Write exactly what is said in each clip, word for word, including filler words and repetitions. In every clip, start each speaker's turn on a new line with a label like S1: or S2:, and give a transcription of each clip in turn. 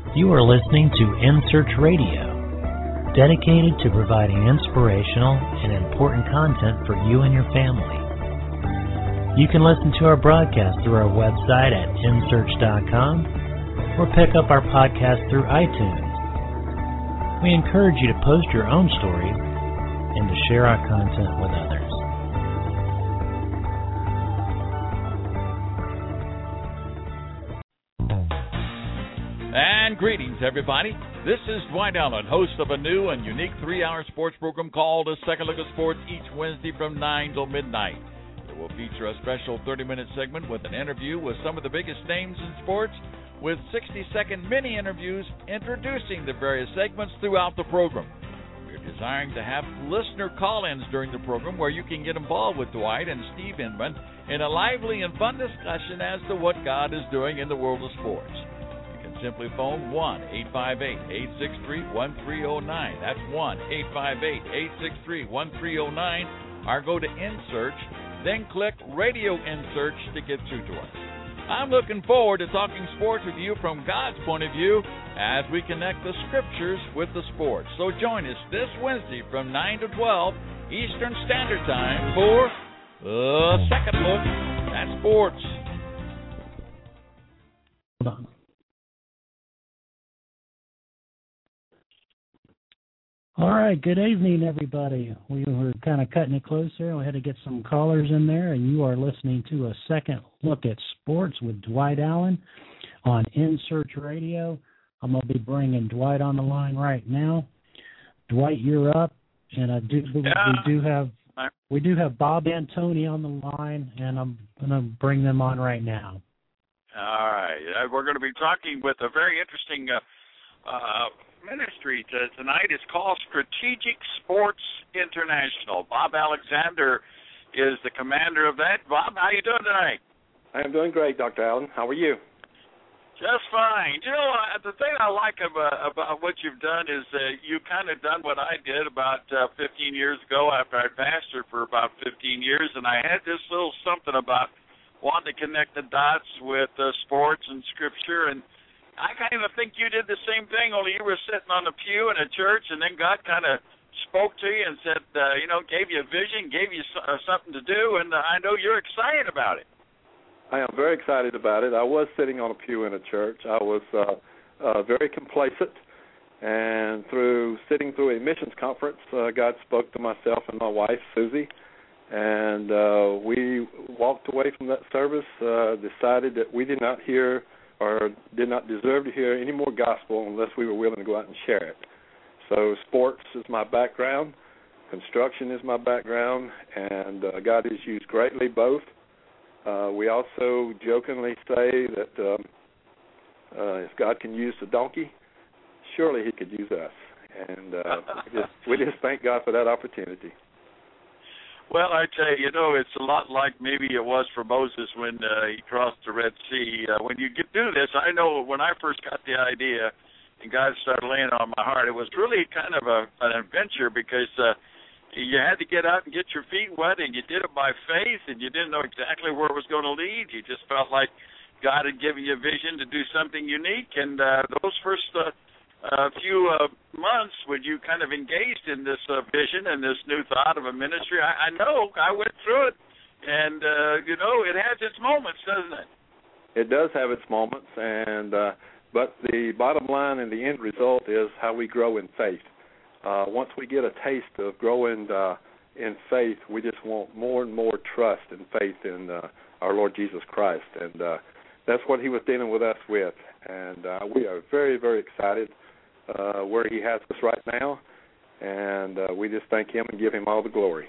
S1: You are listening to In Search Radio, dedicated to providing inspirational and important content for you and your family. You can listen to our broadcast through our website at in search dot com or pick up our podcast through iTunes. We encourage you to post your own stories and to share our content with others.
S2: And greetings, everybody. This is Dwight Allen, host of a new and unique three-hour sports program called A Second Look at Sports each Wednesday from nine till midnight. It will feature a special thirty-minute segment with an interview with some of the biggest names in sports, with sixty-second mini-interviews introducing the various segments throughout the program. We're desiring to have listener call-ins during the program where you can get involved with Dwight and Steve Inman in a lively and fun discussion as to what God is doing in the world of sports. Simply phone one eight five eight, eight six three, one three zero nine. That's one eight five eight, eight six three, one three zero nine. Or go to InSearch, then click Radio InSearch to get through to us. I'm looking forward to talking sports with you from God's point of view as we connect the Scriptures with the sports. So join us this Wednesday from nine to twelve Eastern Standard Time for A Second Look at Sports.
S3: Hold on. All right, good evening, everybody. We were kind of cutting it close there. We had to get some callers in there, and you are listening to A Second Look at Sports with Dwight Allen on In Search Radio. I'm going to be bringing Dwight on the line right now. Dwight, you're up, and I do
S4: yeah.
S3: we do have we do have Bob Antoni on the line, and I'm going to bring them on right now.
S4: All right, uh, we're going to be talking with a very interesting Uh, uh, ministry to, tonight. Is called Strategic Sports International. Bob Alexander is the commander of that. Bob, how you doing tonight?
S5: I am doing great, Doctor Allen. How are you?
S4: Just fine. You know, uh, the thing I like about, about what you've done is uh, you kind of done what I did about uh, fifteen years ago after I pastored for about fifteen years, and I had this little something about wanting to connect the dots with uh, sports and Scripture, and I kind of think you did the same thing, only you were sitting on the pew in a church, and then God kind of spoke to you and said, uh, you know, gave you a vision, gave you so, uh, something to do, and uh, I know you're excited about it.
S5: I am very excited about it. I was sitting on a pew in a church. I was uh, uh, very complacent, and through sitting through a missions conference, uh, God spoke to myself and my wife, Susie, and uh, we walked away from that service, uh, decided that we did not hear or did not deserve to hear any more gospel unless we were willing to go out and share it. So sports is my background, construction is my background, and uh, God has used greatly both. Uh, we also jokingly say that um, uh, if God can use the donkey, surely he could use us. And uh, we, just, we just thank God for that opportunity.
S4: Well, I tell you, you know, it's a lot like maybe it was for Moses when uh, he crossed the Red Sea. Uh, when you get do this, I know when I first got the idea and God started laying it on my heart, it was really kind of a, an adventure because uh, you had to get out and get your feet wet, and you did it by faith, and you didn't know exactly where it was going to lead. You just felt like God had given you a vision to do something unique, and uh, those first uh, a few uh, months when you kind of engaged in this uh, vision and this new thought of a ministry, I, I know I went through it, and, uh, you know, it has its moments, doesn't it?
S5: It does have its moments, and uh, but the bottom line and the end result is how we grow in faith. Uh, once we get a taste of growing uh, in faith, we just want more and more trust and faith in uh, our Lord Jesus Christ, and uh, that's what he was dealing with us with, and uh, we are very, very excited Uh, where he has us right now, and uh, we just thank him and give him all the glory.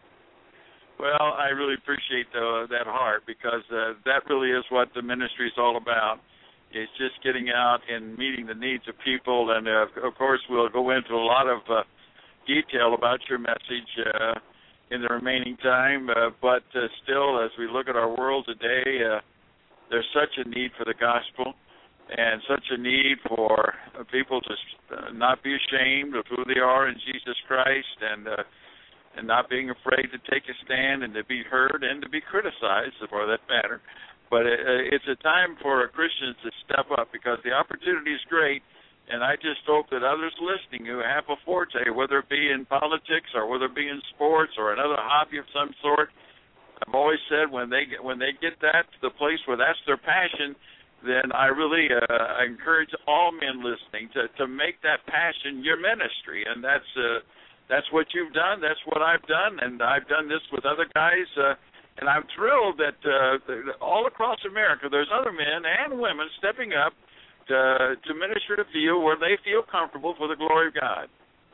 S4: Well, I really appreciate the, that heart because uh, that really is what the ministry is all about. It's just getting out and meeting the needs of people, and uh, of course we'll go into a lot of uh, detail about your message uh, in the remaining time, uh, but uh, still, as we look at our world today, uh, there's such a need for the gospel. And such a need for people to uh, not be ashamed of who they are in Jesus Christ, and uh, and not being afraid to take a stand and to be heard and to be criticized, for that matter. But it, it's a time for Christians to step up because the opportunity is great. And I just hope that others listening who have a forte, whether it be in politics or whether it be in sports or another hobby of some sort, I've always said when they get, when they get that to the place where that's their passion, then I really uh, encourage all men listening to, to make that passion your ministry. And that's uh, that's what you've done. That's what I've done. And I've done this with other guys. Uh, and I'm thrilled that uh, all across America there's other men and women stepping up To, to minister to feel where they feel comfortable for the glory of God.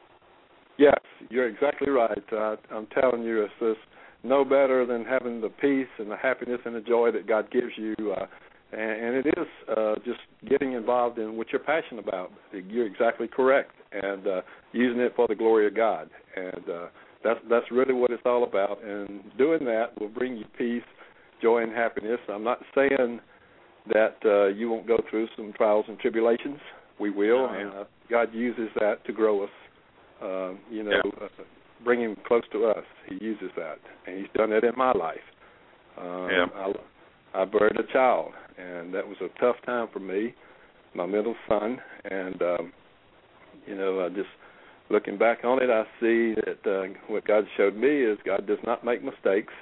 S5: Yes, you're exactly right. Uh, I'm telling you, it's just no better than having the peace and the happiness and the joy that God gives you. Uh, and, and it is uh, just getting involved in what you're passionate about. You're exactly correct. And uh, using it for the glory of God. And uh, that's, that's really what it's all about. And doing that will bring you peace, joy, and happiness. I'm not saying that uh, you won't go through some trials and tribulations. We will, oh, yeah. and uh, God uses that to grow us, uh, you know, yeah. uh, bring him close to us. He uses that, and he's done that in my life. Um, yeah. I, I buried a child, and that was a tough time for me, my middle son, and, um, you know, uh, just looking back on it, I see that uh, what God showed me is God does not make mistakes,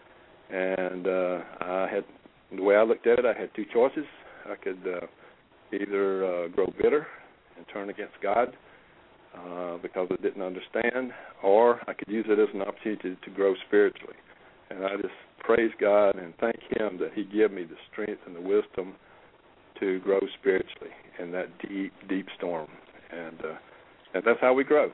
S5: and uh, I had the way I looked at it, I had two choices. I could uh, either uh, grow bitter and turn against God uh, because I didn't understand, or I could use it as an opportunity to grow spiritually. And I just praise God and thank him that he gave me the strength and the wisdom to grow spiritually in that deep, deep storm. And, uh, and that's how we grow.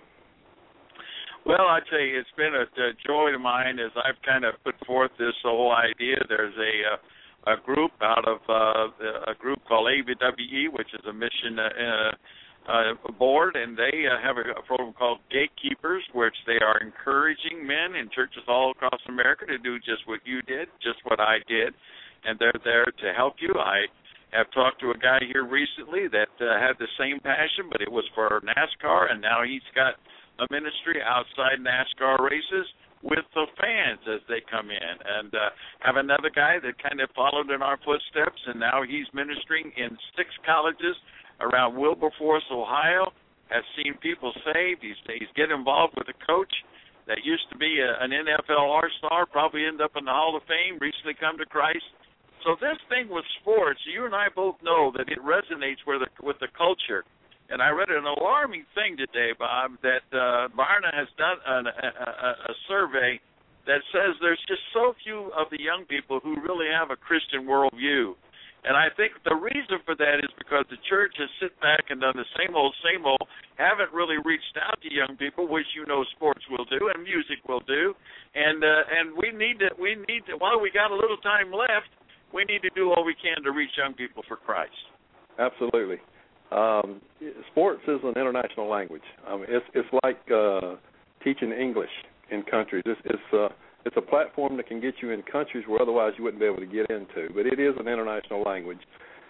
S4: Well, I tell you, it's been a, a joy of mine as I've kind of put forth this whole idea. There's a... Uh, a group out of uh, a group called A B W E, which is a mission uh, uh, board, and they uh, have a, a program called Gatekeepers, which they are encouraging men in churches all across America to do just what you did, just what I did, and they're there to help you. I have talked to a guy here recently that uh, had the same passion, but it was for NASCAR, and now he's got a ministry outside NASCAR races with the fans as they come in, and uh, have another guy that kind of followed in our footsteps, and now he's ministering in six colleges around Wilberforce, Ohio, has seen people saved. He's, he's getting involved with a coach that used to be a, an N F L all-star, probably end up in the Hall of Fame, recently come to Christ. So this thing with sports, you and I both know that it resonates with the, with the culture. And I read an alarming thing today, Bob, that uh, Barna has done an, a, a, a survey that says there's just so few of the young people who really have a Christian worldview. And I think the reason for that is because the church has sit back and done the same old, same old, haven't really reached out to young people, which you know sports will do and music will do. And uh, and we need to, we need to, while we got a little time left, we need to do all we can to reach young people for Christ.
S5: Absolutely. Um, sports is an international language. I mean, it's it's like uh, teaching English in countries. It's it's, uh, it's a platform that can get you in countries where otherwise you wouldn't be able to get into. But it is an international language,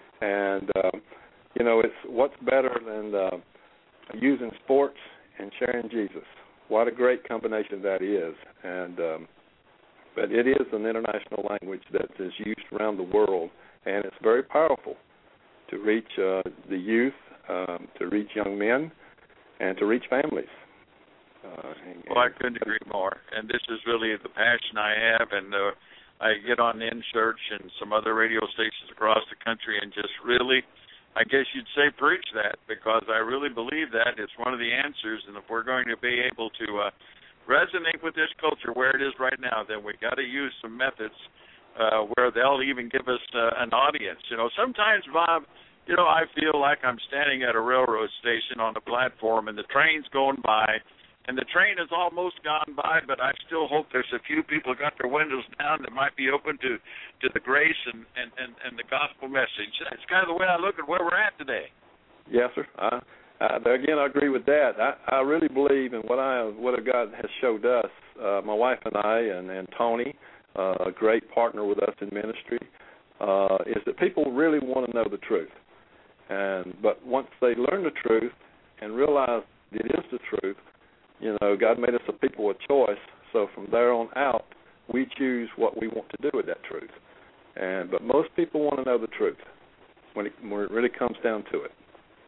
S5: and um, you know, it's what's better than uh, using sports and sharing Jesus. What a great combination that is. And um, but it is an international language that is used around the world, and it's very powerful to reach uh, the youth, um, to reach young men, and to reach families. Uh, and,
S4: well, I couldn't agree more. And this is really the passion I have. And uh, I get on N Church and some other radio stations across the country and just really, I guess you'd say, preach that, because I really believe that it's one of the answers. And if we're going to be able to uh, resonate with this culture where it is right now, then we've got to use some methods Uh, where they'll even give us uh, an audience. You know, sometimes, Bob, you know, I feel like I'm standing at a railroad station on the platform and the train's going by, and the train has almost gone by, but I still hope there's a few people got their windows down that might be open to, to the grace and, and, and, and the gospel message. That's kind of the way I look at where we're at today.
S5: Yes, sir. I, I, again, I agree with that. I, I really believe in what I what God has showed us, uh, my wife and I and, and Tony, Uh, a great partner with us in ministry, uh, is that people really want to know the truth. And but once they learn the truth and realize it is the truth, you know, God made us a people of choice. So from there on out, we choose what we want to do with that truth. And but most people want to know the truth when it, when it really comes down to it.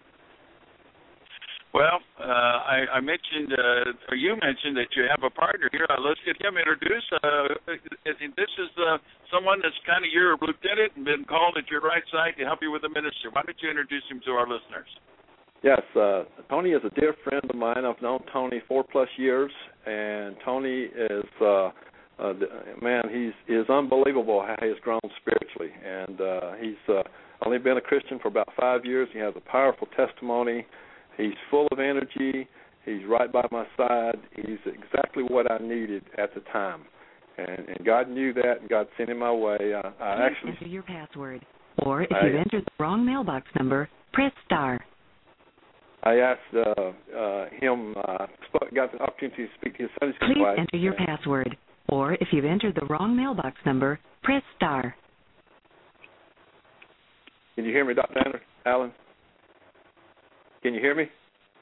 S4: Well, uh, I, I mentioned, uh, or you mentioned that you have a partner here. Uh, let's get him introduced. Uh, this is uh, someone that's kind of your lieutenant and been called at your right side to help you with the ministry. Why don't you introduce him to our listeners?
S5: Yes, uh, Tony is a dear friend of mine. I've known Tony four plus years, and Tony is, uh, uh, man, he's is unbelievable how he's grown spiritually. And uh, he's uh, only been a Christian for about five years. He has a powerful testimony. He's full of energy. He's right by my side. He's exactly what I needed at the time. And, and God knew that, and God sent him my way. I, I actually
S6: enter your password. Or if
S5: I,
S6: you've entered the wrong mailbox number, press star.
S5: I asked uh, uh, him, uh, got the opportunity to speak to his Sunday school
S6: Please
S5: class.
S6: enter your password. Or if you've entered the wrong mailbox number, press star.
S5: Can you hear me, Doctor Allen? Can you hear me?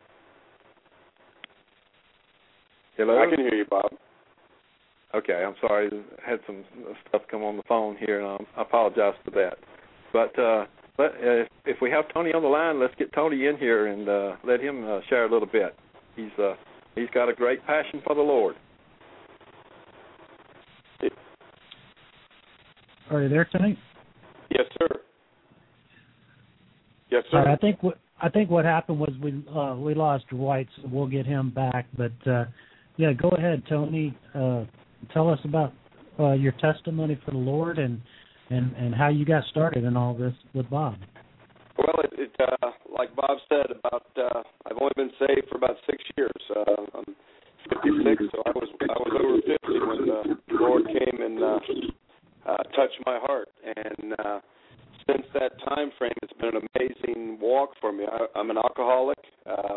S5: Hello?
S7: I can hear you, Bob.
S5: Okay, I'm sorry. I had some stuff come on the phone here, and um, I apologize for that. But uh, let, uh, if we have Tony on the line, let's get Tony in here and uh, let him uh, share a little bit. He's uh, he's got a great passion for the Lord.
S3: Are you there, Tony?
S7: Yes, sir. Yes, sir.
S3: Uh, I think what I think what happened was we uh, we lost Dwight, so we'll get him back. But uh, yeah, go ahead, Tony. Uh, tell us about uh, your testimony for the Lord and, and, and how you got started in all this with Bob.
S7: Well, it, it uh, like Bob said, about uh, I've only been saved for about six years. Uh, I'm fifty-six, so I was I was over fifty when uh, the Lord came and uh, uh, touched my heart, and uh, since that time frame, it's been an amazing walk for me. I, I'm an alcoholic, uh,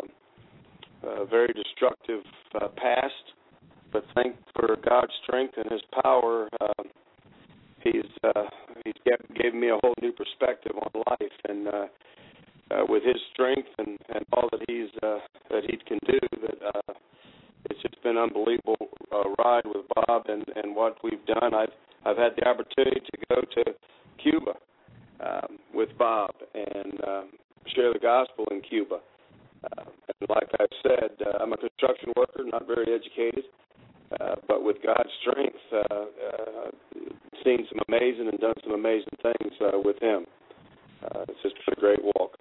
S7: a very destructive uh, past, but thank for God's strength and His power. Uh, he's uh, He's gave me a whole new perspective on life, and uh, uh, with His strength and, and all that He's uh, that He can do, that uh, it's just been an unbelievable uh, ride with Bob and, and what we've done. I've I've had the opportunity to go to Cuba Um, with Bob and um, share the gospel in Cuba. Uh, and like I've said, uh, I'm a construction worker, not very educated, uh, but with God's strength, uh, uh, seen some amazing and done some amazing things uh, with Him. Uh, it's just been a great walk.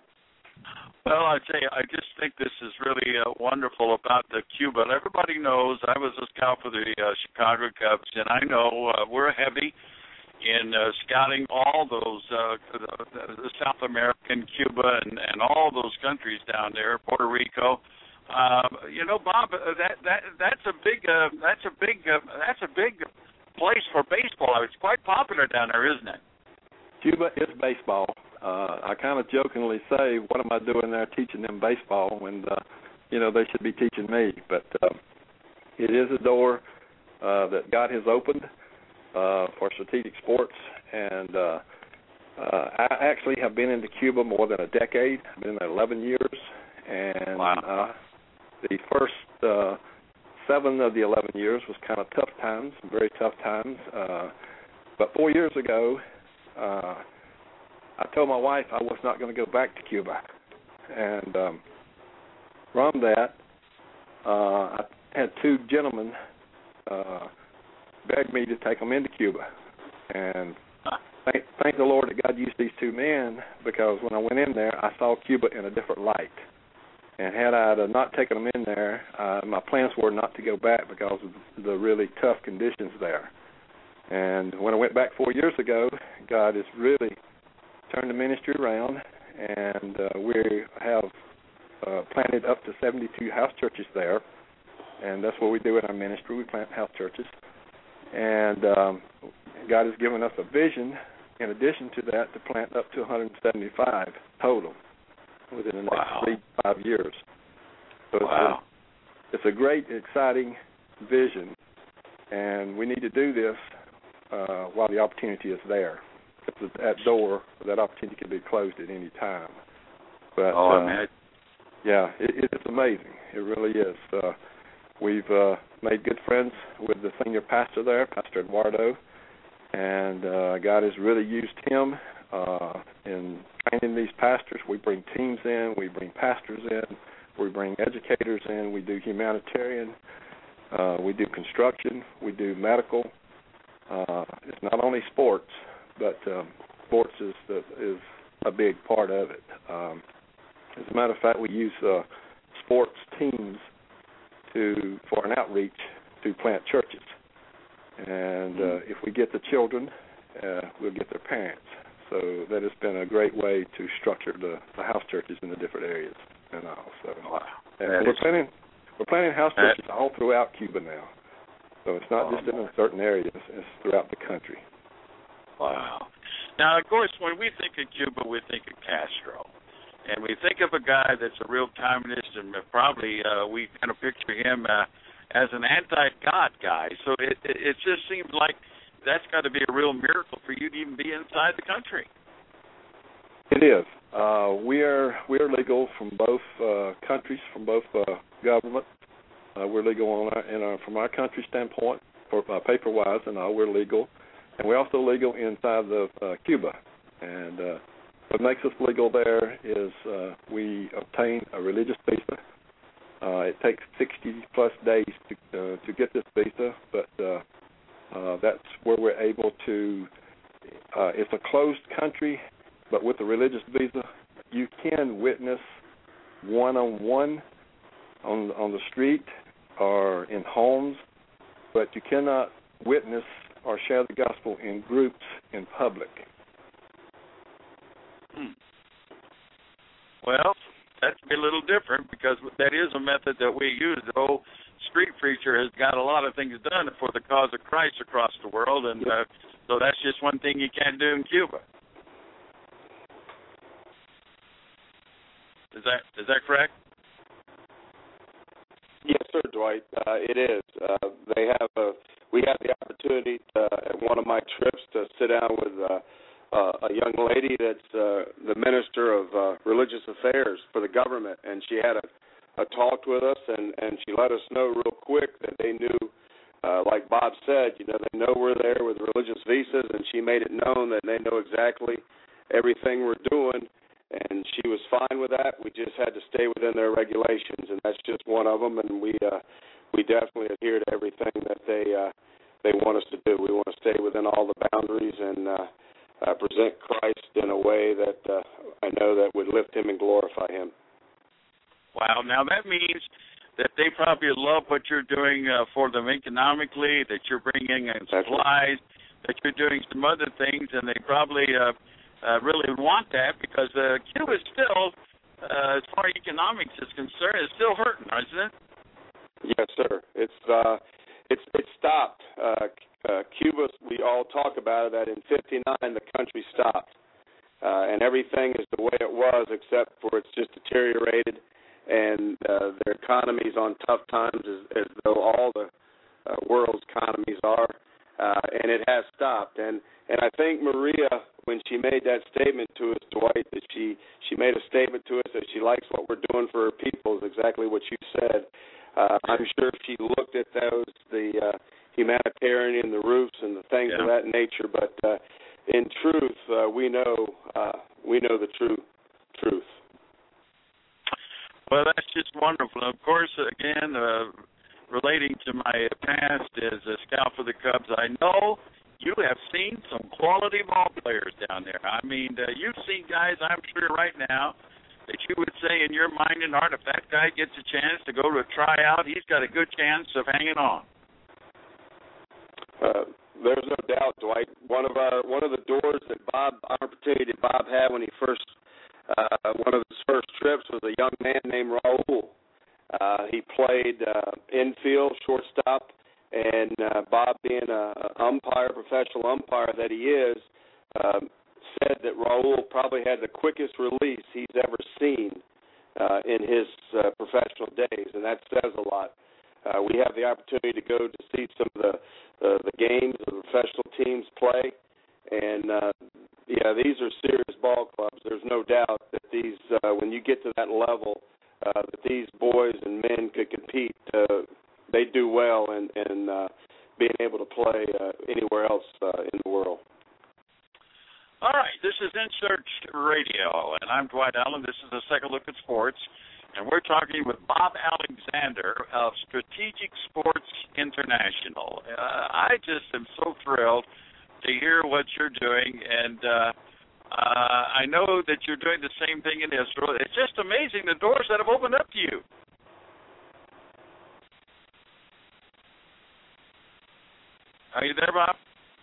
S4: Well, I tell you, I just think this is really uh, wonderful about the Cuba. Everybody knows I was a scout for the uh, Chicago Cubs, and I know uh, we're heavy in uh, scouting all those, uh, the, the South American, Cuba, and, and all those countries down there, Puerto Rico. Uh, you know, Bob, uh, that that that's a big uh, that's a big uh, that's a big place for baseball. It's quite popular down there, isn't it?
S5: Cuba is baseball. Uh, I kind of jokingly say, "What am I doing there teaching them baseball when uh, you know they should be teaching me?" But uh, it is a door uh, that God has opened Uh, for strategic sports, and uh, uh, I actually have been into Cuba more than a decade. I've been there eleven years, and
S4: wow.
S5: uh, the first uh, seven of the eleven years was kind of tough times, very tough times. Uh, but four years ago, uh, I told my wife I was not going to go back to Cuba, and um, from that, uh, I had two gentlemen Uh, begged me to take them into Cuba. And thank, thank the Lord that God used these two men, because when I went in there, I saw Cuba in a different light. And had I not taken them in there, uh, my plans were not to go back because of the really tough conditions there. And when I went back four years ago, God has really turned the ministry around, and uh, we have uh, planted up to seventy-two house churches there. And that's what we do in our ministry. We plant house churches. And um, God has given us a vision, in addition to that, to plant up to one hundred seventy-five total within the next
S4: wow.
S5: three to five years. So
S4: wow.
S5: it's, a, it's a great, exciting vision, and we need to do this uh, while the opportunity is there. Because that door, that opportunity can be closed at any time. But,
S4: oh,
S5: uh,
S4: man.
S5: Yeah, it, it's amazing. It really is. Uh, We've uh, made good friends with the senior pastor there, Pastor Eduardo, and uh, God has really used him uh, in training these pastors. We bring teams in, we bring pastors in, we bring educators in, we do humanitarian, uh, we do construction, we do medical. Uh, it's not only sports, but um, sports is the, is a big part of it. Um, as a matter of fact, we use uh, sports teams to for an outreach to plant churches. And uh, if we get the children, uh, we'll get their parents. So that has been a great way to structure the, the house churches in the different areas and all. So
S4: wow.
S5: and we're planning we're planning house churches all throughout Cuba now. So it's not just in a certain areas; it's throughout the country.
S4: Wow. Now, of course, when we think of Cuba, we think of Castro, and we think of a guy that's a real communist, and probably uh, we kind of picture him uh, as an anti-God guy. So it, it it just seems like that's got to be a real miracle for you to even be inside the country.
S5: It is. Uh, we are we are legal from both uh, countries, from both uh, governments. Uh, we're legal on our, in our, from our country standpoint, for uh, paper-wise, and all. We're legal, and we're also legal inside of uh, Cuba. And uh, what makes us legal there is uh, we obtain a religious visa. Uh, it takes sixty plus days to uh, to get this visa, but uh, uh, that's where we're able to. Uh, it's a closed country, but with a religious visa, you can witness one-on-one on on the street or in homes, but you cannot witness or share the gospel in groups in public.
S4: Hmm. Well, that's a little different because that is a method that we use. The old street preacher has got a lot of things done for the cause of Christ across the world, and uh, so that's just one thing you can't do in Cuba. Is that is that correct?
S7: Yes, sir, Dwight. Uh, it is. Uh, they have a. We had the opportunity to, at one of my trips to sit down with uh, uh, a young lady that's uh, the minister of uh, religious affairs for the government, and she had a, a talk with us, and, and she let us know real quick that they knew, uh, like Bob said, you know, they know we're there with religious visas, and she made it known that they know exactly everything we're doing. And she was fine with that. We just had to stay within their regulations, and that's just one of them. And we uh, we definitely adhere to everything that they uh, they want us to do. We want to stay within all the boundaries and uh, uh, present Christ in a way that uh, I know that would lift him and glorify him.
S4: Wow. Now that means that they probably love what you're doing uh, for them economically, that you're bringing in supplies, that you're doing some other things, and they probably uh, Uh, really want that because uh, Cuba is still, uh, as far as economics is concerned, is still hurting, isn't it?
S7: Yes, sir. It's uh, it's it stopped. Uh, uh, Cuba, we all talk about it, that in fifty-nine the country stopped, uh, and everything is the way it was except for it's just deteriorated, and uh, their economy's on tough times as, as though all the uh, world's economies are, uh, and it has stopped. And, and I think Maria, when she made that statement to us, Dwight, that she, she made a statement to us that she likes what we're doing for her people is exactly what you said. Uh, I'm sure if she looked at those, the uh, humanitarian, the roofs, and the things yeah. of that nature. But uh, in truth, uh, we know uh, we know the true truth.
S4: Well, that's just wonderful. Of course, again, uh, relating to my past as a scout for the Cubs, I know you have seen some quality ball players down there. I mean, uh, you've seen guys, I'm sure right now, that you would say in your mind and heart, if that guy gets a chance to go to a tryout, he's got a good chance of hanging on.
S7: Uh, there's no doubt, Dwight. One of our one of the doors that Bob, opportunity that Bob had when he first, uh, one of his first trips was a young man named Raul. Uh, he played uh, infield, shortstop. And uh, Bob, being an umpire, professional umpire that he is, um, said that Raul probably had the quickest release he's ever seen uh, in his uh, professional days, and that says a lot. Uh, we have the opportunity to go to see some of the uh, the games the professional teams play, and uh, yeah, these are serious ball clubs. There's no doubt that these, uh, when you get to that level, uh, that these boys and men could compete. Uh, They do well, and, and uh, being able to play uh, anywhere else uh, in the world.
S4: All right, this is Insert Radio, and I'm Dwight Allen. This is a second look at sports, and we're talking with Bob Alexander of Strategic Sports International. Uh, I just am so thrilled to hear what you're doing, and uh, uh, I know that you're doing the same thing in Israel. It's just amazing the doors that have opened up to you. Are you there, Bob?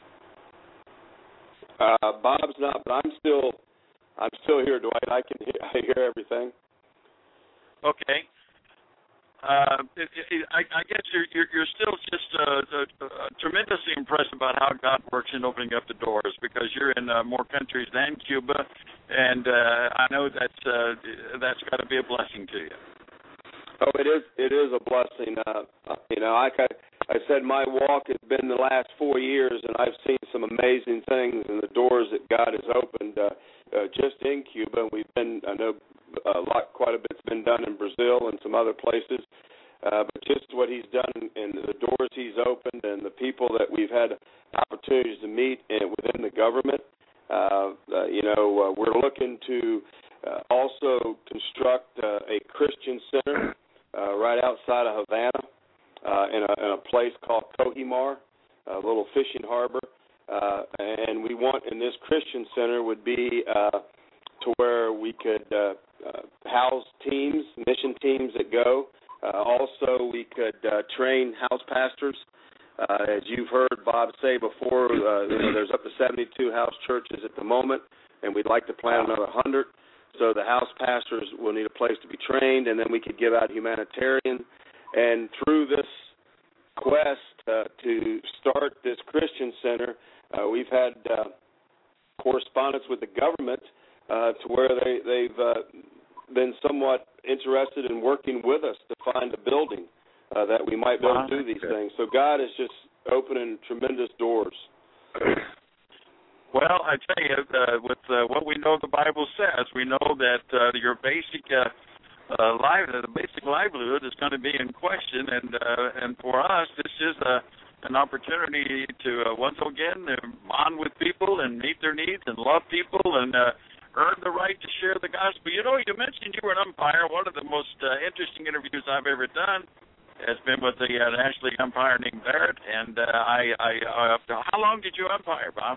S7: Uh, Bob's not, but I'm still, I'm still here, Dwight. I can hear, I hear everything.
S4: Okay. Uh, it, it, I, I guess you're, you're you're still just uh, uh, uh, tremendously impressed about how God works in opening up the doors, because you're in uh, more countries than Cuba, and uh, I know that's uh, that's got to be a blessing to you.
S7: Oh, it is. It is a blessing. Uh, you know, like I, I said, my walk has been the last four years, and I've seen some amazing things and the doors that God has opened uh, uh, just in Cuba. We've been, I know, a lot, quite a bit's been done in Brazil and some other places. Uh, but just what he's done and the doors he's opened and the people that we've had opportunities to meet in, within the government. Uh, uh, you know, uh, we're looking to uh, also construct uh, a Christian center uh, right outside of Havana uh, in, a, in a place called Cojimar, a little fishing harbor. Uh, and we want, in this Christian center, would be uh, to where we could uh, uh, house teams, mission teams that go. Uh, also, we could uh, train house pastors. Uh, as you've heard Bob say before, uh, you know, there's up to seventy-two house churches at the moment, and we'd like to plant another one hundred. So the house pastors will need a place to be trained, and then we could give out humanitarian. And through this quest uh, to start this Christian center, uh, we've had uh, correspondence with the government uh, to where they, they've uh, been somewhat interested in working with us to find a building uh, that we might be able to do these things. So God is just opening tremendous doors.
S4: Well, I tell you, uh, with uh, what we know the Bible says, we know that uh, your basic uh, uh, life, the basic livelihood is going to be in question, and uh, and for us, this is a, an opportunity to uh, once again uh, bond with people and meet their needs and love people and uh, earn the right to share the gospel. You know, you mentioned you were an umpire. One of the most uh, interesting interviews I've ever done has been with the uh, National League umpire named Barrett, and uh, I, I, uh, how long did you umpire, Bob?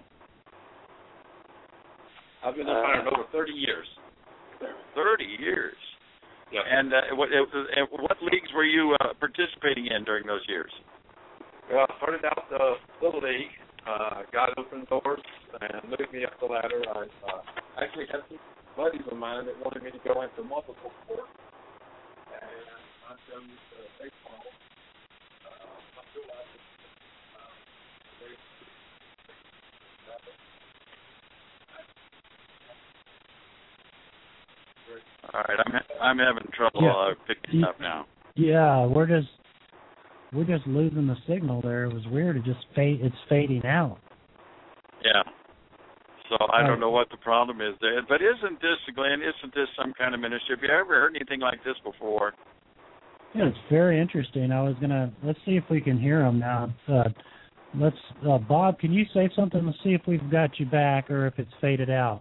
S8: I've been umpiring uh, over thirty years.
S4: thirty years.
S8: Yeah.
S4: And uh, what, uh, what leagues were you uh, participating in during those years?
S8: Well, I started out the Little League. Uh, God opened doors and moved me up the ladder. I uh, actually had some buddies of mine that wanted me to go into multiple sports. And I chose uh, baseball. Uh, I feel like it's uh, very
S4: All right, I'm I'm having trouble
S3: yeah.
S4: uh, picking
S3: yeah.
S4: up now.
S3: Yeah, we're just we're just losing the signal there. It was weird. It just fade. It's fading out.
S4: Yeah. So I don't know what the problem is there. But isn't this, Glenn? Isn't this some kind of ministry? Have you ever heard anything like this before?
S3: Yeah, it's very interesting. I was gonna let's see if we can hear him now. Uh, let's uh, Bob, can you say something? Let's see if we've got you back or if it's faded out.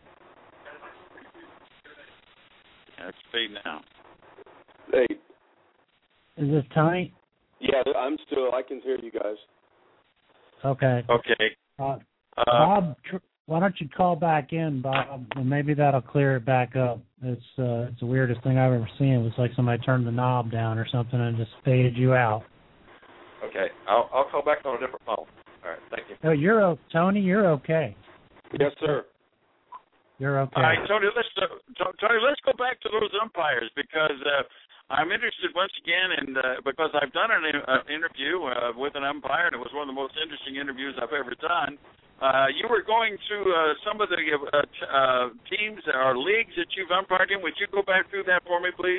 S4: It's fading out.
S7: Hey.
S3: Is this Tony?
S7: Yeah, I'm still. I can hear you guys.
S3: Okay.
S4: Okay.
S3: Uh,
S4: uh,
S3: Bob, tr- why don't you call back in, Bob, and maybe that'll clear it back up. It's uh, it's the weirdest thing I've ever seen. It was like somebody turned the knob down or something and just faded you out.
S8: Okay, I'll I'll call back on a different phone. All right, thank you.
S3: Oh, you're Tony. You're okay.
S7: Yes, sir.
S3: You're okay.
S4: All right, Tony. Let's uh, Tony. Let's go back to those umpires because uh, I'm interested once again, and uh, because I've done an uh, interview uh, with an umpire, and it was one of the most interesting interviews I've ever done. Uh, you were going through uh, some of the uh, t- uh, teams or leagues that you've umpired in. Would you go back through that for me, please?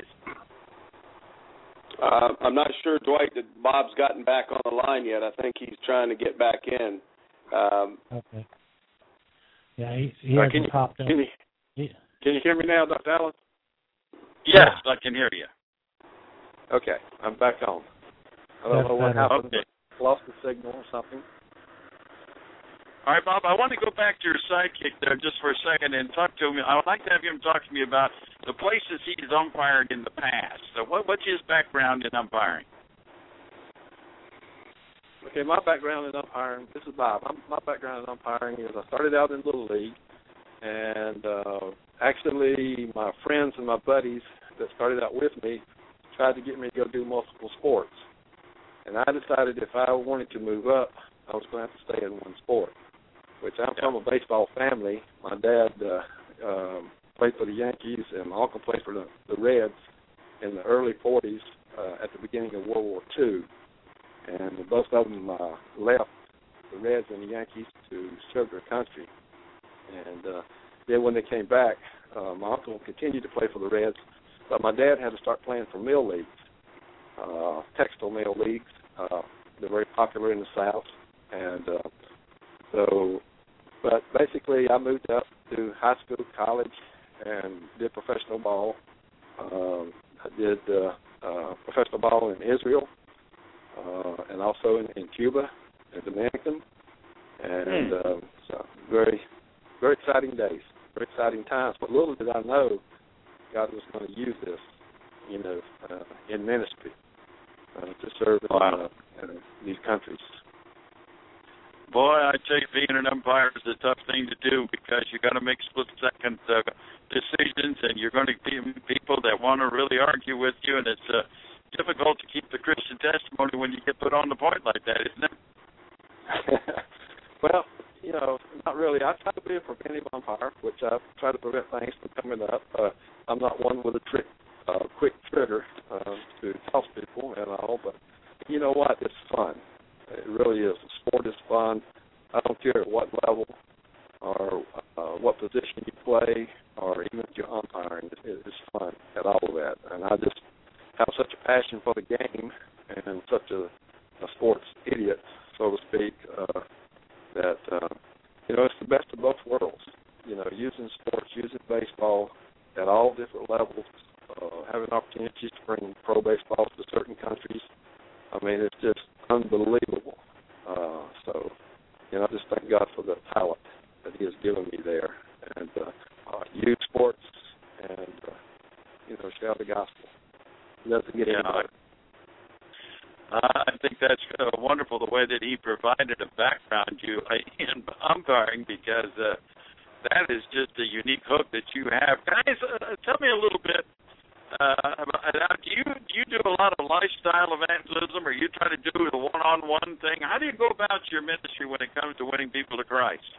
S7: Uh, I'm not sure, Dwight, that Bob's gotten back on the line yet. I think he's trying to get back in. Um,
S3: okay. Yeah, he, he
S8: uh,
S3: hasn't
S8: can you,
S3: popped up.
S8: Can you,
S3: he,
S8: can you hear me now, Doctor Allen?
S4: Yes, I can hear you.
S8: Okay, I'm back on. I don't
S3: That's
S8: know what
S3: better.
S8: happened.
S4: Okay.
S5: lost the signal or something.
S4: All right, Bob, I want to go back to your sidekick there just for a second and talk to him. I would like to have him talk to me about the places he's umpired in the past. So what, what's his background in umpiring?
S5: Okay, my background in umpiring, this is Bob. I'm, my background in umpiring is I started out in Little League, and uh, actually my friends and my buddies that started out with me tried to get me to go do multiple sports. And I decided if I wanted to move up, I was going to have to stay in one sport, which I'm from a baseball family. My dad uh, um, played for the Yankees, and my uncle played for the, the Reds in the early forties uh, at the beginning of World War Two. And both of them uh, left the Reds and the Yankees to serve their country. And uh, then when they came back, uh, my uncle continued to play for the Reds, but my dad had to start playing for mill leagues, uh, textile mill leagues. Uh, they're very popular in the South. And uh, so, but basically I moved up to high school, college, and did professional ball. Um, I did uh, uh, professional ball in Israel, uh, and also in, in Cuba and Dominican. And
S4: mm.
S5: uh, so very, very exciting days, very exciting times. But little did I know God was going to use this, you know, uh, in ministry uh, to serve in,
S4: wow.
S5: uh, in these countries.
S4: Boy, I tell you, being an umpire is a tough thing to do because you got to make split-second uh, decisions, and you're going to be people that want to really argue with you, and it's uh, difficult to keep the Christian testimony when you get put on the point like that, isn't it?
S5: Well, you know, not really. I try to be a preventive umpire, which I try to prevent things from coming up. Uh, I'm not one with a trick, uh, quick trigger uh, to toss people and all, but you know what? It's fun. It really is. The sport is fun. I don't care at what level or uh, what position you play or even if you're umpiring. It, it's fun at all of that. And I just have such a passion for the game and such a, a sports idiot, so to speak, uh, that, uh, you know, it's the best of both worlds. You know, using sports, using baseball at all different levels, uh, having opportunities to bring pro baseball to certain countries. I mean, it's just unbelievable. Uh, so, you know, I just thank God for the talent that He has given me there, and uh, uh, use sports and uh, you know, share the gospel. It doesn't get
S4: yeah,
S5: any better.
S4: Uh, I think that's uh, wonderful the way that He provided a background you in umpiring because uh, that is just a unique hook that you have. Guys, uh, tell me a little bit. Uh, do you do you do a lot of lifestyle evangelism, or you try to do the one-on-one thing? How do you go about your ministry when it comes to winning people to Christ?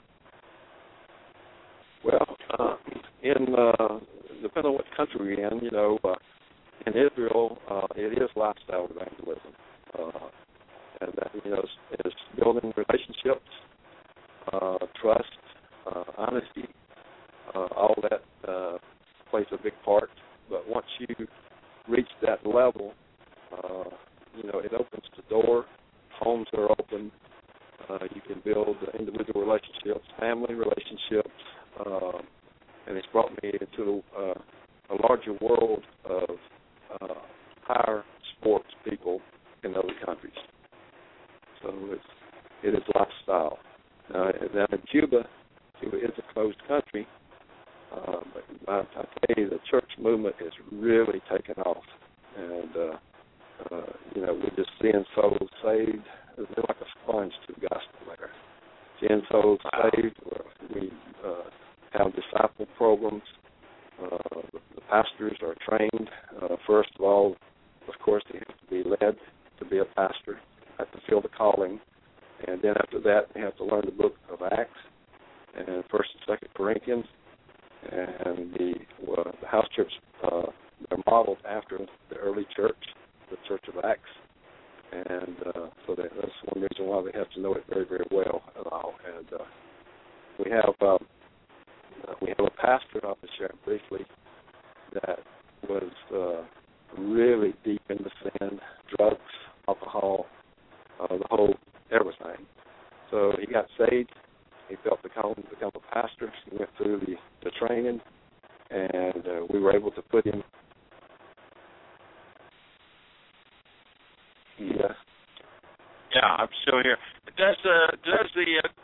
S5: Well, uh, in uh, depending on what country we're in, you know, uh, in Israel, uh, it is lifestyle evangelism, uh, and that you know is, is building relationships, uh, trust, uh, honesty, uh, all that uh, plays a big part. But once you reach that level, uh, you know, it opens the door. Homes are open. Uh, you can build individual relationships, family relationships, uh, and it's brought me into uh, a larger world of uh, higher sports people in other countries. So it's, it is lifestyle. Uh, now in Cuba, Cuba is a closed country. Uh, but I, I tell you, the church movement is really taken off, and uh, uh, you know, we're just seeing souls saved. They're like a sponge to the gospel there. Seeing souls saved. We uh, have disciple programs. Uh, the, the pastors are trained. Uh, first of all, of course, they have to be led to be a pastor. Have to feel the calling, and then after that, they have to learn the book of Acts and First and Second Corinthians. And the, uh, the house church, uh, they're modeled after the early church, the Church of Acts. And uh, so that, that's one reason why they have to know it very, very well at all. And uh, we have uh, uh, we have a pastor, I'll just share briefly, that was uh, really deep into sin, drugs, alcohol, uh, the whole everything. So he got saved. He felt the calling to become a pastor. He went through the, the training, and uh, we were able to put him. Yeah.
S4: Yeah, I'm still here. Does uh, does the uh,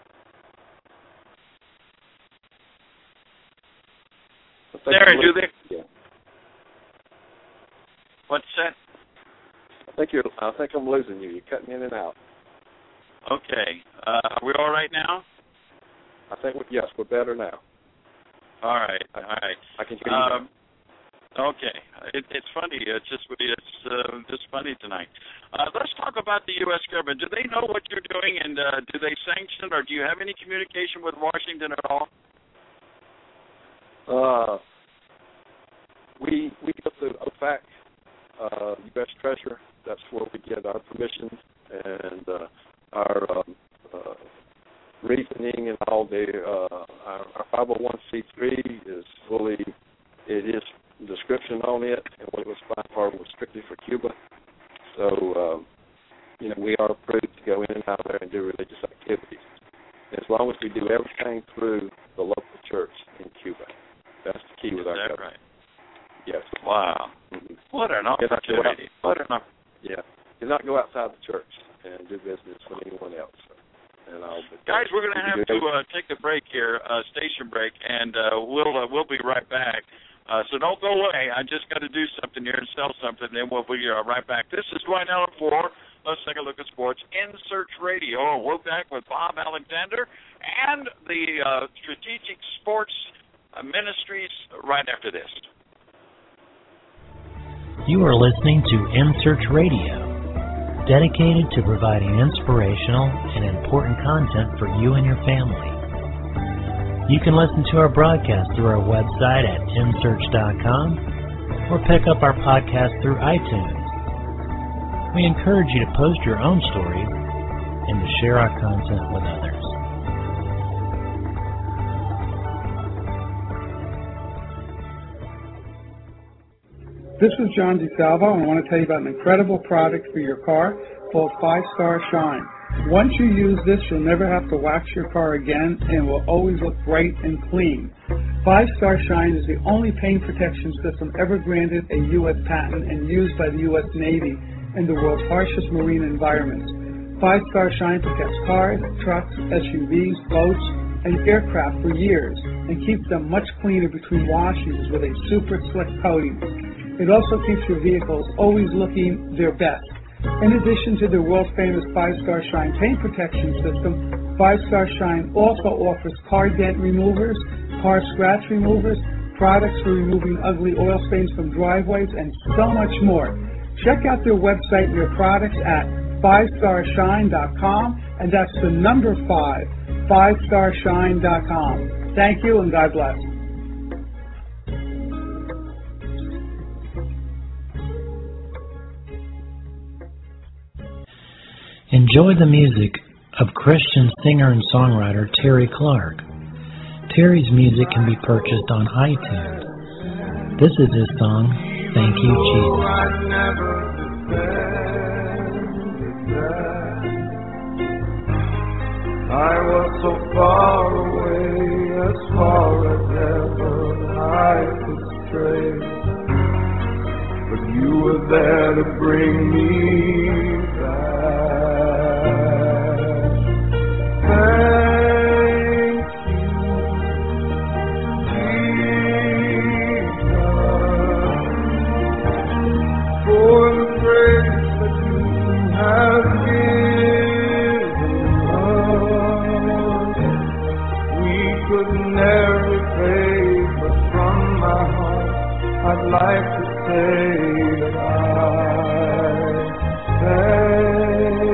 S4: There, do they?
S5: Yeah.
S4: What's that?
S5: I think you're. I think I'm losing you. You're cutting in and out.
S4: Okay. Uh, are we all right now?
S5: I think we, yes, we're better now.
S4: All right. All right.
S5: I can hear you.
S4: Um, okay. It, it's funny. It's just it's uh, just funny tonight. Uh, let's talk about the U S government. Do they know what you're doing, and uh, do they sanction, or do you have any communication with Washington at all?
S5: Uh, we we go through O FAC, uh, U S Treasurer. That's where we get our permissions and uh, our um, uh, reasoning and all. The uh, our, our five oh one c three is fully. It is description on it, and what it was filed for was strictly for Cuba. So um, you know we are approved to go in and out there and do religious activities, as long as we do everything through the local church in Cuba. That's the key with our
S4: Is that
S5: government.
S4: right?
S5: Yes.
S4: Wow.
S5: Mm-hmm.
S4: What an opportunity. What an opportunity.
S5: Yeah. Do not go outside the church and do business with anyone else. And I'll,
S4: Guys, we're going to have to uh, take a break here, uh, station break, and uh, we'll uh, we'll be right back. Uh, so don't go away. I just got to do something here and sell something, then we'll be uh, right back. This is Dwight Allen for Let's Take a Look at Sports in Search Radio. We're back with Bob Alexander and the uh, Strategic Sports Ministries right after this.
S1: You are listening to In Search Radio, dedicated to providing inspirational and important content for you and your family. You can listen to our broadcast through our website at in search dot com or pick up our podcast through iTunes. We encourage you to post your own stories and to share our content with others.
S9: This is John DeSalvo, and I want to tell you about an incredible product for your car called Five Star Shine. Once you use this, you'll never have to wax your car again, and it will always look bright and clean. Five Star Shine is the only paint protection system ever granted a U S patent and used by the U S Navy in the world's harshest marine environments. Five Star Shine protects cars, trucks, S U Vs, boats, and aircraft for years and keeps them much cleaner between washings with a super slick coating. It also keeps your vehicles always looking their best. In addition to the world-famous Five Star Shine paint protection system, Five Star Shine also offers car dent removers, car scratch removers, products for removing ugly oil stains from driveways, and so much more. Check out their website and their products at five star shine dot com, and that's the number five, five star shine dot com. Thank you, and God bless.
S1: Enjoy the music of Christian singer and songwriter Terry Clark. Terry's music can be purchased on iTunes. This is his song, Thank You, Jesus.
S10: I was so far away, as far as ever I could stray, but you were there to bring me back. Thank you, Jesus, for the grace that you have given us. We could never repay, but from my heart I'd like to say that I thank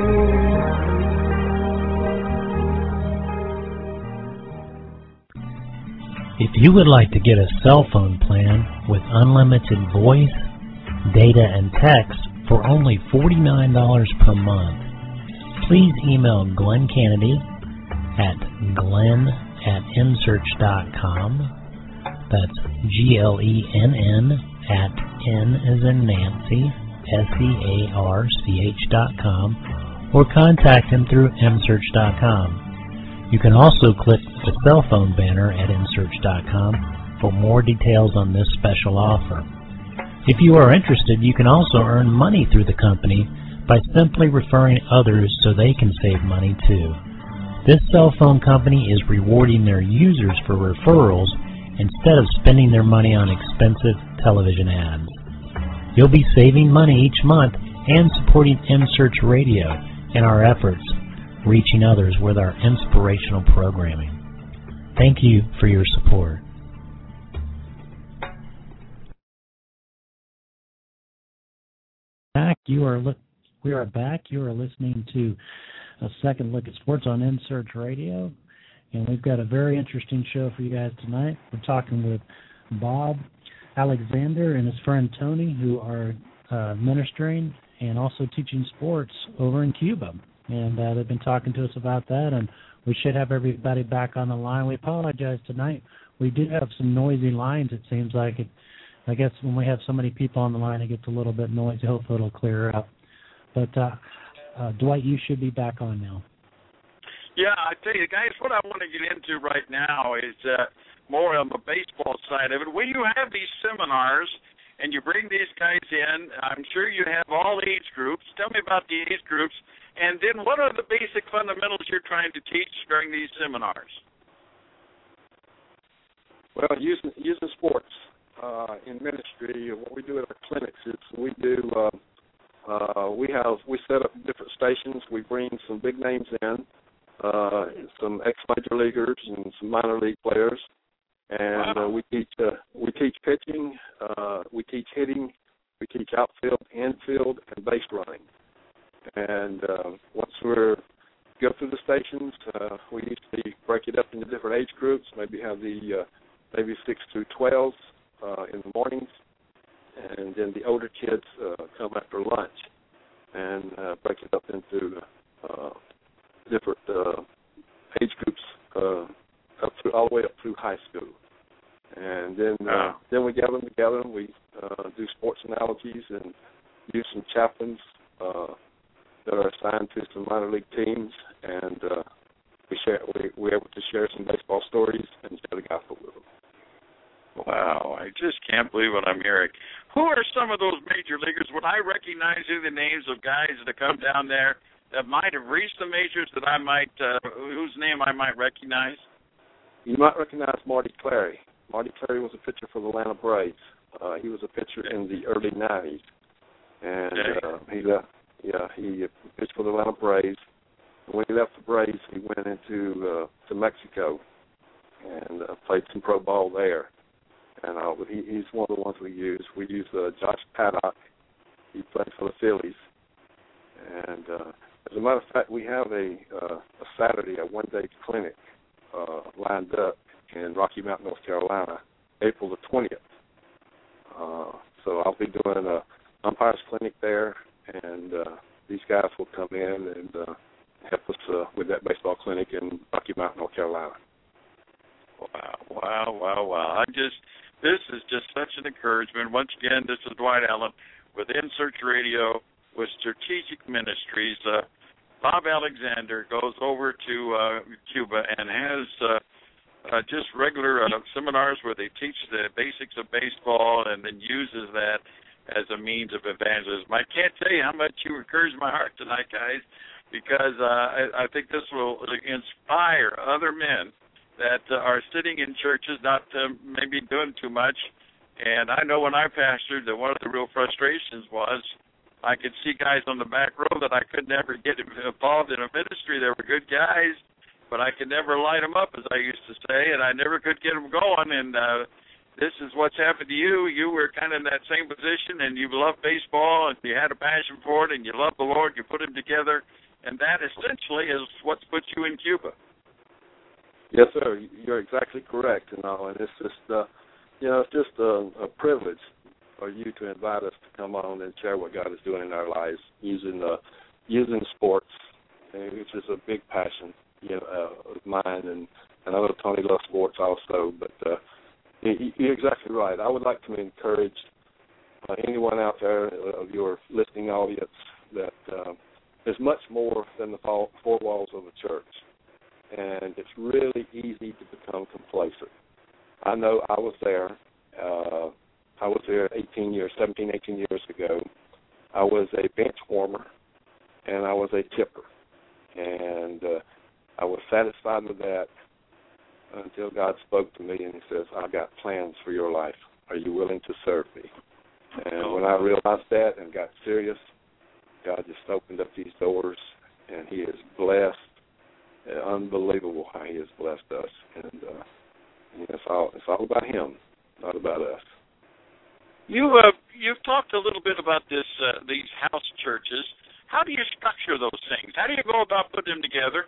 S1: If you would like to get a cell phone plan with unlimited voice, data, and text for only forty-nine dollars per month, please email Glenn Kennedy at glenn at in search dot com. That's G L E N N at N as in Nancy, S E A R C H dot com, or contact him through m search dot com. You can also click the cell phone banner at in search dot com for more details on this special offer. If you are interested, you can also earn money through the company by by simply referring others so they can save money too. This cell phone company is rewarding their users for referrals instead of spending their money on expensive television ads. You'll be saving money each month and supporting M-Search Radio in our efforts, reaching others with our inspirational programming. Thank you for your support.
S3: Back, you are li- we are back. You are listening to a second look at sports on M-Search Radio, and we've got a very interesting show for you guys tonight. We're talking with Bob Alexander and his friend Tony, who are uh, ministering and also teaching sports over in Cuba. And uh, they've been talking to us about that, and we should have everybody back on the line. We apologize tonight. We do have some noisy lines, it seems like. It, I guess when we have so many people on the line, it gets a little bit noisy. Hopefully it'll clear up. But, uh, uh, Dwight, you should be back on now.
S4: Yeah, I tell you, guys, what I want to get into right now is uh, more on the baseball side of it. When you have these seminars and you bring these guys in, I'm sure you have all age groups. Tell me about the age groups. And then what are the basic fundamentals you're trying to teach during these seminars?
S5: Well, using using sports uh, in ministry, what we do at our clinics is we do uh, uh, we have we set up different stations. We bring some big names in, uh, some ex-major leaguers and some minor league players, and
S4: wow.
S5: uh, we teach uh, we teach pitching, uh, we teach hitting, we teach outfield, infield, and base running. And uh, once we're go through the stations, uh, we usually break it up into different age groups. Maybe have the uh, maybe six through twelve uh, in the mornings, and then the older kids uh, come after lunch, and uh, break it up into uh, different uh, age groups uh, up through all the way up through high school. And then uh,
S4: wow.
S5: then we gather them together, and we uh, do sports analogies and use some chaplains Uh, that are assigned to some minor league teams, and uh, we share, we, we're able to share some baseball stories and share the gospel with them.
S4: Wow, I just can't believe what I'm hearing. Who are some of those major leaguers? Would I recognize the names of guys that come down there that might have reached the majors that I might, uh, whose name I might recognize?
S5: You might recognize Marty Clary. Marty Clary was a pitcher for the Atlanta Braves. Uh, he was a pitcher in the early nineties, and uh, he left. Yeah, he pitched for the Atlanta Braves. When he left the Braves, he went into uh, to Mexico and uh, played some pro ball there. And uh, he, he's one of the ones we use. We use uh, Josh Paddock. He played for the Phillies. And uh, as a matter of fact, we have a, uh, a Saturday, a one-day clinic uh, lined up in Rocky Mount, North Carolina, April the twentieth. Uh, so I'll be doing an umpires clinic there. And uh, these guys will come in and uh, help us uh, with that baseball clinic in Rocky Mount, North Carolina.
S4: Wow, wow, wow, wow. I just, this is just such an encouragement. Once again, this is Dwight Allen with M-Search Radio with Strategic Ministries. Uh, Bob Alexander goes over to uh, Cuba and has uh, uh, just regular uh, seminars where they teach the basics of baseball and then uses that as a means of evangelism. I can't tell you how much you encouraged my heart tonight, guys, because uh, I, I think this will inspire other men that uh, are sitting in churches, not uh, maybe doing too much. And I know when I pastored that one of the real frustrations was I could see guys on the back row that I could never get involved in a ministry. They were good guys, but I could never light them up, as I used to say, and I never could get them going. And uh, this is what's happened to you. You were kind of in that same position, and you love baseball, and you had a passion for it, and you love the Lord. You put them together, and that essentially is what's put you in Cuba.
S5: Yes, sir. You're exactly correct. You know, and it's just, uh, you know, it's just a, a privilege for you to invite us to come on and share what God is doing in our lives using uh, using sports, which is a big passion, you know, uh, of mine, and, and I know Tony loves sports also, but. Uh, You're exactly right. I would like to encourage uh, anyone out there of your listening audience that uh, there's much more than the four walls of a church, and it's really easy to become complacent. I know I was there. Uh, I was there eighteen years, seventeen, eighteen years ago. I was a bench warmer and I was a tipper. And uh, I was satisfied with that until God spoke to me and he says, I got plans for your life. Are you willing to serve me? And when I realized that and got serious, God just opened up these doors, and he is blessed. Uh, unbelievable how he has blessed us. And uh, you know, it's all it's all about him, not about us.
S4: You uh, you've talked a little bit about this uh, these house churches. How do you structure those things? How do you go about putting them together?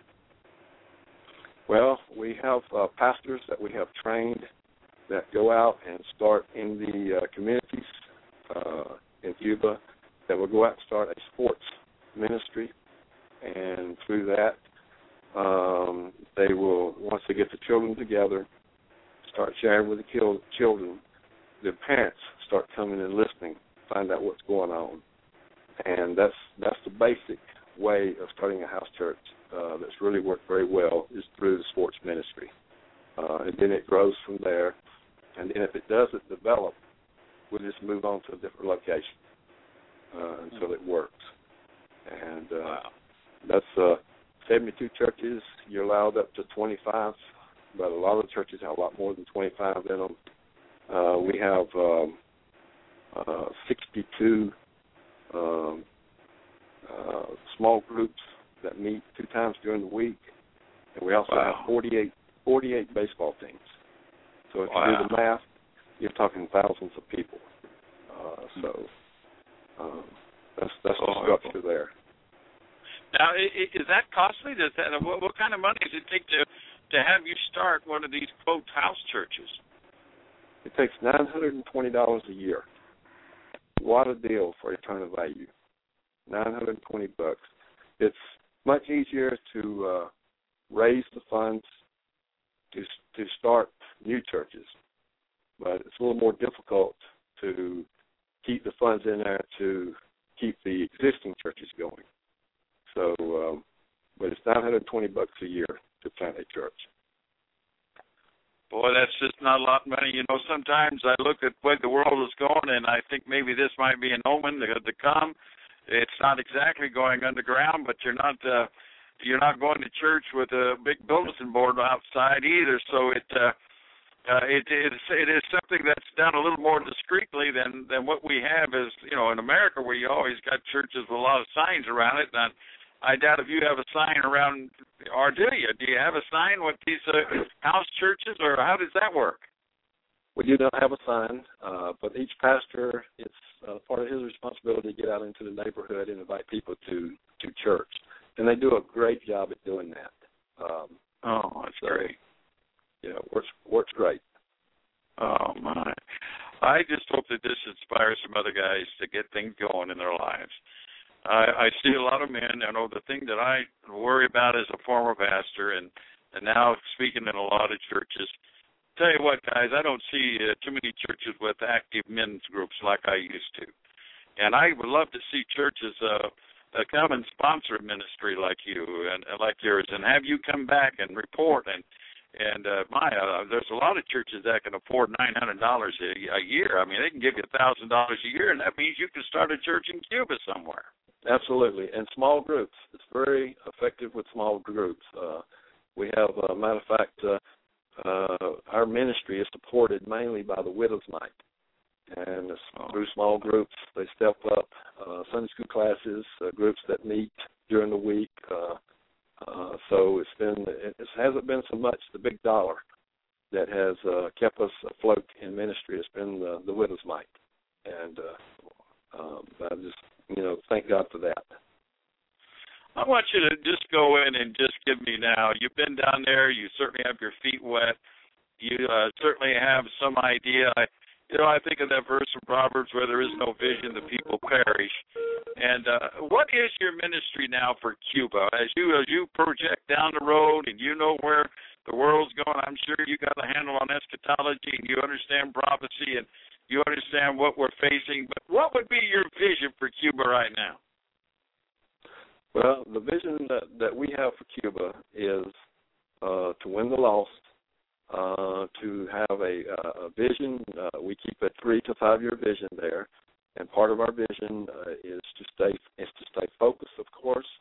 S5: Well, we have uh, pastors that we have trained that go out and start in the uh, communities uh, in Cuba, that will go out and start a sports ministry, and through that, um, they will, once they get the children together, start sharing with the children. The parents start coming and listening, find out what's going on, and that's that's the basic way of starting a house church uh, that's really worked very well, is through the sports ministry, uh, and then it grows from there. And then if it doesn't develop, we'll just move on to a different location uh, until it works. And uh, wow. that's uh, seventy-two churches. You're allowed up to twenty-five, but a lot of the churches have a lot more than twenty-five in them. Uh, we have um, uh, sixty-two um, uh, small groups that meet two times during the week, and we also wow. have forty-eight, forty-eight baseball teams. So if wow. you do the math, you're talking thousands of people. Uh, so um, that's that's the structure there.
S4: Now, is that costly? Does that, what, what kind of money does it take to to have you start one of these quote house churches?
S5: It takes nine hundred and twenty dollars a year. What a deal for eternal value! Nine hundred and twenty bucks. It's much easier to uh, raise the funds to to start new churches, but it's a little more difficult to keep the funds in there to keep the existing churches going. So, um, but it's nine hundred twenty bucks a year to plant a church.
S4: Boy, that's just not a lot of money. You know, sometimes I look at where the world is going, and I think maybe this might be an omen to, to come. It's not exactly going underground, but you're not. Uh, You're not going to church with a big bulletin board outside either, so it uh, uh, it, it, is, it is something that's done a little more discreetly than, than what we have is, you know, in America where you always got churches with a lot of signs around it. And I doubt if you have a sign around, or do you? Do you have a sign with these uh, house churches, or how does that work?
S5: We do not have a sign, uh, but each pastor, it's uh, part of his responsibility to get out into the neighborhood and invite people to, to church. And they do a great job at doing that. Um,
S4: oh, that's so, great.
S5: Yeah, it works, works great.
S4: Oh, my. I just hope that this inspires some other guys to get things going in their lives. I, I see a lot of men. I know the thing that I worry about as a former pastor and, and now speaking in a lot of churches, tell you what, guys, I don't see uh, too many churches with active men's groups like I used to. And I would love to see churches uh, uh, come and sponsor a ministry like you and uh, like yours, and have you come back and report. And and uh, my, uh, there's a lot of churches that can afford nine hundred dollars a, a year. I mean, they can give you a thousand dollars a year, and that means you can start a church in Cuba somewhere.
S5: Absolutely, and small groups. It's very effective with small groups. Uh, we have, uh, matter of fact. Uh, Uh, our ministry is supported mainly by the Widow's Mite, and oh. through small groups, they step up, uh, Sunday school classes, uh, groups that meet during the week. Uh, uh, so it's been, it hasn't been so much the big dollar that has uh, kept us afloat in ministry. It's been the, the Widow's Mite, and uh, um, I just, you know, thank God for that.
S4: I want you to just go in and just give me now. You've been down there. You certainly have your feet wet. You uh, certainly have some idea. I, you know, I think of that verse from Proverbs where there is no vision, the people perish. And uh, what is your ministry now for Cuba? As you as you project down the road and you know where the world's going, I'm sure you got a handle on eschatology and you understand prophecy and you understand what we're facing. But what would be your vision for Cuba right now?
S5: Well, the vision that, that we have for Cuba is uh, to win the lost, uh, to have a, a vision. Uh, we keep a three to five year vision there, and part of our vision uh, is to stay is to stay focused, of course,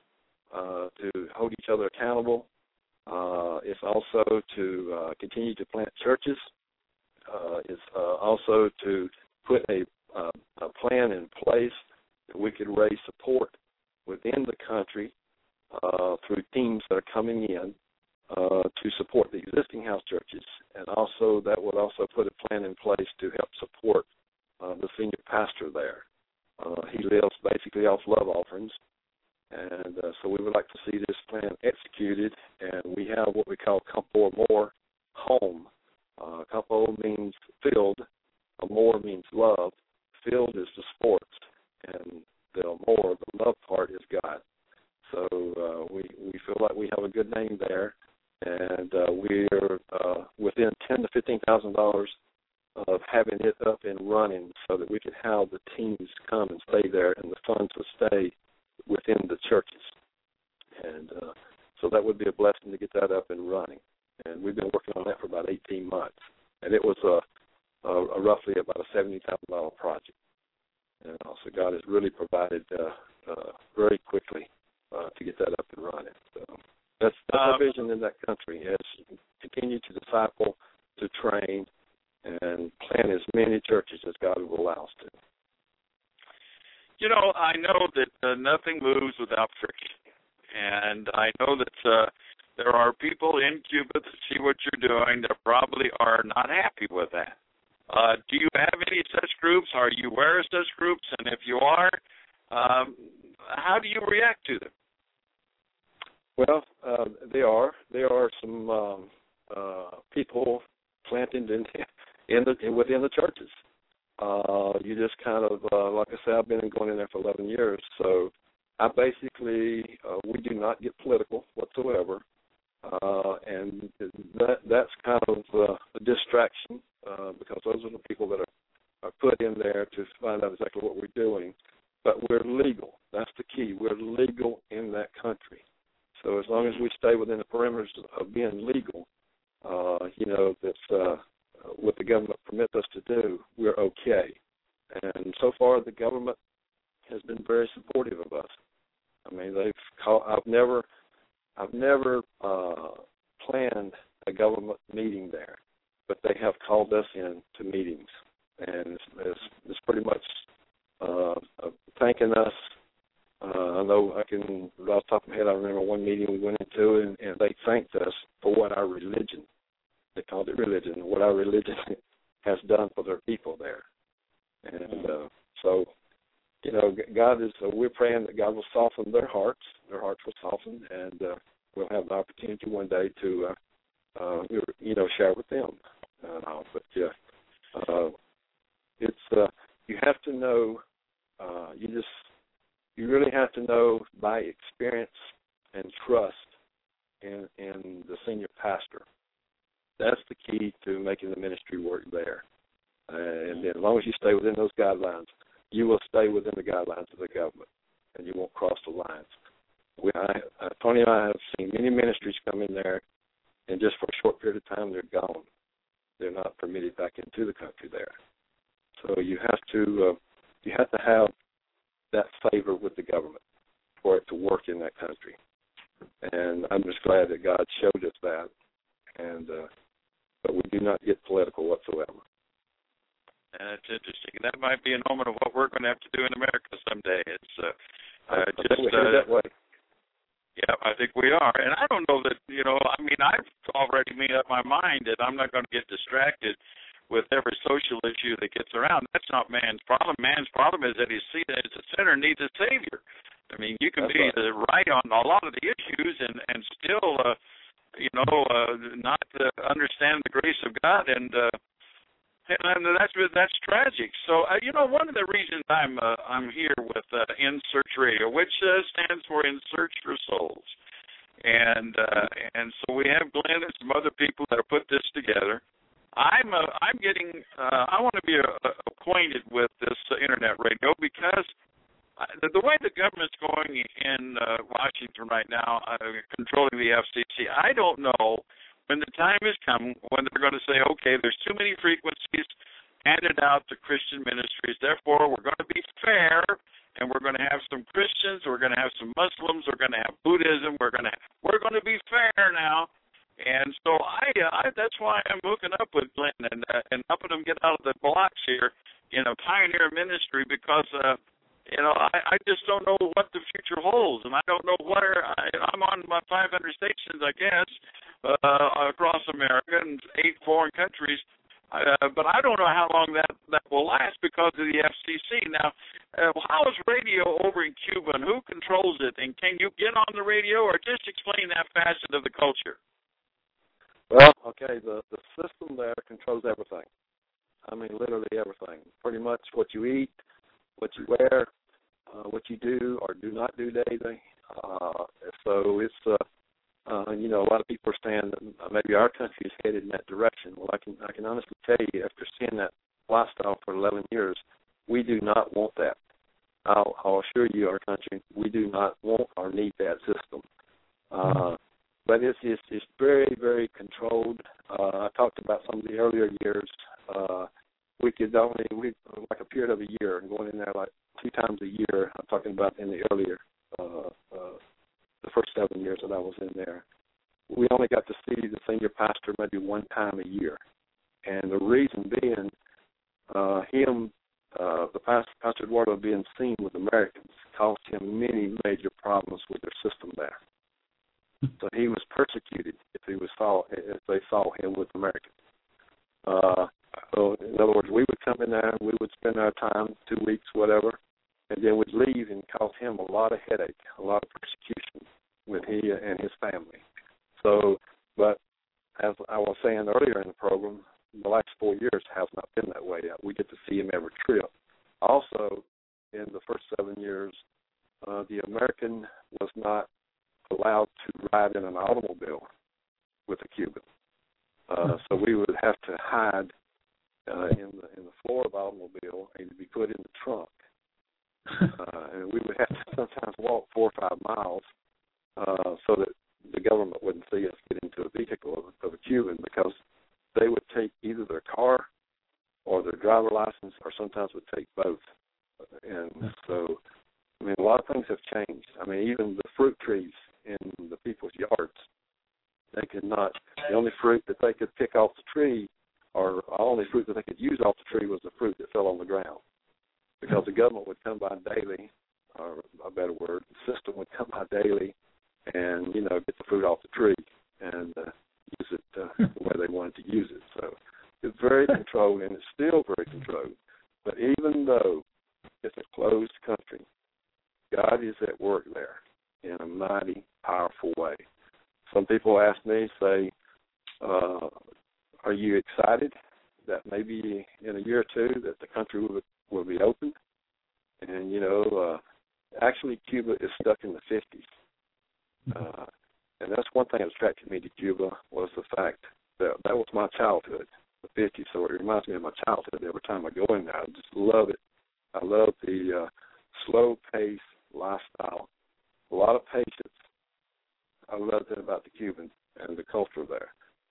S11: also to uh, continue to plant churches. Uh, it's uh, also to put a, uh, a plan in place that we could raise support within the country uh, through teams that are coming in uh, to support the existing house churches, and also that would also put a plan in place to help support uh, the senior pastor there. Uh, he lives basically off love offerings, and uh, so we would like to see this plan executed, and we have what we call Campo Amor home. Uh, Campo means field, Amor means love, field is the sports, and the Amor, the love part, is God. So uh, we, we feel like we have a good name there, and uh, we're uh, within ten to fifteen thousand dollars of having it up and running, so that we can have the teams come and stay there, and the funds will stay within the churches. And uh, so that would be a blessing to get that up and running. And we've been working on that for about eighteen months, and it was a, a, a roughly about a seventy thousand dollars project. And also God has really provided uh, uh, very quickly uh, to get that up and running. So that's, that's our vision in that country, is continue to disciple, to train, and plant as many churches as God will allow us to.
S4: You know, I know that uh, nothing moves without friction, and I know that uh, there are people in Cuba that see what you're doing that probably are not happy with that. Uh, do you have any such groups? Are you aware of such groups? And if you are, um, how do you react to them?
S11: Well, uh, there are. There are some um, uh, people planted in, in the in, within the churches. Uh, you just kind of, uh, like I said, I've been going in there for eleven years, so I basically, uh, we do not get political whatsoever, uh, and that that's kind of uh, a distraction, uh, because those are the people that are, are put in there to find out exactly what we're doing. But we're legal. That's the key. We're legal in that country. So as long as we stay within the perimeters of being legal, uh, you know, that's uh, what the government permits us to do, we're okay. And so far, the government has been very supportive of us. I mean, they've called, I've never, I've never uh, planned a government meeting there, but they have called us in to meetings, and it's, it's, it's pretty much uh, thanking us. Uh, I know I can, off the top of my head, I remember one meeting we went into, and, and they thanked us for what our religion, they called it religion, what our religion has done for their people there. And uh, so, you know, God is, uh, we're praying that God will soften their hearts, their hearts will soften, and uh, we'll have the opportunity one day to, uh, uh, you know, share with them. Uh, but, yeah, uh, it's, uh, you have to know, uh, you just, you really have to know by experience and trust in, in the senior pastor. That's the key to making the ministry work there. Uh, and then as long as you stay within those guidelines, you will stay within the guidelines of the government, and you won't cross the lines. We, I, uh, Tony and I have seen many ministries come in there, and just for a short period of time, they're gone. They're not permitted back into the country there. So you have to, uh, you have to have that favor with the government for it to work in that country. And I'm just glad that God showed us that. And uh, but we do not get political whatsoever.
S4: That's interesting. That might be a moment of what we're going to have to do in America someday. It's uh, uh,
S11: I
S4: just
S11: think we're headed
S4: uh,
S11: that way.
S4: Yeah, I think we are. And I don't know that, you know, I mean, I've already made up my mind that I'm not going to get distracted with every social issue that gets around. That's not man's problem. Man's problem is that he's seen as a sinner needs a savior. I mean, you can
S11: That's
S4: be
S11: right.
S4: uh, right on a lot of the issues and, and still, uh, you know, uh, not uh, understand the grace of God, and uh, and that's that's tragic. So, uh, you know, one of the reasons I'm uh, I'm here with uh, In Search Radio, which uh, stands for In Search for Souls, and uh, and so we have Glenn and some other people that have put this together. I'm uh, I'm getting uh, I want to be uh, acquainted with this uh, internet radio because uh, the, the way the government's going in uh, Washington right now, uh, controlling the F C C, I don't know when the time has come when they're going to say, okay, there's too many frequencies handed out to Christian ministries, therefore we're going to be fair, and we're going to have some Christians, we're going to have some Muslims, we're going to have Buddhism, we're going to we're going to be fair now. And so you know, I, I just don't know what the future holds, and I don't know where I, I'm on my five hundred stations, I guess, uh, across America and eight foreign countries. Uh, but I don't know how long that, that will last because of the F C C. Now, uh, how is radio over in Cuba, and who controls it? And can you get on the radio, or just explain that facet of the culture?
S11: Well, okay, the, the system there controls everything. I mean, literally everything. Pretty much what you eat, what you wear, uh, what you do or do not do daily. Uh, so it's, uh, uh, you know, a lot of people are saying that maybe our country is headed in that direction. Well, I can I can honestly tell you, after seeing that lifestyle for eleven years, we do not want that. I'll, I'll assure you, our country, we do not want or need that system. Uh, but it's, it's it's very, very controlled. Uh, I talked about some of the earlier years. Uh, we could only, we like a period of a year, and going in there like two times a year. I'm talking about in the earlier, uh, uh, the first seven years that I was in there. We only got to see the senior pastor maybe one time a year. And the reason being, uh, him, uh, the pastor, Pastor Eduardo being seen with Americans caused him many major problems with their system there. So he was persecuted if he was saw if they saw him with Americans. Uh, so in other words, we would come in there, we would spend our time, two weeks, whatever, and then we'd leave and cause him a lot of headache, a lot of persecution with he and his family. So, but as I was saying earlier in the program, the last four years has not been that way. We get to see him every trip. Also, in the first seven years, uh, the American was not allowed to ride in an automobile with a Cuban. Uh, so we would have to hide uh, in the in the floor of the automobile and be put in the trunk. Uh, and we would have to sometimes walk four or five miles uh, so that the government wouldn't see us get into a vehicle of, of a Cuban, because they would take either their car or their driver license, or sometimes would take both. And so, I mean, a lot of things have changed. I mean, even the fruit trees in the people's yards, they could not, the only fruit that they could pick off the tree, or the only fruit that they could use off the tree, was the fruit that fell on the ground. Because the government would come by daily, or a better word, the system would come by daily and, you know, get the fruit off the tree and uh, use it uh, the way they wanted to use it. So it's very controlled, and it's still very controlled. But even though it's a closed country, God is at work there in a mighty, powerful way. Some people ask me, say, uh, are you excited that maybe in a year or two that the country will, will be open? And, you know, uh, actually Cuba is stuck in the fifties. Uh, and that's one thing that attracted me to Cuba, was the fact that that was my childhood, the fifties. So it reminds me of my childhood every time I go in there. I just love it. I love the uh, slow-paced lifestyle, a lot of patience. I love that about the Cubans and the culture there.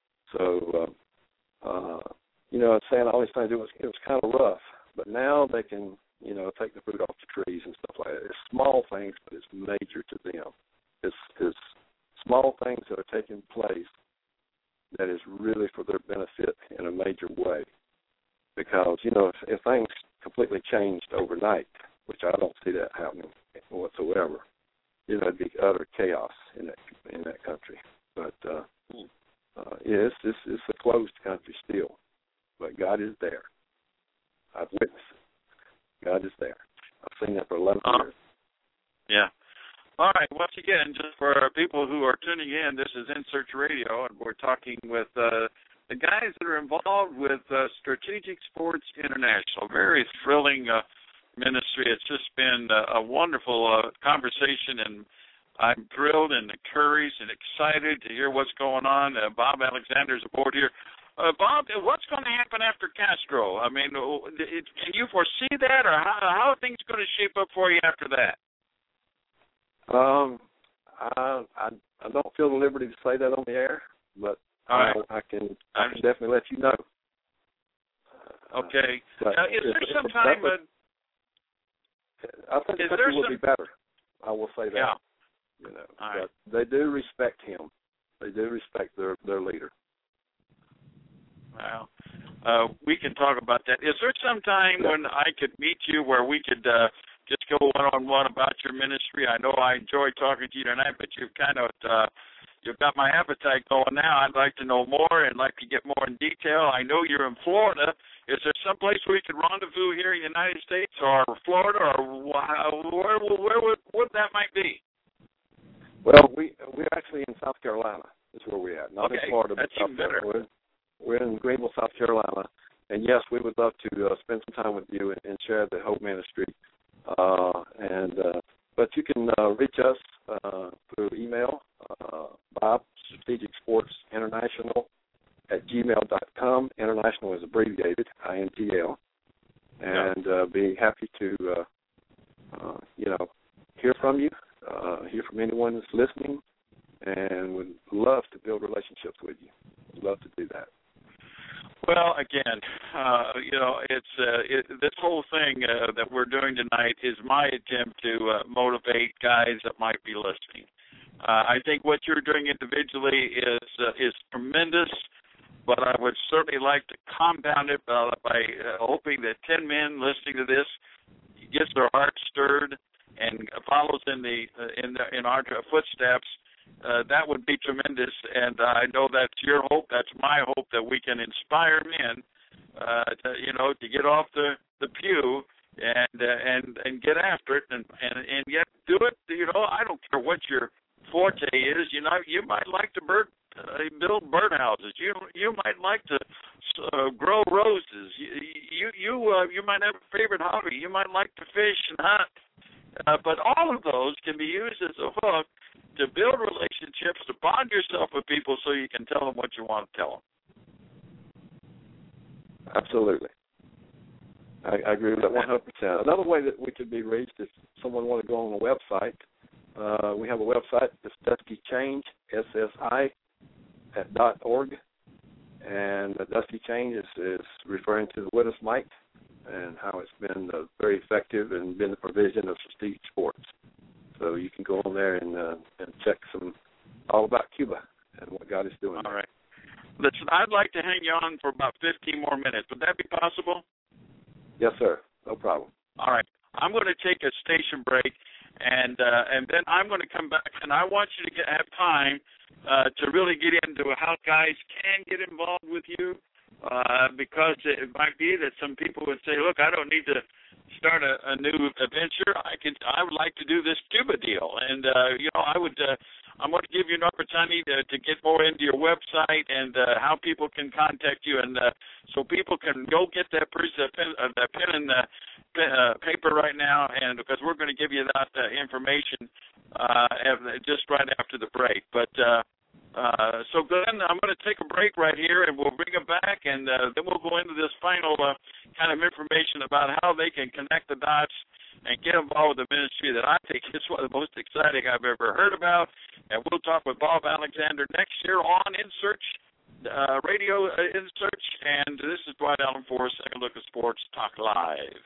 S11: So, uh, uh, you know, saying all these things, it was, it was kind of rough. But now they can, you know, take the fruit off the trees and stuff like that. It's small things, but it's major to them. It's, it's small things that are taking place that is really for their benefit in a major way. Because, you know, if, if things completely changed overnight, which I don't see that happening whatsoever, you know, it'd be utter chaos in that in that country. But uh, uh, yeah, it's, it's, it's a closed country still, but God is there. I've witnessed it. God is there. I've seen that for eleven uh, years.
S4: Yeah. All right. Once again, just for people who are tuning in, this is In Search Radio, and we're talking with uh, the guys that are involved with uh, Strategic Sports International. Very thrilling uh, ministry. It's just been uh, a wonderful uh, conversation, and I'm thrilled and encouraged and excited to hear what's going on. Uh, Bob Alexander's aboard here. Uh, Bob, what's going to happen after Castro? I mean, it, can you foresee that, or how, how are things going to shape up for you after that?
S11: Um, I, I I don't feel the liberty to say that on the air, but right. I, I can I can definitely let you know.
S4: Okay. Uh, now, is there some time?
S11: Would, I think the country would some... be better. I will say that.
S4: Yeah.
S11: You know,
S4: All
S11: but
S4: right.
S11: they do respect him. They do respect their their leader.
S4: Well, uh, we can talk about that. Is there some time when I could meet you where we could uh, just go one-on-one about your ministry. I know I enjoyed talking to you tonight, but you've kind of uh, you've got my appetite going now. I'd like to know more and like to get more in detail. I know you're in Florida. Is there some place where you could rendezvous here in the United States or Florida or where, where, where would what that might be?
S11: Well, we, we're actually in South Carolina. That's where we're at. Not
S4: okay.
S11: in Florida, but
S4: That's
S11: South
S4: even better.
S11: Carolina. We're, we're in Greenville, South Carolina. And, yes, we would love to uh, spend some time with you and, and share the Hope Ministry. Uh, and uh, But you can uh, reach us uh, through email, uh, Bob, Strategic Sports International at gmail dot com. International is abbreviated, I N T L. And uh, be happy to, uh, uh, you know, hear from you, uh, hear from anyone that's listening, and would love to build relationships with you. Would love to do that.
S4: Well, again, uh, you know, it's uh, it, this whole thing uh, that we're doing tonight is my attempt to uh, motivate guys that might be listening. Uh, I think what you're doing individually is uh, is tremendous, but I would certainly like to compound it uh, by uh, hoping that ten men listening to this gets their heart stirred and follows in the uh, in the, in our footsteps. Uh, that would be tremendous, and uh, I know that's your hope. That's my hope that we can inspire men, uh, to, you know, to get off the, the pew and uh, and and get after it, and, and and yet do it. You know, I don't care what your forte is. You know, you might like to bird, uh, build birdhouses. You you might like to uh, grow roses. You you you, uh, you might have a favorite hobby. You might like to fish and hunt. Uh, but all of those can be used as a hook to build relationships, to bond yourself with people so you can tell them what you want to tell them.
S11: Absolutely. I, I agree with that one hundred percent. Another way that we could be reached is someone want to go on the website. Uh, we have a website, it's Dusky Change, S S I, at dot org. And the Dusky Change is, is referring to the Widow's Mite and how it's been uh, very effective and been the provision of strategic sports. So you can go on there and uh, and check some all about Cuba and what God is doing.
S4: All right. Listen, I'd like to hang you on for about fifteen more minutes. Would that be possible?
S11: Yes, sir. No problem.
S4: All right. I'm going to take a station break, and uh, and then I'm going to come back, and I want you to get, have time uh, to really get into how guys can get involved with you, uh, because it might be that some people would say, look, I don't need to start a, a new adventure. I could, I would like to do this Cuba deal, and uh, you know, I would. Uh, I'm going to give you an opportunity to, to get more into your website and uh, how people can contact you, and uh, so people can go get that piece of pen, uh, that pen and uh, pen, uh, paper right now, and because we're going to give you that uh, information uh, just right after the break. But uh, uh, so Glenn, I'm going to take a break right here, and we'll bring it back, and uh, then we'll go into this final uh, kind of information about how they can connect the dots and get involved with the ministry that I think is one of the most exciting I've ever heard about. And we'll talk with Bob Alexander next year on In Search, uh, Radio uh, In Search. And this is Dwight Allen for Second Look at Sports Talk Live.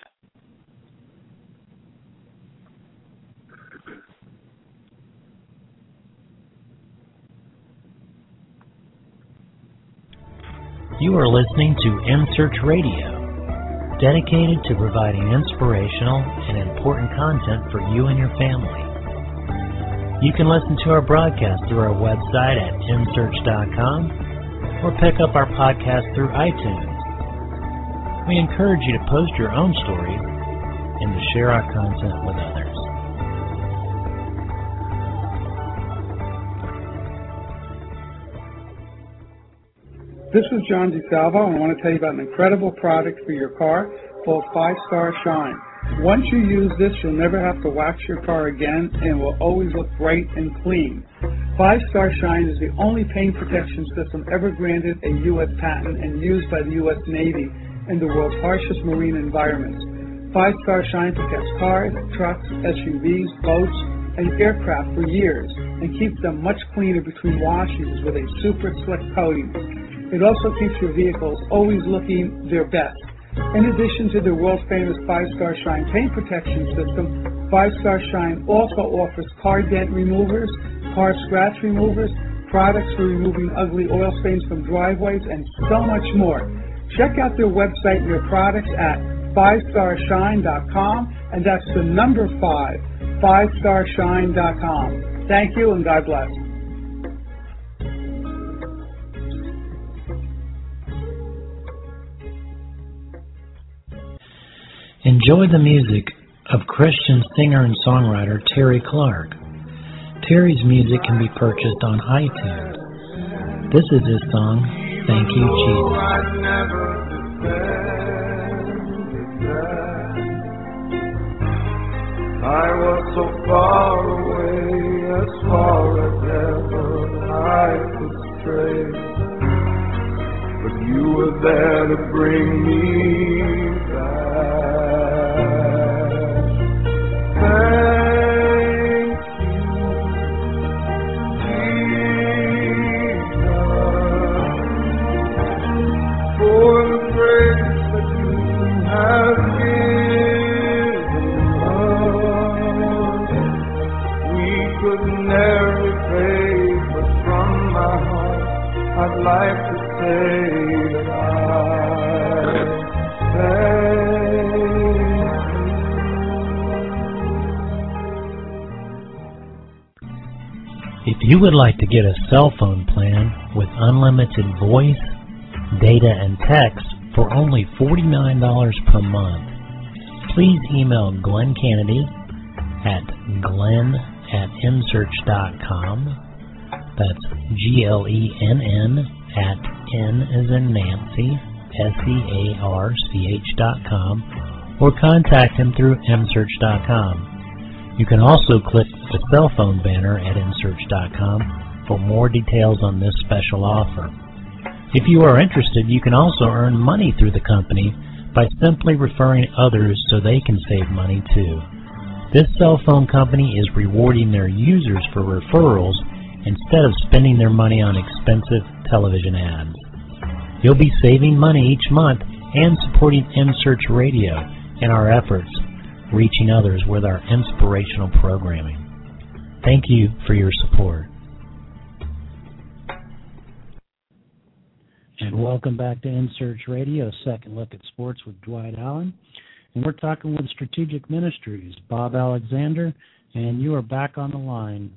S1: You are listening to In Search Radio, dedicated to providing inspirational and important content for you and your family. You can listen to our broadcast through our website at in search dot com or pick up our podcast through iTunes. We encourage you to post your own stories and to share our content with others.
S9: This is John DeSalvo, and I want to tell you about an incredible product for your car called Five Star Shine. Once you use this, you'll never have to wax your car again, and it will always look bright and clean. Five Star Shine is the only paint protection system ever granted a U S patent and used by the U S Navy in the world's harshest marine environments. Five Star Shine protects cars, trucks, S U Vs, boats, and aircraft for years and keeps them much cleaner between washings with a super slick coating. It also keeps your vehicles always looking their best. In addition to the world-famous Five Star Shine paint protection system, Five Star Shine also offers car dent removers, car scratch removers, products for removing ugly oil stains from driveways, and so much more. Check out their website and their products at five star shine dot com and that's the number five, five star shine dot com. Thank you, and God bless.
S1: Enjoy the music of Christian singer and songwriter Terry Clark. Terry's music can be purchased on iTunes. This is his song, Thank You, Jesus.
S10: I was so far away, as far as ever I could stray, but you were there to bring me back. Thank you, Jesus, for the grace that you have given. Could never repay, but from my heart I'd like to say that I thank you.
S1: If you would like to get a cell phone plan with unlimited voice, data, and text for only forty-nine dollars per month, please email Glenn Kennedy at glenn at m search dot com. That's G L E N N at N as in Nancy, S E A R C H dot com, or contact him through m search dot com. You can also click the cell phone banner at m search dot com for more details on this special offer. If you are interested, you can also earn money through the company by simply referring others so they can save money too. This cell phone company is rewarding their users for referrals instead of spending their money on expensive television ads. You'll be saving money each month and supporting M-Search Radio and our efforts reaching others with our inspirational programming. Thank you for your support.
S3: And welcome back to M-Search Radio, Second Look at Sports with Dwight Allen. And we're talking with Strategic Ministries, Bob Alexander, and you are back on the line.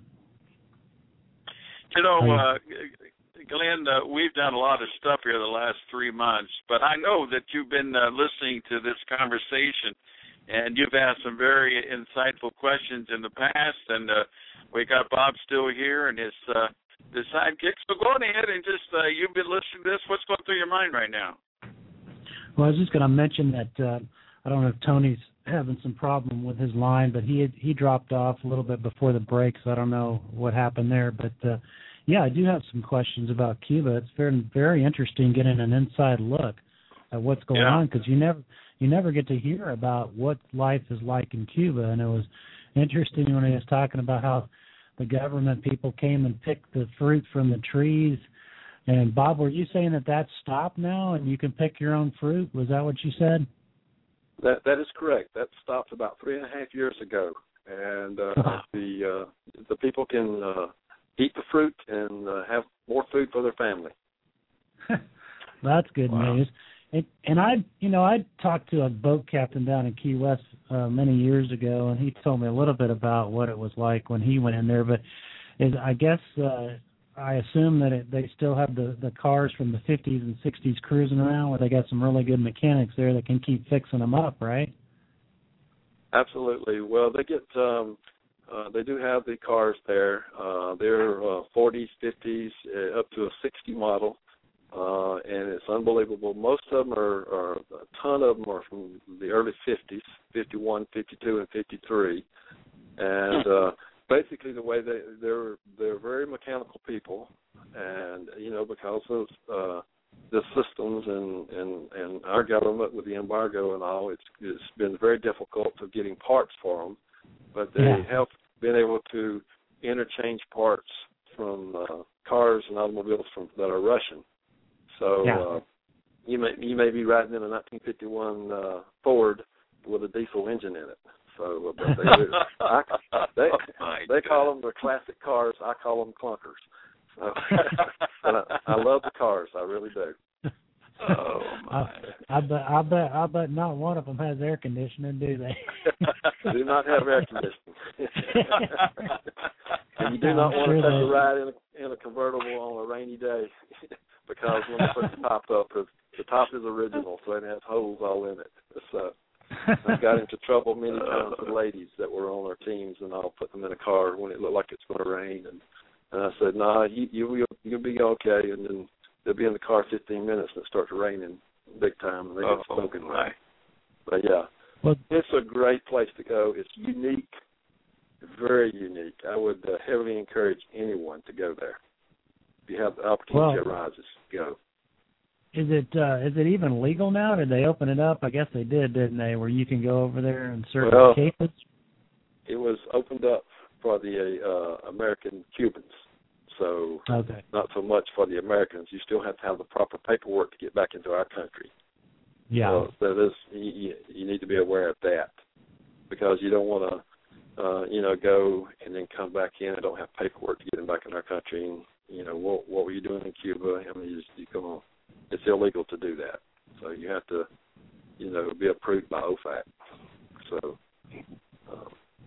S4: You know, uh, Glenn, uh, we've done a lot of stuff here the last three months, but I know that you've been uh, listening to this conversation, and you've asked some very insightful questions in the past, and uh, we got Bob still here and his, uh, his sidekick. So go on ahead and just, uh, you've been listening to this. What's going through your mind right now?
S3: Well, I was just going to mention that uh, I don't know if Tony's having some problem with his line, but he had, he dropped off a little bit before the break, so I don't know what happened there. But, uh, yeah, I do have some questions about Cuba. It's very, very interesting getting an inside look at what's going
S4: yeah.
S3: on, because you never you never get to hear about what life is like in Cuba. And it was interesting when he was talking about how the government people came and picked the fruit from the trees. And, Bob, were you saying that that's stopped now and you can pick your own fruit? Was that what you said?
S11: That that is correct. That stopped about three and a half years ago, and uh, the uh, the people can uh, eat the fruit and uh, have more food for their family.
S3: That's good
S11: wow.
S3: news. And, and I, you know, I talked to a boat captain down in Key West uh, many years ago, and he told me a little bit about what it was like when he went in there. But is, I guess uh, I assume that it, they still have the, the cars from the fifties and sixties cruising around, where they got some really good mechanics there that can keep fixing them up, right?
S11: Absolutely. Well, they get um, uh, they do have the cars there. Uh, they're uh, forties, fifties, uh, up to a sixty model. Uh, and it's unbelievable. Most of them are, are, a ton of them are from the early fifties, fifty-one, fifty-two, and fifty-three. And uh, basically the way they, they're, they're very mechanical people. And, you know, because of uh, the systems and, and, and our government with the embargo and all, it's, it's been very difficult to getting parts for them. But they yeah. have been able to interchange parts from uh, cars and automobiles from, that are Russian. So
S3: yeah.
S11: uh, you may you may be riding in a nineteen fifty-one uh, Ford with a diesel engine in it. So but they do. I, they they call them the classic cars. I call them clunkers. So, and I, I love the cars. I really do. Oh my!
S3: I, I bet, I bet, I bet not one of them has air conditioning, do they?
S11: Do not have air conditioning. And you do not
S3: I'm
S11: want
S3: sure
S11: to take
S3: they-
S11: a ride in a, in a convertible on a rainy day, because when they put the top up, the top is original, so it has holes all in it. So I've got into trouble many times with ladies that were on our teams, and I'll put them in a car when it looked like it's going to rain, and, and I said, "Nah, you you you'll be okay," and then they'll be in the car fifteen minutes and it starts raining big time, and they get soaking wet. But yeah,
S3: well,
S11: it's a great place to go. It's unique, very unique. I would uh, heavily encourage anyone to go there. If you have the opportunity
S3: well,
S11: arises, go.
S3: Is it uh, is it even legal now? Did they open it up? I guess they did, didn't they? Where you can go over there in certain
S11: well,
S3: cases.
S11: It was opened up for the uh, American Cubans. So
S3: okay.
S11: Not so much for the Americans. You still have to have the proper paperwork to get back into our country.
S3: Yeah.
S11: So that is, you, you need to be aware of that, because you don't want to, uh, you know, go and then come back in and don't have paperwork to get them back in our country. And, you know, what, what were you doing in Cuba? I mean, you, you come on. It's illegal to do that. So you have to, you know, be approved by O FAC. So. Um,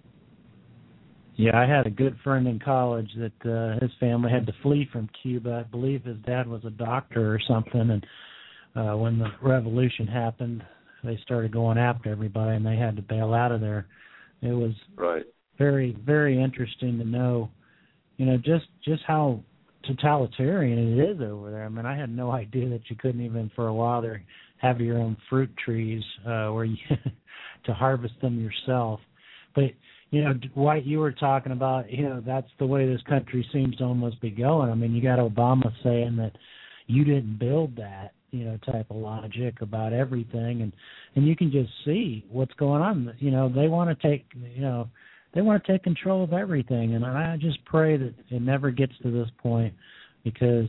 S3: Yeah, I had a good friend in college that uh, his family had to flee from Cuba. I believe his dad was a doctor or something, and uh, when the revolution happened, they started going after everybody, and they had to bail out of there. It was
S11: right.
S3: very, very interesting to know, you know, just just how totalitarian it is over there. I mean, I had no idea that you couldn't even for a while there have your own fruit trees uh, where you to harvest them yourself. But you know, Dwight, you were talking about, you know, that's the way this country seems to almost be going. I mean, you got Obama saying that you didn't build that, you know, type of logic about everything, and and you can just see what's going on. You know, they want to take, you know, they want to take control of everything, and I just pray that it never gets to this point, because,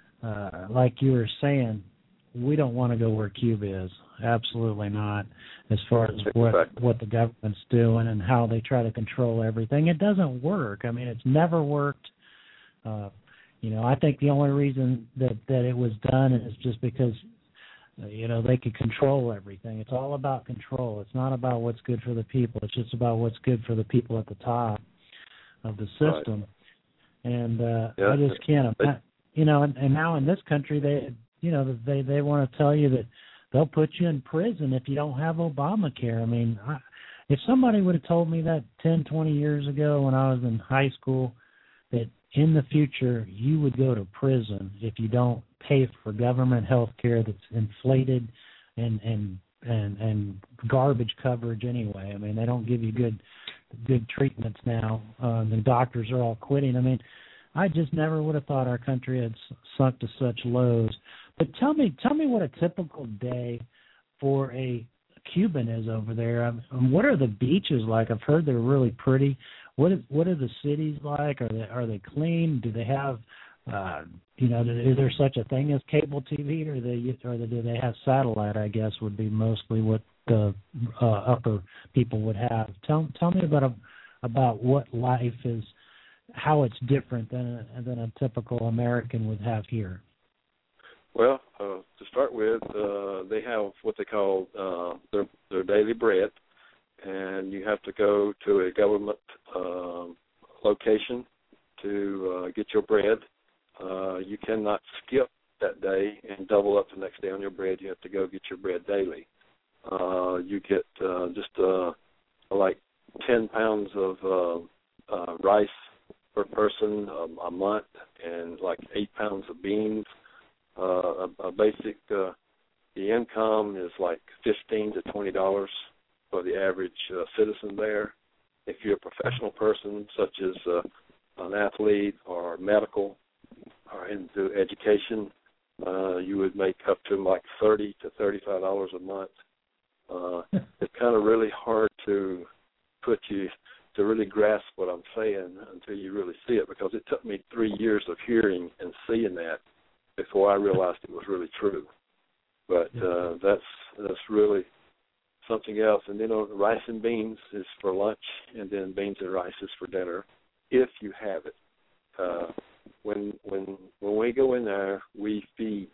S3: uh, like you were saying, we don't want to go where Cuba is. Absolutely not. As far as what what the government's doing and how they try to control everything, it doesn't work. I mean, it's never worked. Uh, you know, I think the only reason that, that it was done is just because, uh, you know, they could control everything. It's all about control. It's not about what's good for the people. It's just about what's good for the people at the top of the system. Right. And uh,
S11: yeah.
S3: I just can't imagine. You know, and, and now in this country, they, you know, they they want to tell you that they'll put you in prison if you don't have Obamacare. I mean, I, if somebody would have told me that ten, twenty years ago when I was in high school, that in the future you would go to prison if you don't pay for government health care that's inflated and, and and and garbage coverage anyway. I mean, they don't give you good good treatments now. Uh, the doctors are all quitting. I mean, I just never would have thought our country had sunk to such lows. But tell me, tell me what a typical day for a Cuban is over there. Um, what are the beaches like? I've heard they're really pretty. What is, what are the cities like? Are they are they clean? Do they have, uh, you know, is there such a thing as cable T V, or they or do they have satellite? I guess would be mostly what the uh, upper people would have. Tell tell me about a, about what life is, how it's different than a, than a typical American would have here.
S11: Well, uh, to start with, uh, they have what they call uh, their their daily bread, and you have to go to a government um, location to uh, get your bread. Uh, you cannot skip that day and double up the next day on your bread. You have to go get your bread daily. Uh, you get uh, just uh, like ten pounds of uh, uh, rice per person um, a month, and like eight pounds of beans. Uh, a, a basic, uh, the income is like fifteen to twenty dollars for the average uh, citizen there. If you're a professional person, such as uh, an athlete or medical or into education, uh, you would make up to like thirty to thirty-five dollars a month. Uh, it's kind of really hard to put you to really grasp what I'm saying until you really see it, because it took me three years of hearing and seeing that before I realized it was really true. But uh, that's that's really something else. And then uh, rice and beans is for lunch, and then beans and rice is for dinner, if you have it. Uh, when when when we go in there, we feed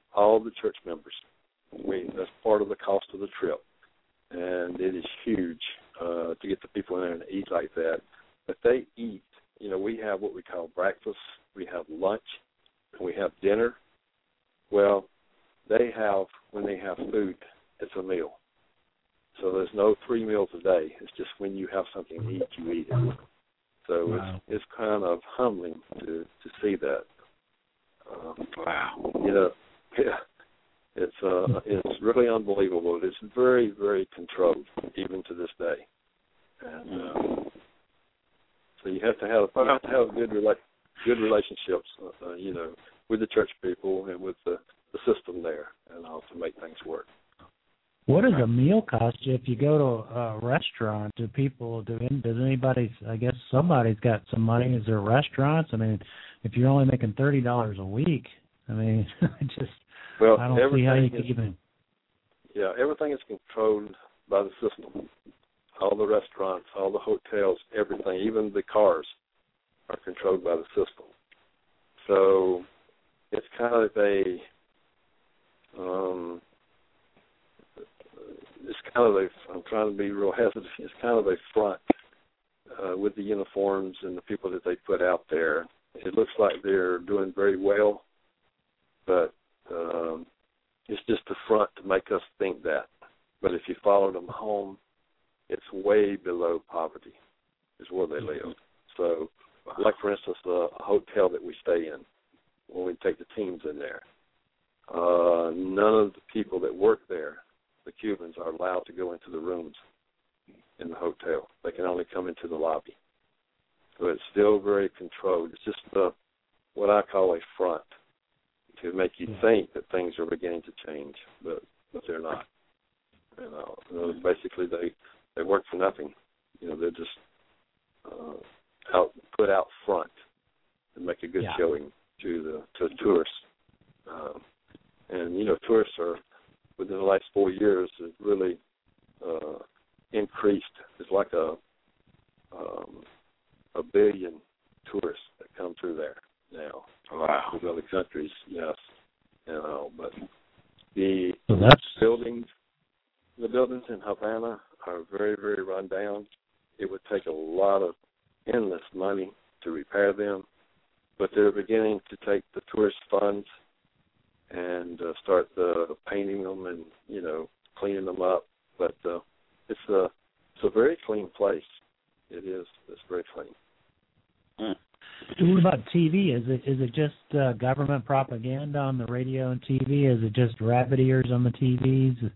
S11: all the church members. We that's part of the cost of the trip, and it is huge uh, to get the people in there and eat like that. But they eat. You know, we have what we call breakfast, we have lunch, and we have dinner. Well, they have, when they have food, it's a meal. So there's no three meals a day. It's just when you have something to eat, you eat it. So wow. it's it's kind of humbling to, to see that. Um, wow. You know, yeah, it's uh, it's really unbelievable. It's very, very controlled, even to this day. And uh, so you have to have you have to have good rela- good relationships, uh, you know, with the church people and with the, the system there, and all to make things work.
S3: What does a meal cost you if you go to a restaurant? Do people, do does anybody, I guess somebody's got some money. Is there restaurants? I mean, if you're only making thirty dollars a week, I mean, I just,
S11: well,
S3: I don't see how you can even.
S11: Yeah, everything is controlled by the system. All the restaurants, all the hotels, everything, even the cars are controlled by the system. So it's kind of a, um, it's kind of a, I'm trying to be real hesitant, it's kind of a front uh, with the uniforms and the people that they put out there. It looks like they're doing very well, but um, it's just a front to make us think that. But if you follow them home, it's way below poverty is where they live. So, like, for instance, a hotel that we stay in, when we take the teams in there, uh, none of the people that work there, the Cubans, are allowed to go into the rooms in the hotel. They can only come into the lobby. So it's still very controlled. It's just uh, what I call a front to make you think that things are beginning to change, but, but they're not. You know, you know, basically they, they work for nothing. You know, they're just uh, out put out front and make a good yeah. showing to the to tourists. Um, and you know, tourists are within the last four years have really uh, increased. It's like a um, a billion tourists that come through there now.
S2: Wow.
S11: With other countries, yes, you know, but the
S3: so that's...
S11: buildings, the buildings in Havana are very, very run down. It would take a lot of endless money to repair them, but they're beginning to take the tourist funds and uh, start uh, painting them and, you know, cleaning them up. But uh, it's a it's a very clean place. It is. It's very clean.
S3: Mm. What about T V? Is it is it just uh, government propaganda on the radio and T V? Is it just rabbit ears on the T Vs?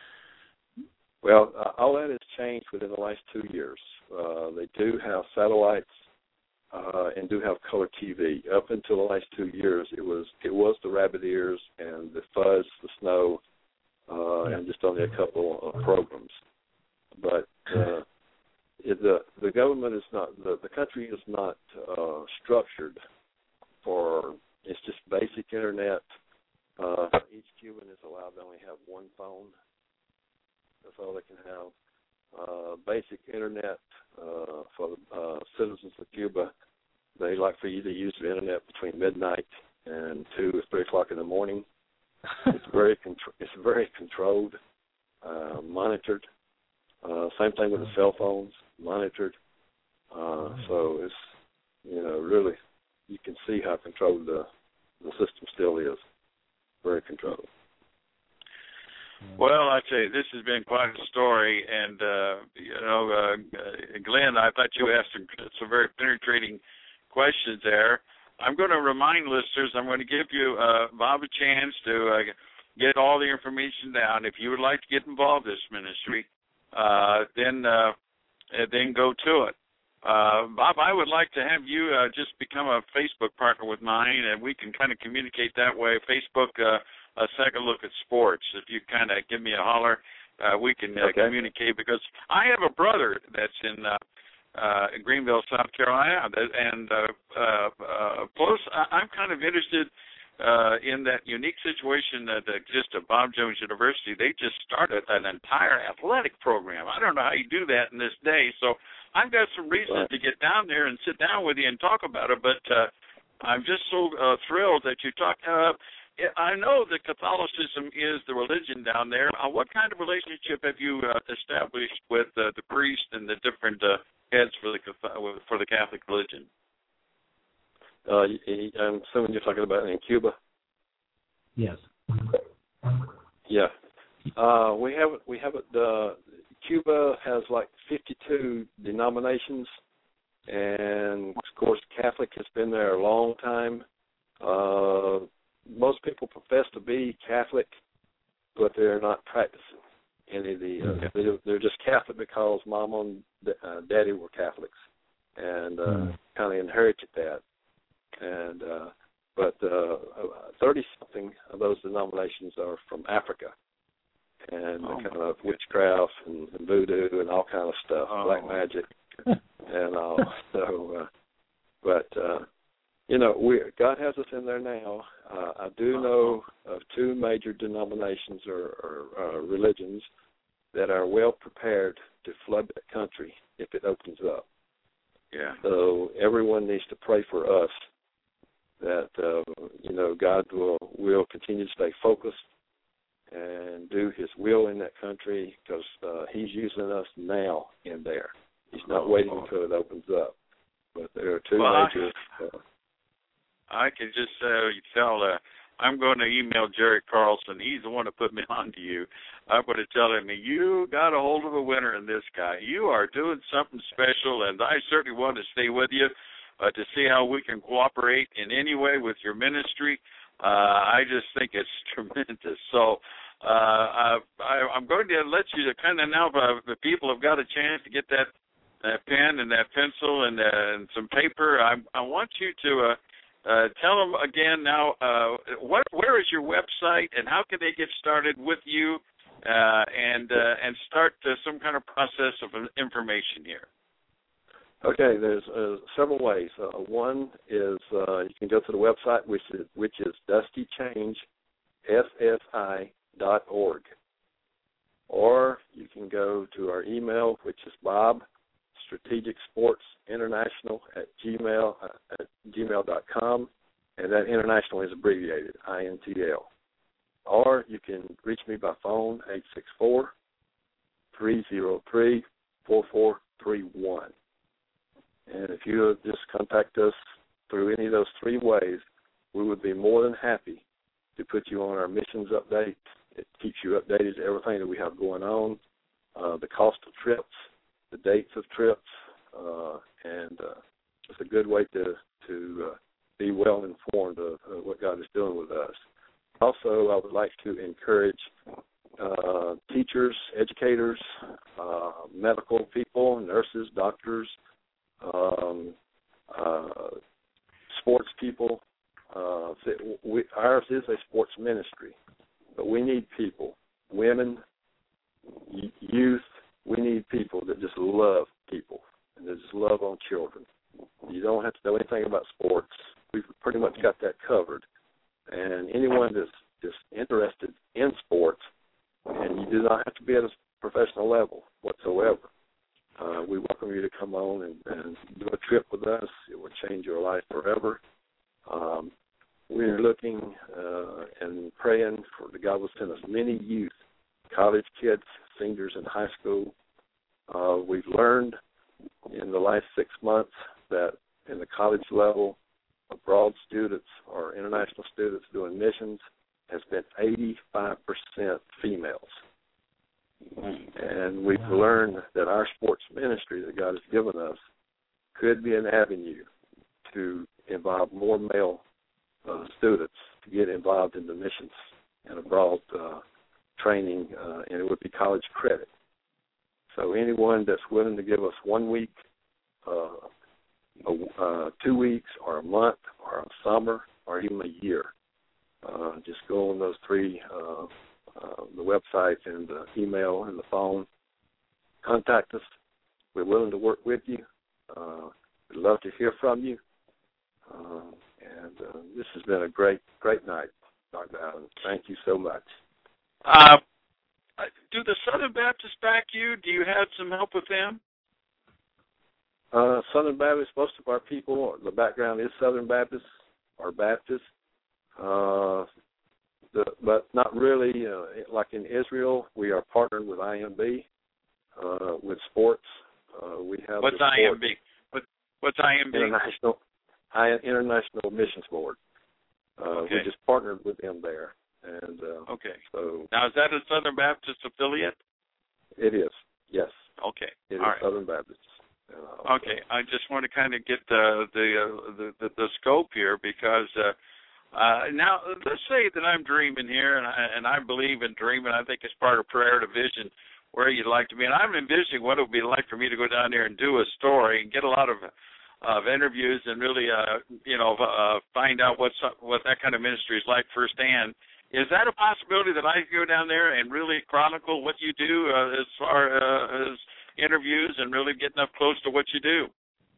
S11: Well, uh, all that has changed within the last two years. Uh, they do have satellites uh, and do have color T V. Up until the last two years, it was it was the rabbit ears and the fuzz, the snow, uh, yeah. and just only a couple of programs. But uh, it, the the government is not the, the country is not uh, structured for. It's just basic internet. Uh, each Cuban is allowed to only have one phone. That's all they can have. Uh, basic internet uh, for the uh, citizens of Cuba. They like for you to use the internet between midnight and two or three o'clock in the morning. It's very contr- it's very controlled, uh, monitored. Uh, same thing with the cell phones, monitored. Uh, so it's you know really you can see how controlled the the system still is. Very controlled.
S4: Well, I tell you, this has been quite a story, and uh, you know, uh, Glenn, I thought you asked some, some very penetrating questions there. I'm going to remind listeners, I'm going to give you, uh, Bob, a chance to uh, get all the information down. If you would like to get involved in this ministry, uh, then uh, then go to it. Uh, Bob, I would like to have you uh, just become a Facebook partner with mine, and we can kind of communicate that way. Facebook. Uh, A second look at sports. If you kind of give me a holler, uh, we can uh, okay. communicate, because I have a brother that's in uh, uh, Greenville, South Carolina, and uh, uh, uh, plus I'm kind of interested uh, in that unique situation that exists at Bob Jones University. They just started an entire athletic program. I don't know how you do that in this day, so I've got some reason right. to get down there and sit down with you and talk about it, but uh, I'm just so uh, thrilled that you talked uh, I know that Catholicism is the religion down there. Uh, what kind of relationship have you uh, established with uh, the priest and the different uh, heads for the for the Catholic religion?
S11: Uh, I'm assuming you're talking about in Cuba.
S3: Yes.
S11: Yeah. Uh, we haven't. We haven't. Uh, Cuba has like fifty-two denominations, and of course, Catholic has been there a long time. Uh, most people profess to be Catholic, but they're not practicing any of the. Uh, they, they're just Catholic because Mama and uh, Daddy were Catholics, and uh, mm. kind of inherited that. And uh, but thirty uh, something of those denominations are from Africa, and oh, kind of witchcraft and, and voodoo and all kind of stuff, oh. black magic and all. So, uh, but. Uh, You know, we God has us in there now. Uh, I do know of two major denominations or, or uh, religions that are well prepared to flood that country if it opens up.
S4: Yeah.
S11: So everyone needs to pray for us that uh, you know God will will continue to stay focused and do His will in that country because uh, He's using us now in there. He's not waiting until it opens up. But there are two
S4: well,
S11: major.
S4: I-
S11: uh,
S4: I can just uh, tell uh, I'm going to email Jerry Carlson. He's the one that put me on to you. I'm going to tell him, you got a hold of a winner in this guy. You are doing something special, and I certainly want to stay with you uh, to see how we can cooperate in any way with your ministry. Uh, I just think it's tremendous. So uh, I, I'm going to let you to kind of now, uh, the people have got a chance to get that, that pen and that pencil and, uh, and some paper. I, I want you to uh, Uh, tell them again now, uh, what, where is your website and how can they get started with you uh, and uh, and start uh, some kind of process of information here?
S11: Okay, there's uh, several ways. Uh, one is uh, you can go to the website, which is, which is dusty change s s i dot org. Or you can go to our email, which is Bob Strategic Sports International at gmail uh, at gmail dot com, and that international is abbreviated I N T L. Or you can reach me by phone eight six four, three zero three, four four three one. And if you just contact us through any of those three ways, we would be more than happy to put you on our missions update. It keeps you updated to everything that we have going on, uh, the cost of trips, the dates of trips, uh, and uh, it's a good way to to uh, be well informed of, of what God is doing with us. Also, I would like to encourage uh, teachers, educators, uh, medical people, nurses, doctors, um, uh, sports people. Uh, we, ours is a sports ministry, but we need people, women, y- youth. We need people that just love people and that just love on children. You don't have to know anything about sports. We've pretty much got that covered. And anyone that's just interested in sports, and you do not have to be at a professional level whatsoever, uh, we welcome you to come on and, and do a trip with us. It will change your life forever. Um, we're looking uh, and praying for the God will send us many youth, college kids, seniors in high school. Uh, we've learned in the last six months that in the college level, abroad students or international students doing missions has been eighty-five percent females. And we've learned that our sports ministry that God has given us could be an avenue to involve more male uh, students to get involved in the missions and abroad uh, training, uh, and it would be college credit. So anyone that's willing to give us one week, uh, a, uh, two weeks, or a month, or a summer, or even a year, uh, just go on those three, uh, uh, the website and the email and the phone. Contact us. We're willing to work with you. Uh, we'd love to hear from you. Uh, and uh, this has been a great, great night, Doctor Allen. Thank you so much.
S4: Uh, do the Southern Baptists back you? Do you have some help with them?
S11: Uh, Southern Baptist, most of our people, the background is Southern Baptist or Baptist. Uh, the, but not really. Uh, like in Israel, we are partnered with I M B uh, with sports. Uh, we have
S4: what's
S11: the
S4: I M B? What, what's I M B?
S11: International I, International Missions Board. Uh,
S4: okay.
S11: We just partnered with them there, and uh,
S4: okay.
S11: So
S4: now is that a Southern Baptist affiliate?
S11: It is. Yes.
S4: Okay.
S11: It
S4: All
S11: is
S4: right.
S11: Southern Baptist. Uh,
S4: okay. I just want to kind of get the the, uh, the the the scope here because. Uh, Uh, now, let's say that I'm dreaming here, and I, and I believe in dreaming. I think it's part of prayer to vision where you'd like to be. And I'm envisioning what it would be like for me to go down there and do a story and get a lot of of interviews and really, uh, you know, uh, find out what's what that kind of ministry is like firsthand. Is that a possibility that I could go down there and really chronicle what you do uh, as far uh, as interviews and really getting up close to what you do?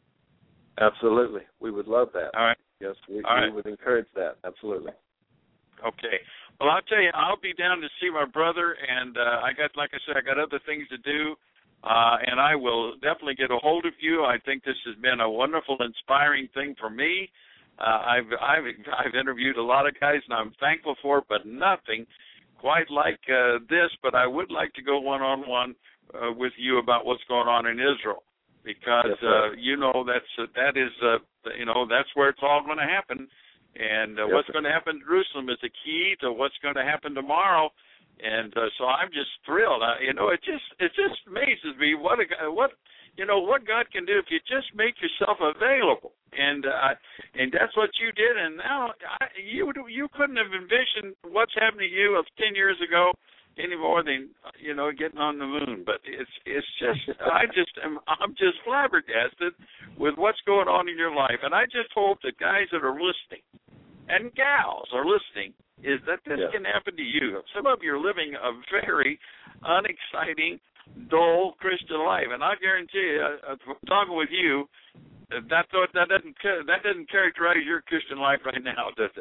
S11: Absolutely. We would love that.
S4: All right.
S11: Yes, we,
S4: All right.
S11: we would encourage that. Absolutely.
S4: Okay. Well, I'll tell you, I'll be down to see my brother, and uh, I got, like I said, I got other things to do, uh, and I will definitely get a hold of you. I think this has been a wonderful, inspiring thing for me. Uh, I've, I've, I've interviewed a lot of guys, and I'm thankful for it, but nothing quite like uh, this. But I would like to go one-on-one uh, with you about what's going on in Israel. Because
S11: yes,
S4: uh, you know that's uh, that is uh, you know that's where it's all going to happen, and uh,
S11: yes,
S4: what's going to happen in Jerusalem is the key to what's going to happen tomorrow, and uh, so I'm just thrilled. Uh, you know, it just it just amazes me what a, what you know what God can do if you just make yourself available, and uh, and that's what you did. And now I, you you couldn't have envisioned what's happening to you of ten years ago. Any more than, you know, getting on the moon. But it's it's just, I just am, I'm just flabbergasted with what's going on in your life. And I just hope that guys that are listening and gals are listening is that this
S11: yeah.
S4: can happen to you. Some of you are living a very unexciting, dull Christian life. And I guarantee you, uh, talking with you, that, that, doesn't, that doesn't characterize your Christian life right now, does it?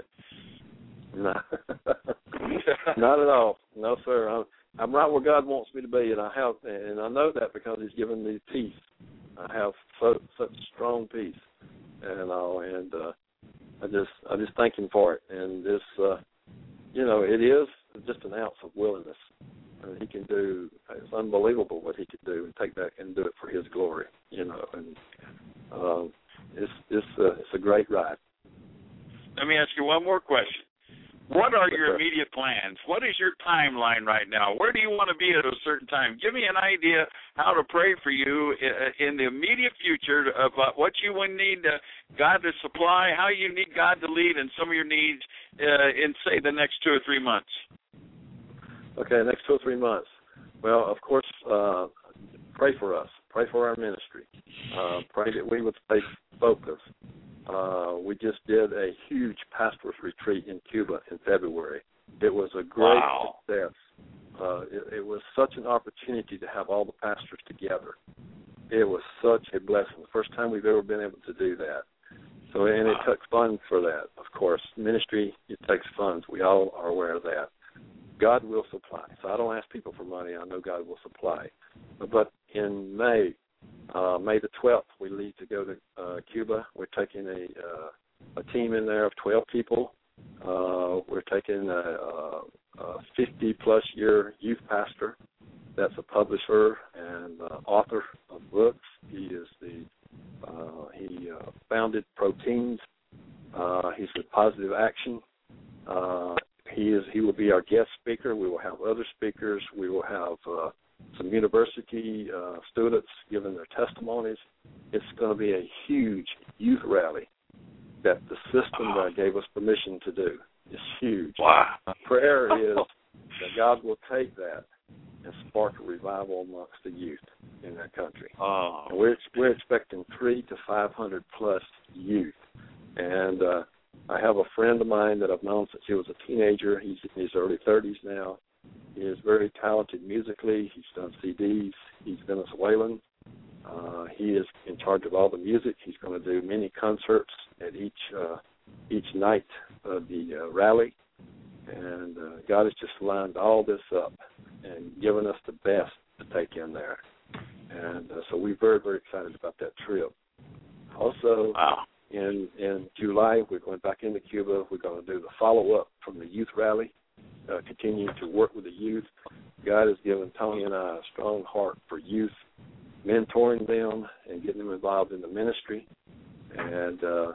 S11: No. Not at all. No, sir. I'm, I'm right where God wants me to be, and I have, and I know that because He's given me peace. I have so, such strong peace, and all, and uh, I just, I just thank Him for it. And this, uh, you know, it is just an ounce of willingness. And He can do. It's unbelievable what He could do, and take that and do it for His glory. You know, and um, it's, it's, uh, it's a great ride.
S4: Let me ask you one more question. What are your immediate plans? What is your timeline right now? Where do you want to be at a certain time? Give me an idea how to pray for you in the immediate future about what you will need God to supply, how you need God to lead, and some of your needs uh, in, say, the next two or three months.
S11: Okay, next two or three months. Well, of course, uh, pray for us. Pray for our ministry. Uh, pray that we would stay focused. Uh, we just did a huge pastor's retreat in Cuba in February. It was a great
S4: wow.
S11: success. Uh, it, it was such an opportunity to have all the pastors together. It was such a blessing. The first time we've ever been able to do that. So, and it took funds for that, of course. Ministry, it takes funds. We all are aware of that. God will supply. So I don't ask people for money. I know God will supply. But in May, Uh, May the twelfth, we leave to go to uh, Cuba. We're taking a uh, a team in there of twelve people. Uh, we're taking a, a fifty-plus year youth pastor that's a publisher and uh, author of books. He is the uh, he uh, founded Proteins. Uh, he's with Positive Action. Uh, he is he will be our guest speaker. We will have other speakers. We will have uh, some university uh, students giving their testimonies. It's going to be a huge youth rally that the system uh, gave us permission to do. It's huge.
S4: Wow.
S11: My prayer is that God will take that and spark a revival amongst the youth in that country.
S4: Oh.
S11: And we're we're expecting three to five hundred plus youth. And uh, I have a friend of mine that I've known since he was a teenager. He's in his early thirties now. He is very talented musically. He's done C Ds. He's Venezuelan. Uh, he is in charge of all the music. He's going to do many concerts at each uh, each night of the uh, rally. And uh, God has just lined all this up and given us the best to take in there. And uh, so we're very, very excited about that trip. Also,
S4: wow.
S11: in, in July, we're going back into Cuba. We're going to do the follow-up from the youth rally. uh, continuing to work with the youth. God has given Tony and I a strong heart for youth, mentoring them and getting them involved in the ministry. And uh,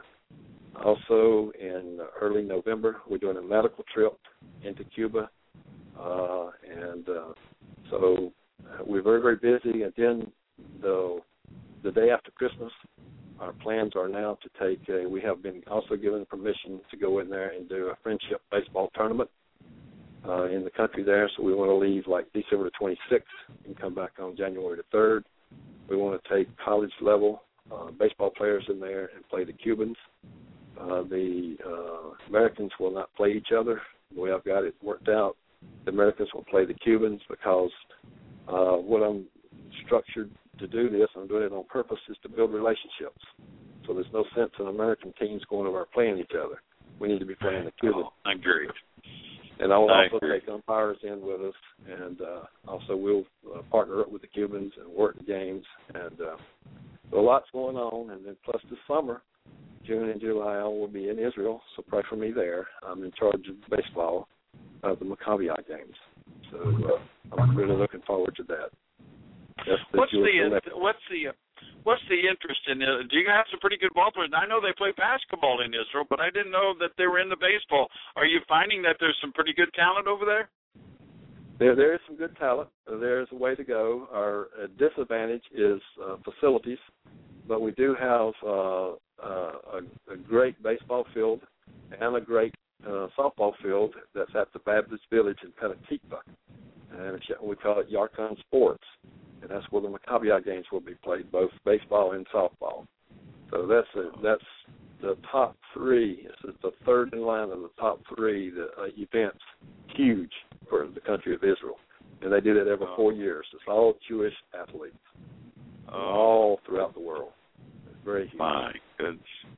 S11: also in early November, we're doing a medical trip into Cuba. Uh, and uh, so we're very, very busy. And then the, the day after Christmas, our plans are now to take a, we have been also given permission to go in there and do a friendship baseball tournament uh, in the country there. So we want to leave like December the twenty-sixth and come back on January the third. We want to take college level uh, baseball players in there and play the Cubans. Uh, the uh, Americans will not play each other. The way I've got it worked out, the Americans will play the Cubans because uh, what I'm structured to do this, I'm doing it on purpose, is to build relationships. So there's no sense in American teams going over playing each other. We need to be playing the Cubans.
S4: Oh, I agree.
S11: And I will
S4: I
S11: also
S4: agree.
S11: take umpires in with us, and uh, also we'll uh, partner up with the Cubans and work the games. And uh, so a lot's going on. And then plus this summer, June and July, I will be in Israel, so pray for me there. I'm in charge of baseball of the Maccabi games. So uh, I'm really looking forward to that. That's the
S4: What's
S11: Jewish
S4: the
S11: Olympics.
S4: what's the what's the interest in it? Do you have some pretty good ball players? I know they play basketball in Israel, but I didn't know that they were in the baseball. Are you finding that there's some pretty good talent over there?
S11: There, there is some good talent. There's a way to go. Our uh, disadvantage is uh, facilities, but we do have uh, uh, a, a great baseball field and a great uh, softball field that's at the Baptist Village in Petah Tikva, and we call it Yarkon Sports, and that's where the Maccabi games will be played, both baseball and softball. So that's a, that's the top three. This is the third in line of the top three the, uh, events, huge for the country of Israel, and they do that every four years. It's all Jewish athletes,
S4: Oh.
S11: all throughout the world. It's very huge.
S4: My goodness.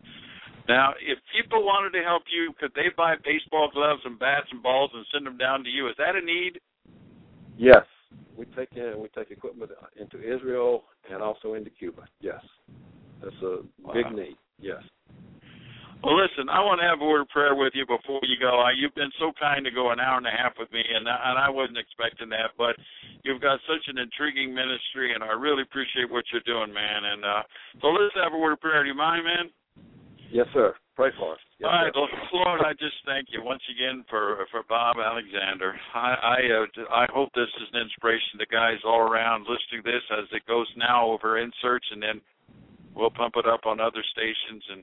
S4: Now, if people wanted to help you, could they buy baseball gloves and bats and balls and send them down to you? Is that a need?
S11: Yes, we take in, we take equipment into Israel and also into Cuba. Yes, that's a big
S4: Wow.
S11: need. Yes.
S4: Well, listen, I want to have a word of prayer with you before you go. I, you've been so kind to go an hour and a half with me, and I, and I wasn't expecting that. But you've got such an intriguing ministry, and I really appreciate what you're doing, man. And uh, so let's have a word of prayer. Do you mind, man?
S11: Yes, sir. Pray for us. Yes,
S4: All right,
S11: sir.
S4: Lord, I just thank you once again for for Bob Alexander. I I, uh, I hope this is an inspiration to guys all around listening to this as it goes now over inserts, and then we'll pump it up on other stations. And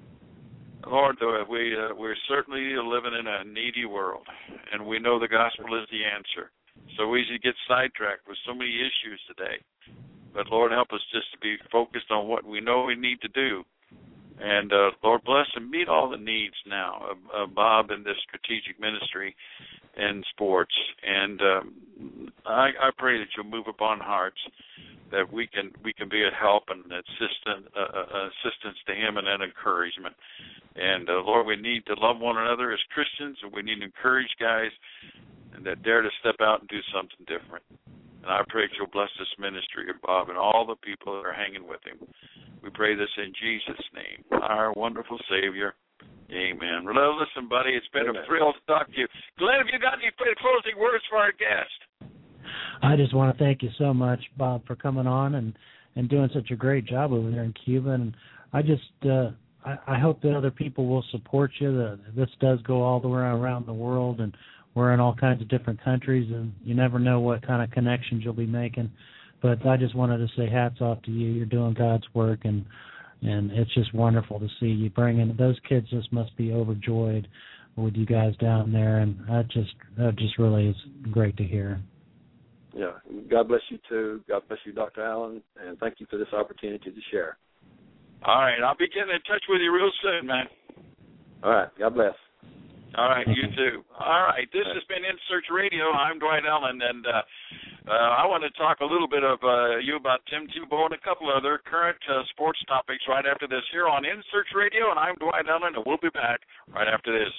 S4: Lord, we uh, we're certainly living in a needy world, and we know the gospel is the answer. So easy to get sidetracked with so many issues today. But Lord, help us just to be focused on what we know we need to do. And, uh, Lord, bless and meet all the needs now of, of Bob in this strategic ministry in sports. And um, I, I pray that you'll move upon hearts, that we can we can be a help and assistant, uh, uh, assistance to him and an encouragement. And, uh, Lord, we need to love one another as Christians, and we need to encourage guys that dare to step out and do something different. And I pray that you'll bless this ministry of Bob and all the people that are hanging with him. We pray this in Jesus' name, our wonderful Savior. Amen. Well, listen, buddy, it's been
S11: Amen.
S4: a thrill to talk to you. Glenn, have you got any closing words for our guest?
S3: I just want to thank you so much, Bob, for coming on and, and doing such a great job over there in Cuba. And I just uh, I, I hope that other people will support you. That this does go all the way around the world, and we're in all kinds of different countries, and you never know what kind of connections you'll be making. But I just wanted to say hats off to you. You're doing God's work, and and it's just wonderful to see you bringing those kids. Just must be overjoyed with you guys down there, and that just that just really is great to hear.
S11: Yeah. God bless you too. God bless you, Doctor Allen, and thank you for this opportunity to share.
S4: All right, I'll be getting in touch with you real soon, man.
S11: All right. God bless.
S4: All right, you too. All right, this has been In Search Radio. I'm Dwight Allen, and uh, uh, I want to talk a little bit of uh, you about Tim Tebow and a couple other current uh, sports topics right after this here on In Search Radio, and I'm Dwight Allen, and we'll be back right after this.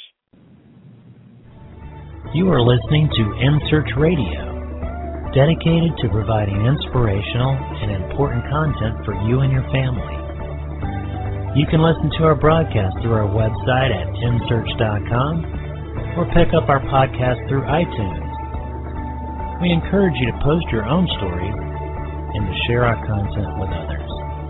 S1: You are listening to In Search Radio, dedicated to providing inspirational and important content for you and your family. You can listen to our broadcast through our website at in search dot com or pick up our podcast through iTunes. We encourage you to post your own stories and to share our content with others.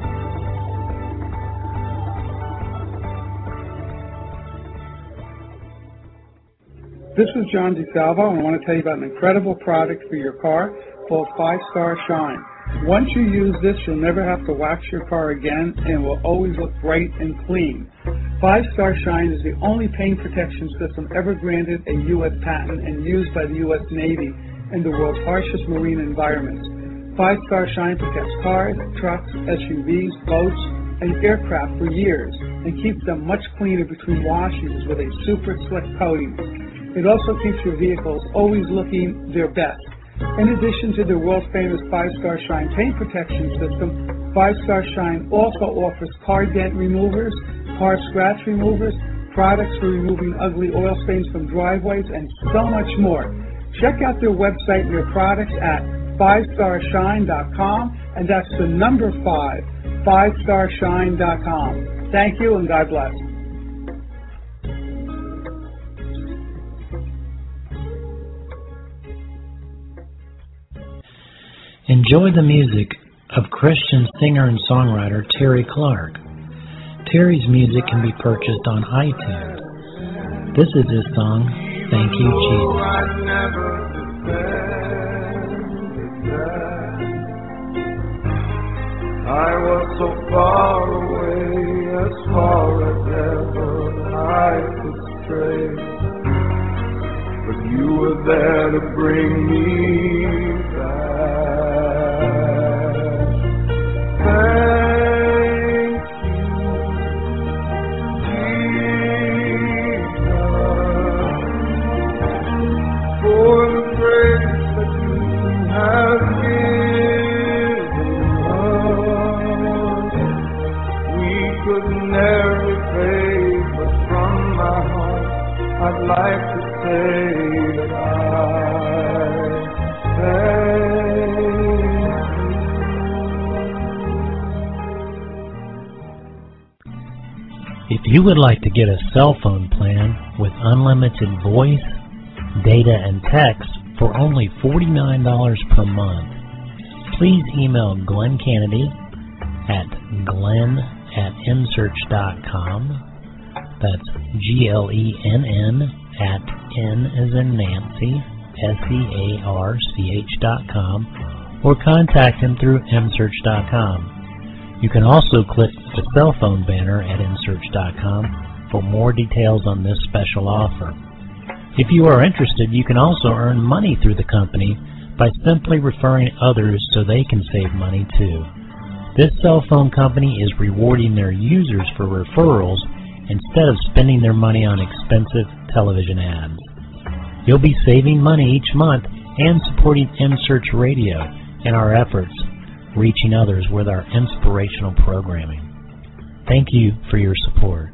S9: This is John DeSalvo, and I want to tell you about an incredible product for your car called Five Star Shine. Once you use this, you'll never have to wax your car again, and it will always look bright and clean. Five Star Shine is the only paint protection system ever granted a U S patent and used by the U S Navy in the world's harshest marine environments. Five Star Shine protects cars, trucks, S U Vs, boats, and aircraft for years and keeps them much cleaner between washes with a super slick coating. It also keeps your vehicles always looking their best. In addition to the world-famous Five Star Shine paint protection system, Five Star Shine also offers car dent removers, car scratch removers, products for removing ugly oil stains from driveways, and so much more. Check out their website and their products at five star shine dot com, and that's the number five, five star shine dot com. Thank you, and God bless.
S1: Enjoy the music of Christian singer and songwriter Terry Clark. Terry's music can be purchased on iTunes. This is his song, Thank You, Jesus.
S10: I was so far away, as far as ever I could stray, but you were there to bring me back. Thank you, Jesus, for the grace that you have given us. We could never repay, but from my heart I'd like to say that I thank you.
S1: If you would like to get a cell phone plan with unlimited voice, data, and text for only forty-nine dollars per month, please email Glenn Kennedy at glenn at n search dot com. That's G L E N N at N as in Nancy, S E A R C H dot com, or contact him through m search dot com. You can also click the cell phone banner at m search dot com for more details on this special offer. If you are interested, you can also earn money through the company by simply referring others so they can save money too. This cell phone company is rewarding their users for referrals instead of spending their money on expensive television ads. You'll be saving money each month and supporting M-Search Radio and our efforts reaching others with our inspirational programming. Thank you for your support.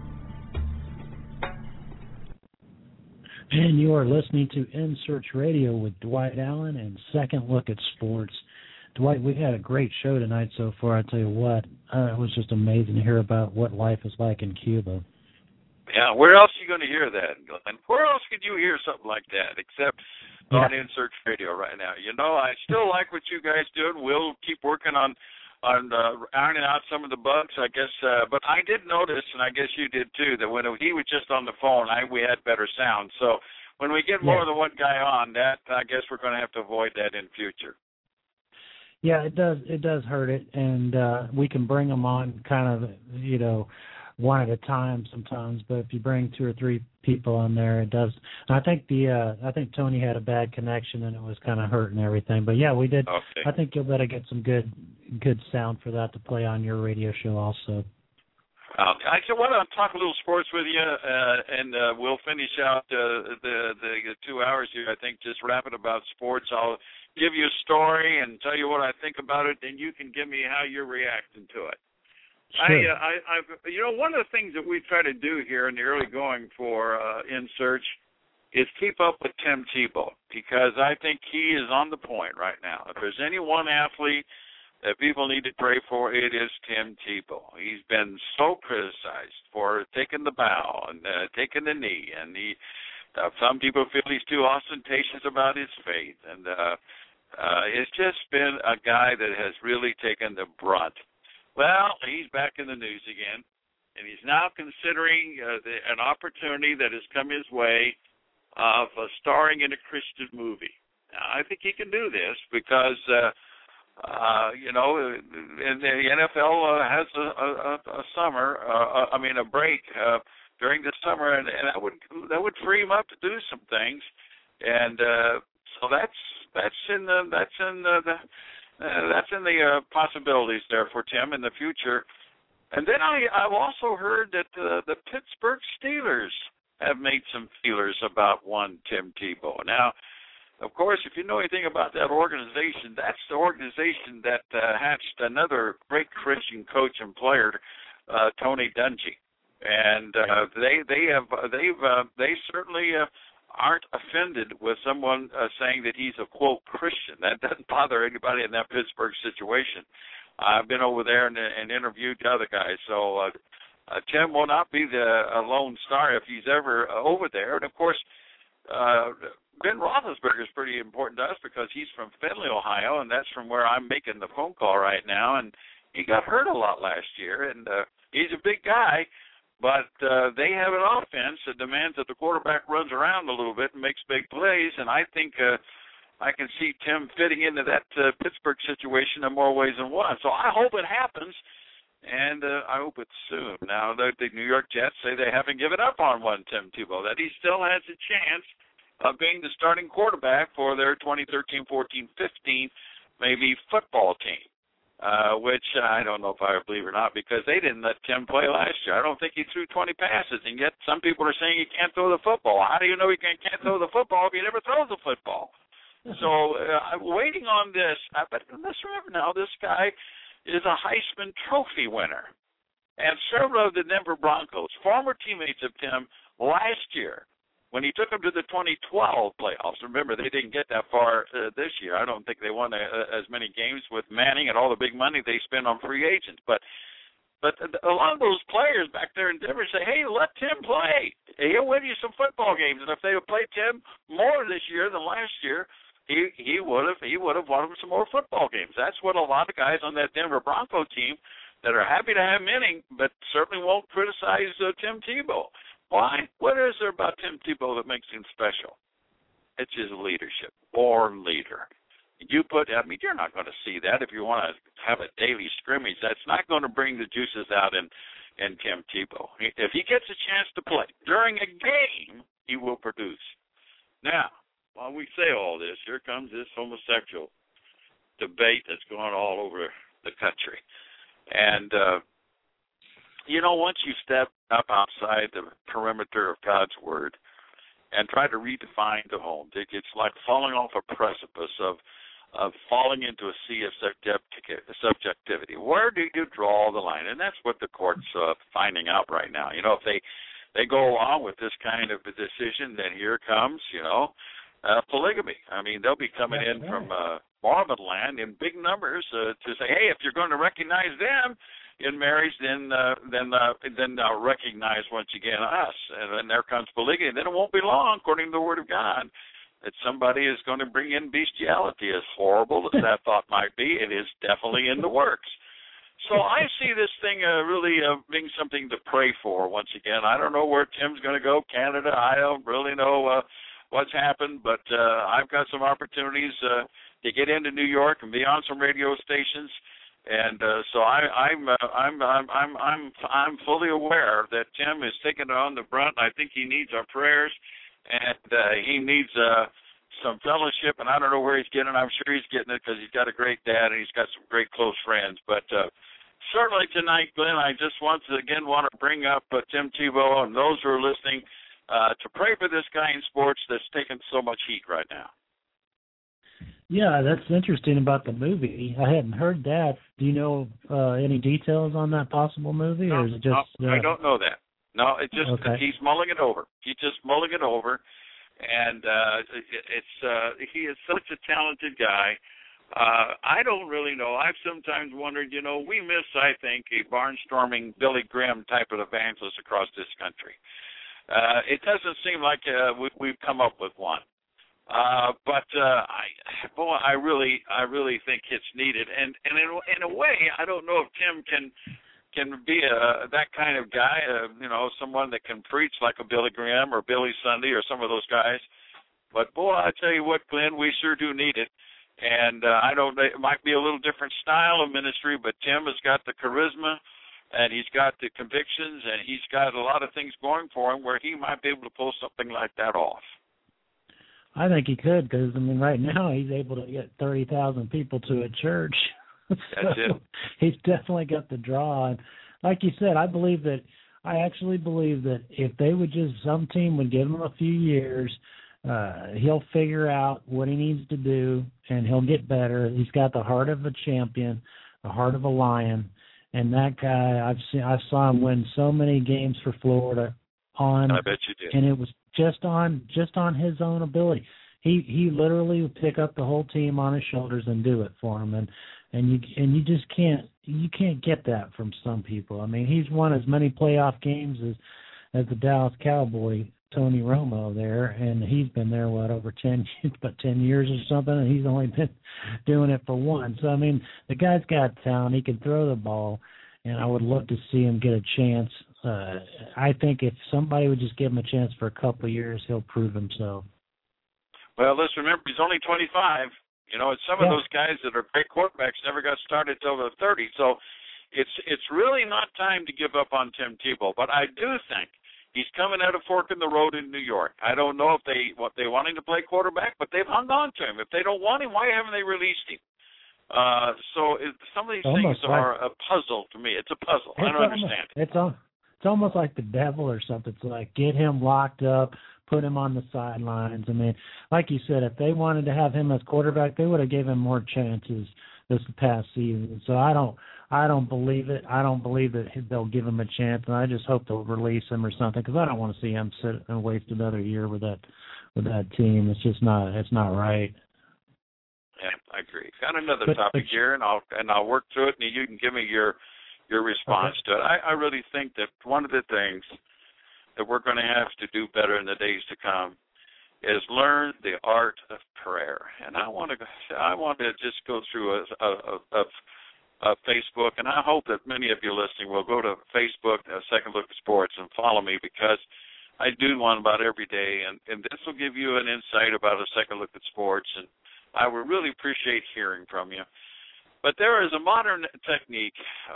S3: And you are listening to M-Search Radio with Dwight Allen and Second Look at Sports. Dwight, we had a great show tonight so far. I tell you what, uh, it was just amazing to hear about what life is like in Cuba.
S4: Yeah, where else are you going to hear that, Glenn? Where else could you hear something like that except
S3: yeah.
S4: on In-Search Radio right now? You know, I still like what you guys do. We'll keep working on on uh, ironing out some of the bugs, I guess. Uh, but I did notice, and I guess you did too, that when he was just on the phone, I, we had better sound. So when we get more
S3: yeah.
S4: than one guy on, that I guess we're going to have to avoid that in future.
S3: Yeah, it does. It does hurt it, and uh, we can bring them on kind of, you know, one at a time sometimes. But if you bring two or three people on there, it does. And I think the uh, I think Tony had a bad connection, and it was kind of hurting everything. But yeah, we did.
S4: Okay.
S3: I think you'll better get some good good sound for that to play on your radio show also.
S4: Um, I just want to talk a little sports with you, uh, and uh, we'll finish out uh, the the two hours here. I think just rapping about sports. I'll give you a story and tell you what I think about it, and you can give me how you're reacting to it.
S3: Sure.
S4: I, uh, I, I've, you know, one of the things that we try to do here in the early going for uh, In-Search is keep up with Tim Tebow, because I think he is on the point right now. If there's any one athlete that people need to pray for, it is Tim Tebow. He's been so criticized for taking the bow and uh, taking the knee, and he Uh, some people feel he's too ostentatious about his faith, and uh, uh, it's just been a guy that has really taken the brunt. Well, he's back in the news again, and he's now considering uh, the, an opportunity that has come his way of uh, starring in a Christian movie. Now, I think he can do this because, uh, uh, you know, and the N F L uh, has a, a, a summer, uh, I mean, a break uh, during the summer, and, and that would that would free him up to do some things, and uh, so that's that's in the that's in the, the uh, that's in the uh, possibilities there for Tim in the future. And then I I've also heard that uh, the Pittsburgh Steelers have made some feelers about one Tim Tebow. Now, of course, if you know anything about that organization, that's the organization that uh, hatched another great Christian coach and player, uh, Tony Dungy, and uh, they they have they've uh, they certainly uh, aren't offended with someone uh, saying that he's a quote Christian. That doesn't bother anybody in that Pittsburgh situation. I've been over there and, and interviewed the other guys, so uh, uh, Tim will not be the uh, lone star if he's ever uh, over there. And of course, uh, Ben Roethlisberger is pretty important to us because he's from Findlay, Ohio, and that's from where I'm making the phone call right now. And he got hurt a lot last year, and uh, he's a big guy, but uh, they have an offense that demands that the quarterback runs around a little bit and makes big plays, and I think uh, I can see Tim fitting into that uh, Pittsburgh situation in more ways than one. So I hope it happens, and uh, I hope it's soon. Now, the, the New York Jets say they haven't given up on one Tim Tebow, that he still has a chance of being the starting quarterback for their twenty thirteen, fourteen, fifteen, maybe football team, uh, which I don't know if I believe or not because they didn't let Tim play last year. I don't think he threw twenty passes, and yet some people are saying he can't throw the football. How do you know he can't, can't throw the football if he never throws the football? So uh, I'm waiting on this. Uh, but let's remember now, this guy is a Heisman Trophy winner. And several of the Denver Broncos, former teammates of Tim last year, when he took them to the twenty twelve playoffs, remember, they didn't get that far uh, this year. I don't think they won a, a, as many games with Manning and all the big money they spend on free agents. But but a lot of those players back there in Denver say, hey, let Tim play. He'll win you some football games. And if they would play Tim more this year than last year, he he would have he would have won them some more football games. That's what a lot of guys on that Denver Bronco team that are happy to have him in, but certainly won't criticize uh, Tim Tebow. Why? What is there about Tim Tebow that makes him special? It's his leadership, born leader. You put, I mean, you're not going to see that if you want to have a daily scrimmage. That's not going to bring the juices out in, in Tim Tebow. If he gets a chance to play during a game, he will produce. Now, while we say all this, here comes this homosexual debate that's going all over the country. And, uh, you know, once you step up outside the perimeter of God's Word and try to redefine the home, it's like falling off a precipice of of falling into a sea of subjectivity. Where do you draw the line? And that's what the court's uh, finding out right now. You know, if they, they go along with this kind of a decision, then here comes, you know, uh, polygamy. I mean, they'll be coming that's in right. from uh, Mormon land in big numbers uh, to say, hey, if you're going to recognize them in marriage, then uh, then uh, then uh, recognize once again us, and then there comes polygamy. And then it won't be long, according to the Word of God, that somebody is going to bring in bestiality. As horrible as that thought might be, it is definitely in the works. So I see this thing uh, really uh, being something to pray for. Once again, I don't know where Tim's going to go. Canada, I don't really know uh, what's happened, but uh, I've got some opportunities uh, to get into New York and be on some radio stations. And uh, so I, I'm, uh, I'm, I'm, I'm, I'm, I'm fully aware that Tim is taking it on the brunt. I think he needs our prayers, and uh, he needs uh, some fellowship. And I don't know where he's getting it. I'm sure he's getting it because he's got a great dad and he's got some great close friends. But uh, certainly tonight, Glenn, I just once again want to bring up uh, Tim Tebow and those who are listening uh, to pray for this guy in sports that's taking so much heat right now.
S3: Yeah, that's interesting about the movie. I hadn't heard that. Do you know uh, any details on that possible movie,
S4: no,
S3: or is it just?
S4: No,
S3: uh...
S4: I don't know that. No, it just
S3: okay.
S4: he's mulling it over. He's just mulling it over, and uh, it, it's uh, he is such a talented guy. Uh, I don't really know. I've sometimes wondered. You know, we miss, I think, a barnstorming Billy Graham type of evangelist across this country. Uh, it doesn't seem like uh, we, we've come up with one. Uh, but uh, I, boy, I really, I really think it's needed. And and in, in a way, I don't know if Tim can can be a, that kind of guy. Uh, you know, someone that can preach like a Billy Graham or Billy Sunday or some of those guys. But boy, I tell you what, Glenn, we sure do need it. And uh, I don't. It might be a little different style of ministry, but Tim has got the charisma, and he's got the convictions, and he's got a lot of things going for him where he might be able to pull something like that off.
S3: I think he could, because, I mean, right now he's able to get thirty thousand people to a church. so
S4: That's it.
S3: He's definitely got the draw. And like you said, I believe that, I actually believe that if they would just, some team would give him a few years, uh, he'll figure out what he needs to do, and he'll get better. He's got the heart of a champion, the heart of a lion. And that guy, I've seen, I saw him win so many games for Florida on,
S4: I bet you did.
S3: And it was just on just on his own ability. He he literally would pick up the whole team on his shoulders and do it for him. And and you and you just can't you can't get that from some people. I mean, he's won as many playoff games as as the Dallas Cowboy, Tony Romo there, and he's been there what over ten about ten years or something, and he's only been doing it for one. So I mean, the guy's got talent. He can throw the ball, and I would love to see him get a chance. Uh, I think if somebody would just give him a chance for a couple of years, he'll prove himself.
S4: Well, let's remember he's only twenty-five. You know, it's some
S3: yeah.
S4: of those guys that are great quarterbacks never got started till they're thirty. So it's it's really not time to give up on Tim Tebow. But I do think he's coming at a fork in the road in New York. I don't know if they what they want him to play quarterback, but they've hung on to him. If they don't want him, why haven't they released him? Uh, so it, some of these
S3: almost
S4: things
S3: like,
S4: are a puzzle to me. It's a puzzle. I don't
S3: almost,
S4: understand it.
S3: It's all, It's almost like the devil or something. It's like get him locked up, put him on the sidelines. I mean, like you said, if they wanted to have him as quarterback, they would have given him more chances this past season. So I don't, I don't believe it. I don't believe that they'll give him a chance, and I just hope they'll release him or something because I don't want to see him sit and waste another year with that, with that team. It's just not, it's not right.
S4: Yeah, I agree. Got another
S3: but,
S4: topic
S3: but,
S4: here, and I'll and I'll work through it, and you can give me your. your response
S3: okay.
S4: to it. I, I really think that one of the things that we're going to have to do better in the days to come is learn the art of prayer. And I want to I want to just go through a, a, a, a Facebook, and I hope that many of you listening will go to Facebook, uh, Second Look at Sports, and follow me because I do one about every day, and, and this will give you an insight about a second look at sports, and I would really appreciate hearing from you. But there is a modern technique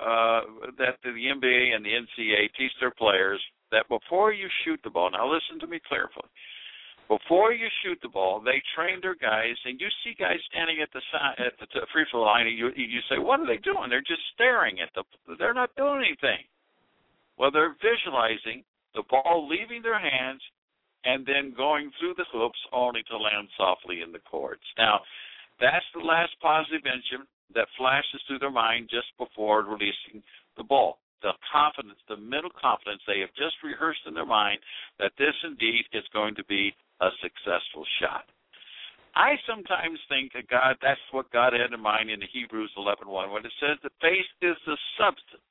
S4: uh, that the N B A and the N C A A teach their players that before you shoot the ball, now listen to me carefully, before you shoot the ball, they train their guys, and you see guys standing at the side, at the free throw line, and you, you say, what are they doing? They're just staring at the, they're not doing anything. Well, they're visualizing the ball leaving their hands and then going through the hoops only to land softly in the courts. Now, that's the last positive engine that flashes through their mind just before releasing the ball. The confidence, the mental confidence they have just rehearsed in their mind that this indeed is going to be a successful shot. I sometimes think that God, that's what God had in mind in the Hebrews eleven one when it says that faith is the substance,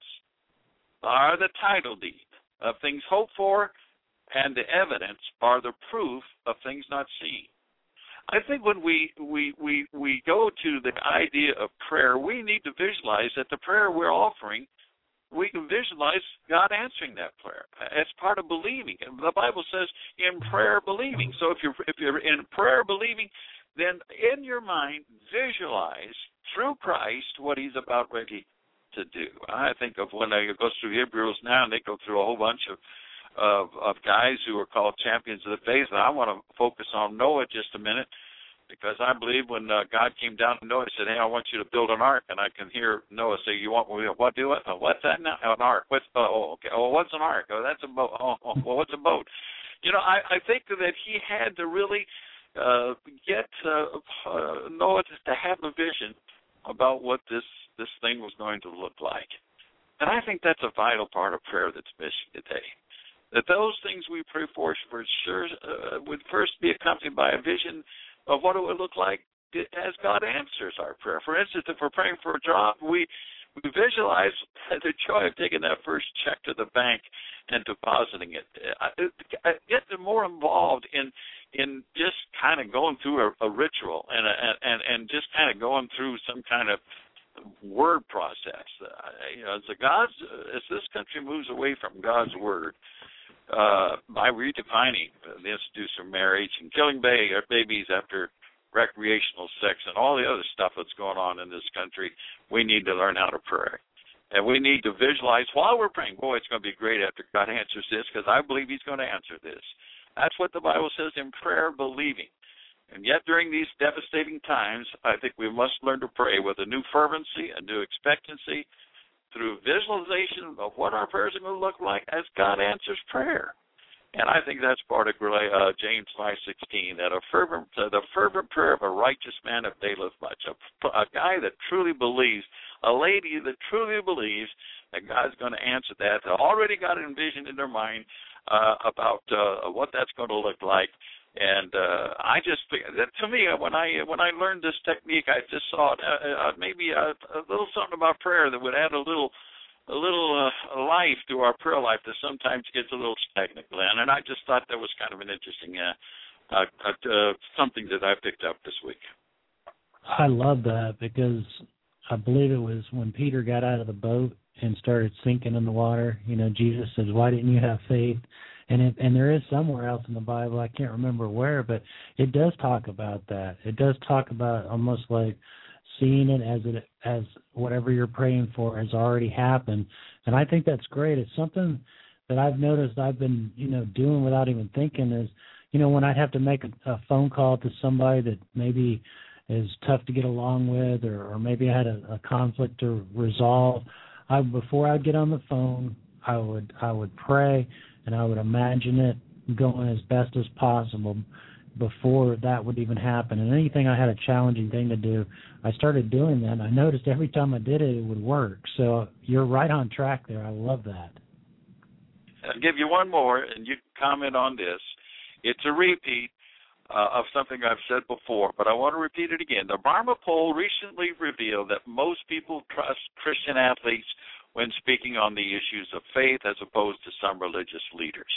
S4: or the title deed of things hoped for, and the evidence are the proof of things not seen. I think when we, we, we, we go to the idea of prayer, we need to visualize that the prayer we're offering, we can visualize God answering that prayer. It's part of believing. The Bible says in prayer believing. So if you're, if you're in prayer believing, then in your mind visualize through Christ what he's about ready to do. I think of when I go through Hebrews now, and they go through a whole bunch of Of, of guys who are called champions of the faith. And I want to focus on Noah just a minute because I believe when uh, God came down to Noah, he said, hey, I want you to build an ark. And I can hear Noah say, you want me to what do it? Oh, what's that now? An ark. What's, oh, okay. Oh, what's an ark? Oh, that's a boat. Oh, oh well, what's a boat? You know, I, I think that he had to really uh, get uh, uh, Noah to have a vision about what this, this thing was going to look like. And I think that's a vital part of prayer that's missing today. That those things we pray for for sure uh, would first be accompanied by a vision of what it would look like as God answers our prayer. For instance, if we're praying for a job, we, we visualize the joy of taking that first check to the bank and depositing it. I, I get more involved in in just kind of going through a, a ritual and, a, and and just kind of going through some kind of word process. Uh, you know, as the God's as this country moves away from God's word, uh, by redefining the institution of marriage and killing ba- babies after recreational sex and all the other stuff that's going on in this country, we need to learn how to pray. And we need to visualize while we're praying. Boy, it's going to be great after God answers this, because I believe he's going to answer this. That's what the Bible says in prayer, believing. And yet during these devastating times, I think we must learn to pray with a new fervency, a new expectancy, through visualization of what our prayers are going to look like as God answers prayer. And I think that's part of uh, James five sixteen, that a fervent, uh, the fervent prayer of a righteous man availeth much. A, a guy that truly believes, a lady that truly believes that God's going to answer that, that already got it envisioned in their mind uh, about uh, what that's going to look like. And uh, I just, to me, when I when I learned this technique, I just saw it, uh, uh, maybe a, a little something about prayer that would add a little a little uh, life to our prayer life that sometimes gets a little stagnant, Glenn. And I just thought that was kind of an interesting uh, uh, uh, something that I picked up this week.
S3: I love that, because I believe it was when Peter got out of the boat and started sinking in the water. You know, Jesus says, "Why didn't you have faith?" And it, and there is somewhere else in the Bible, I can't remember where, but it does talk about that. It does talk about almost like seeing it as it as whatever you're praying for has already happened. And I think that's great. It's something that I've noticed I've been, you know, doing without even thinking is, you know, when I'd have to make a, a phone call to somebody that maybe is tough to get along with, or, or maybe I had a, a conflict to resolve, I before I'd get on the phone, I would I would pray, and I would imagine it going as best as possible before that would even happen. And anything I had a challenging thing to do, I started doing that, and I noticed every time I did it, it would work. So you're right on track there. I love that.
S4: I'll give you one more, and you can comment on this. It's a repeat uh, of something I've said before, but I want to repeat it again. The Barna poll recently revealed that most people trust Christian athletes when speaking on the issues of faith as opposed to some religious leaders.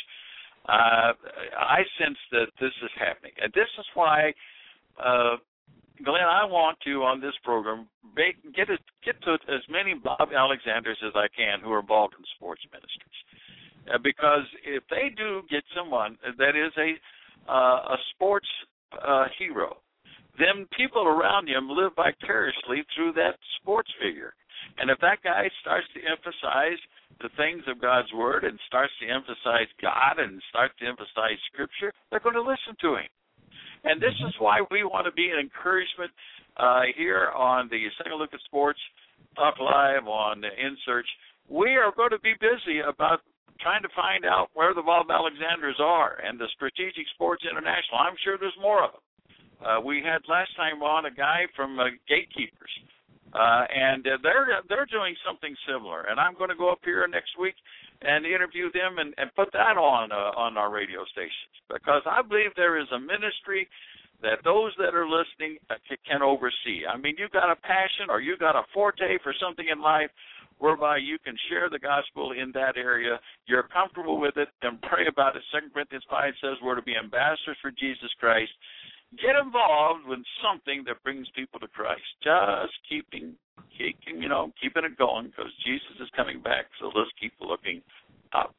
S4: Uh, I sense that this is happening. And this is why, uh, Glenn, I want to, on this program, make, get, it, get to as many Bob Alexanders as I can who are involved in sports ministries. Uh, because if they do get someone that is a, uh, a sports uh, hero, then people around him live vicariously through that sports figure. And if that guy starts to emphasize the things of God's Word and starts to emphasize God and starts to emphasize Scripture, they're going to listen to him. And this is why we want to be an encouragement uh, here on the Second Look at Sports Talk Live on InSearch. We are going to be busy about trying to find out where the Bob Alexanders are and the Strategic Sports International. I'm sure there's more of them. Uh, we had last time on a guy from uh, Gatekeepers. Uh, and uh, they're they're doing something similar, and I'm going to go up here next week and interview them and, and put that on uh, on our radio stations, because I believe there is a ministry that those that are listening can oversee. I mean, you've got a passion or you've got a forte for something in life whereby you can share the gospel in that area. You're comfortable with it, and pray about it. Second Corinthians five says we're to be ambassadors for Jesus Christ. Get involved with something that brings people to Christ. Just keeping, keeping, you know, keeping it going, because Jesus is coming back. So let's keep looking up.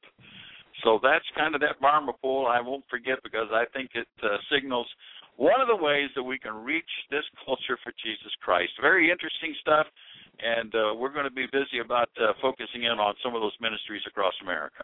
S4: So that's kind of that Barna poll. I won't forget, because I think it uh, signals one of the ways that we can reach this culture for Jesus Christ. Very interesting stuff, and uh, we're going to be busy about uh, focusing in on some of those ministries across America.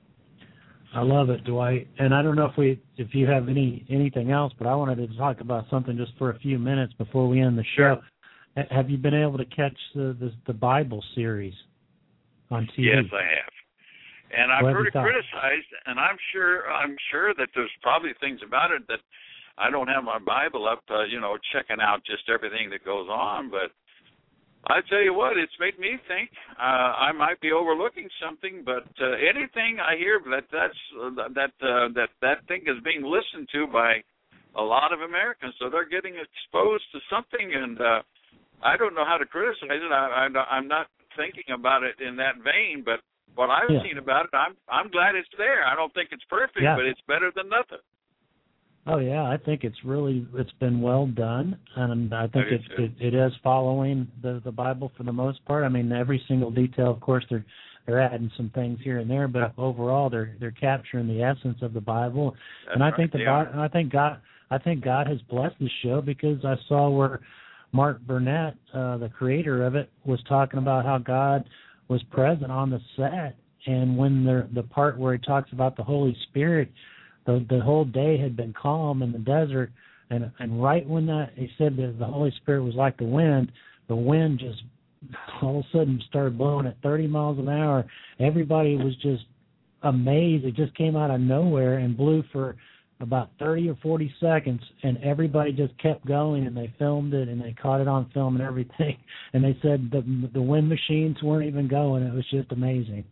S3: I love it, Dwight. And I don't know if we, if you have any anything else, but I wanted to talk about something just for a few minutes before we end the show. Sure. Have you been able to catch the the, the Bible series on T V?
S4: Yes, I have. And I've heard it criticized, and I'm sure I'm sure that there's probably things about it that I don't have my Bible up, uh, you know, checking out just everything that goes on, but I tell you what, it's made me think. Uh, I might be overlooking something, but uh, anything I hear that that's uh, that uh, that that thing is being listened to by a lot of Americans, so they're getting exposed to something, and uh, I don't know how to criticize it. I, I, I'm not thinking about it in that vein, but what I've
S3: yeah.
S4: seen about it, I'm I'm glad it's there. I don't think it's perfect,
S3: yeah.
S4: but it's better than nothing.
S3: Oh yeah, I think it's really it's been well done, and I think it,
S4: too.
S3: it it is following the the Bible for the most part. I mean, every single detail, of course, they're they're adding some things here and there, but overall, they're they're capturing the essence of the Bible.
S4: That's
S3: and I
S4: right,
S3: think the
S4: they
S3: God,
S4: are.
S3: I think God I think God has blessed the show, because I saw where Mark Burnett, uh, the creator of it, was talking about how God was present on the set, and when the the part where he talks about the Holy Spirit. The the whole day had been calm in the desert, and and right when that he said that the Holy Spirit was like the wind, the wind just all of a sudden started blowing at thirty miles an hour. Everybody was just amazed. It just came out of nowhere and blew for about thirty or forty seconds, and everybody just kept going, and they filmed it and they caught it on film and everything. And they said the the wind machines weren't even going. It was just amazing.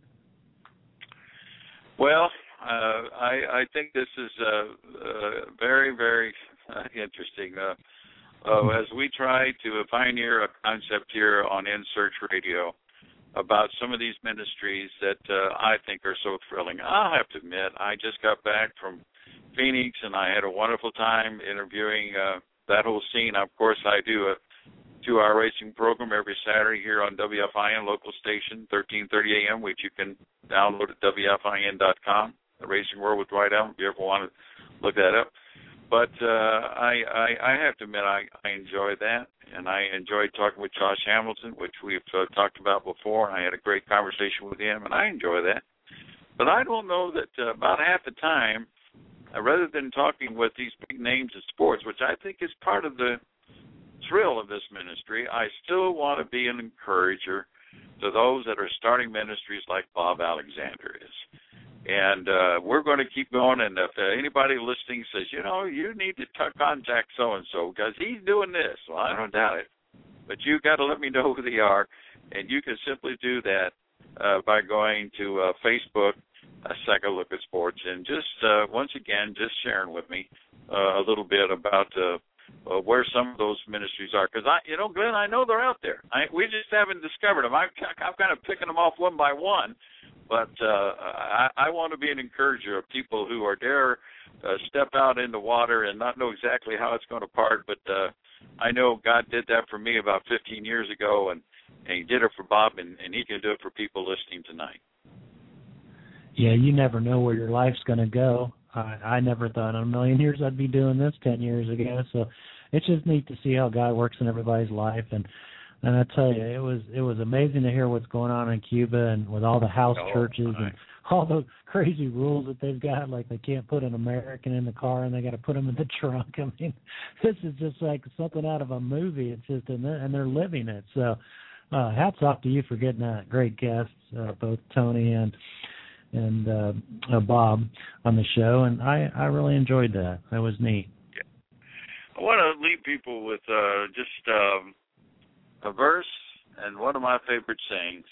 S4: Well. Uh, I, I think this is uh, uh, very, very uh, interesting. Uh, uh, as we try to pioneer a concept here on In Search Radio about some of these ministries that uh, I think are so thrilling. I'll have to admit, I just got back from Phoenix, and I had a wonderful time interviewing uh, that whole scene. Of course, I do a two-hour racing program every Saturday here on W F I N, local station, thirteen thirty a.m., which you can download at W F I N dot com. The Racing World with Dwight Allen, if you ever want to look that up. But uh, I, I I have to admit, I, I enjoy that, and I enjoyed talking with Josh Hamilton, which we've uh, talked about before, and I had a great conversation with him, and I enjoy that. But I don't know that uh, about half the time, uh, rather than talking with these big names in sports, which I think is part of the thrill of this ministry, I still want to be an encourager to those that are starting ministries like Bob Alexander is. And uh, we're going to keep going, and if uh, anybody listening says, you know, you need to t- contact so-and-so because he's doing this, well, I don't doubt it. But you've got to let me know who they are, and you can simply do that uh, by going to uh, Facebook, a Second Look at Sports, and just, uh, once again, just sharing with me uh, a little bit about uh, uh, where some of those ministries are. Because, I, you know, Glenn, I know they're out there. I, we just haven't discovered them. I'm, I'm kind of picking them off one by one. But uh, I, I want to be an encourager of people who are dare uh, step out in the water and not know exactly how it's going to part. But uh, I know God did that for me about fifteen years ago, and, and he did it for Bob, and, and he can do it for people listening tonight.
S3: Yeah, you never know where your life's going to go. I, I never thought in a million years I'd be doing this ten years ago. So it's just neat to see how God works in everybody's life. And And I tell you, it was it was amazing to hear what's going on in Cuba, and with all the house
S4: oh,
S3: churches
S4: my.
S3: and all the crazy rules that they've got, like they can't put an American in the car and they got to put them in the trunk. I mean, this is just like something out of a movie. It's just and they're, and they're living it. So, uh, hats off to you for getting that great guests, uh, both Tony and and uh, uh, Bob on the show, and I I really enjoyed that. That was neat.
S4: Yeah. I want to leave people with uh, just. Um, a verse and one of my favorite sayings.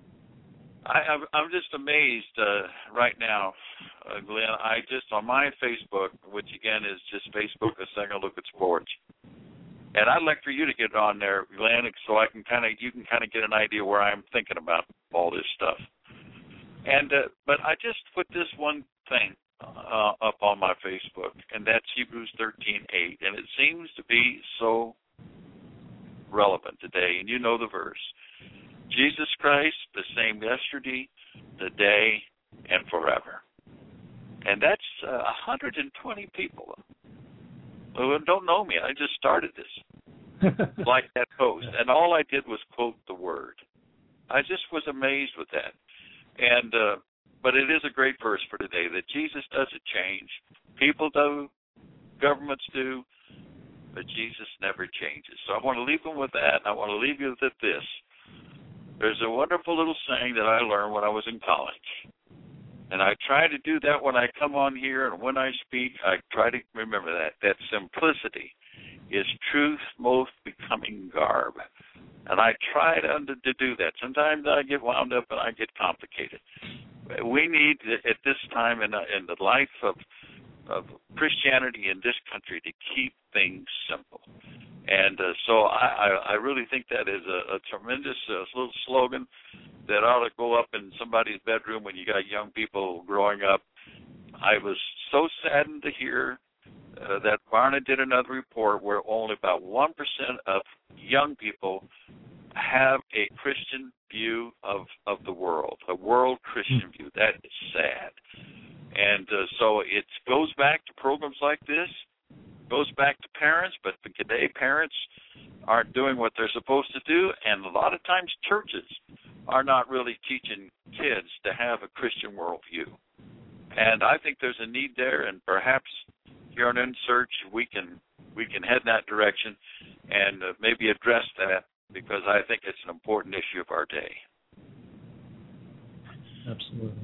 S4: I, I'm, I'm just amazed uh, right now, uh, Glenn. I just, on my Facebook, which again is just Facebook, A Second Look at Sports, and I'd like for you to get on there, Glenn, so I can kind of, you can kind of get an idea where I'm thinking about all this stuff. And uh, but I just put this one thing uh, up on my Facebook, and that's Hebrews thirteen eight, and it seems to be so relevant today, and you know the verse. Jesus Christ, the same yesterday, today, and forever. And that's uh, one hundred twenty people who don't know me. I just started this, like that post, and all I did was quote the word. I just was amazed with that. And uh, but it is a great verse for today, that Jesus doesn't change. People do, governments do, but Jesus never changes. So I want to leave them with that, and I want to leave you with this. There's a wonderful little saying that I learned when I was in college. And I try to do that when I come on here, and when I speak, I try to remember that. That simplicity is truth most becoming garb. And I try to, to do that. Sometimes I get wound up and I get complicated. We need, at this time in, in the life of of Christianity in this country, to keep things simple. And uh, so I, I, I really think that is a, a tremendous uh, little slogan that ought to go up in somebody's bedroom when you got young people growing up. I was so saddened to hear uh, that Barna did another report where only about one percent of young people have a Christian view of, of the world, a world Christian view. That is sad. And uh, so it goes back to programs like this, goes back to parents, but today parents aren't doing what they're supposed to do, and a lot of times churches are not really teaching kids to have a Christian worldview. And I think there's a need there, and perhaps here on InSearch we can we can head in that direction and uh, maybe address that, because I think it's an important issue of our day.
S3: Absolutely.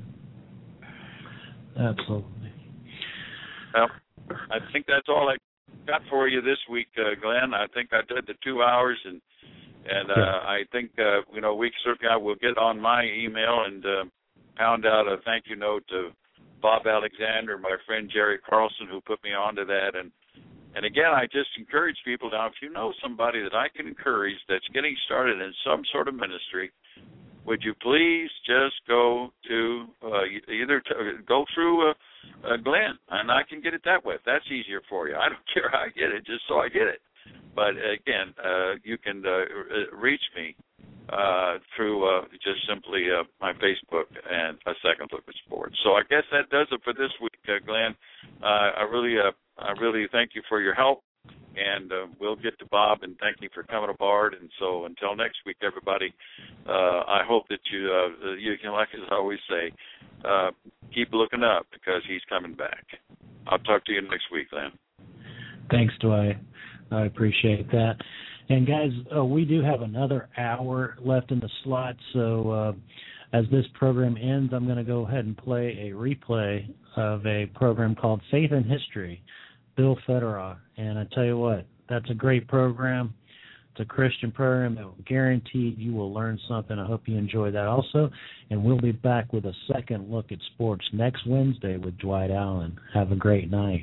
S3: Absolutely.
S4: Well, I think that's all I got for you this week, uh, Glenn. I think I did the two hours, and and uh, yeah. I think uh, you know we certainly I will get on my email and uh, pound out a thank you note to Bob Alexander, my friend Jerry Carlson, who put me onto that. And and again, I just encourage people now, if you know somebody that I can encourage that's getting started in some sort of ministry, would you please just go to uh, either to, go through uh, uh, Glenn, and I can get it that way. If that's easier for you, I don't care how I get it, just so I get it. But again, uh, you can uh, reach me uh, through uh, just simply uh, my Facebook and A Second Look at Sports. So I guess that does it for this week, uh, Glenn. Uh, I really, uh, I really thank you for your help. And uh, we'll get to Bob and thank you for coming aboard. And so until next week, everybody, uh, I hope that you, uh, you can, like I always say, uh, keep looking up, because he's coming back. I'll talk to you next week, Glenn.
S3: Thanks, Dwight. I appreciate that. And, guys, uh, we do have another hour left in the slot. So uh, as this program ends, I'm going to go ahead and play a replay of a program called Faith and History, Bill Federer. And I tell you what, that's a great program. It's a Christian program that will guarantee you will learn something. I hope you enjoy that also. And we'll be back with a second look at sports next Wednesday with Dwight Allen. Have a great night.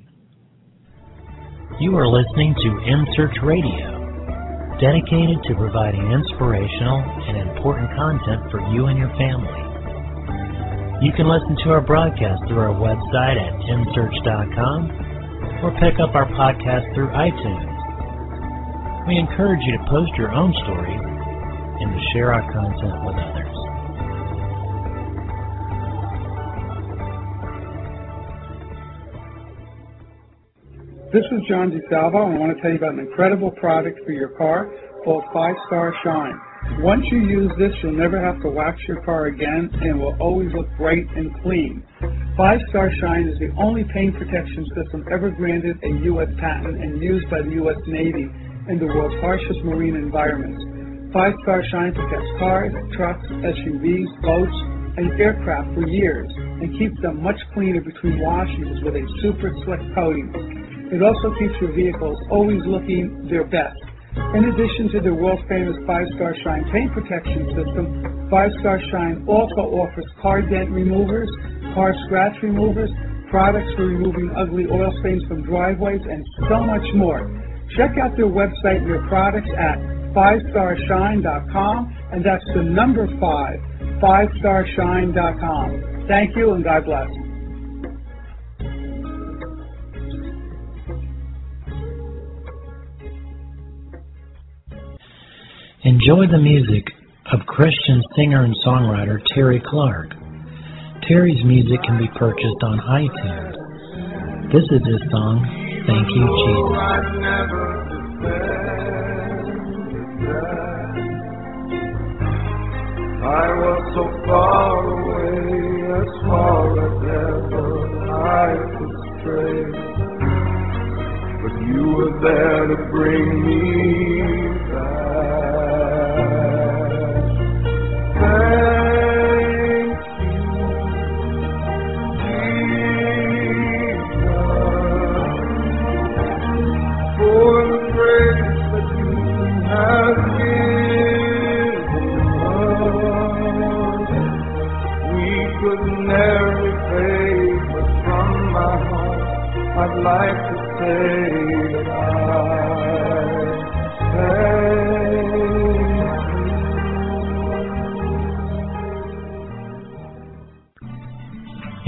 S1: You are listening to InSearch Radio, dedicated to providing inspirational and important content for you and your family. You can listen to our broadcast through our website at in search dot com, or pick up our podcast through iTunes. We encourage you to post your own stories and to share our content with others.
S9: This is John DeSalvo, and I want to tell you about an incredible product for your car called Five Star Shine. Once you use this, you'll never have to wax your car again, and it will always look bright and clean. Five Star Shine is the only paint protection system ever granted a U S patent and used by the U S Navy in the world's harshest marine environments. Five Star Shine protects cars, trucks, S U Vs, boats, and aircraft for years, and keeps them much cleaner between washes with a super slick coating. It also keeps your vehicles always looking their best. In addition to the world-famous Five Star Shine paint protection system, Five Star Shine also offers car dent removers, car scratch removers, products for removing ugly oil stains from driveways, and so much more. Check out their website and their products at five star shine dot com, and that's the number five, five star shine dot com. Thank you, and God bless.
S1: Enjoy the music of Christian singer and songwriter Terry Clark. Terry's music can be purchased on iTunes. This is his song, Thank You, Jesus.
S10: I was so far away, as far as ever I could stray, but you were there to bring me back. Thank you, Jesus, for the grace that you have given us. We could never repay, but from my heart I'd like to say that I thank you.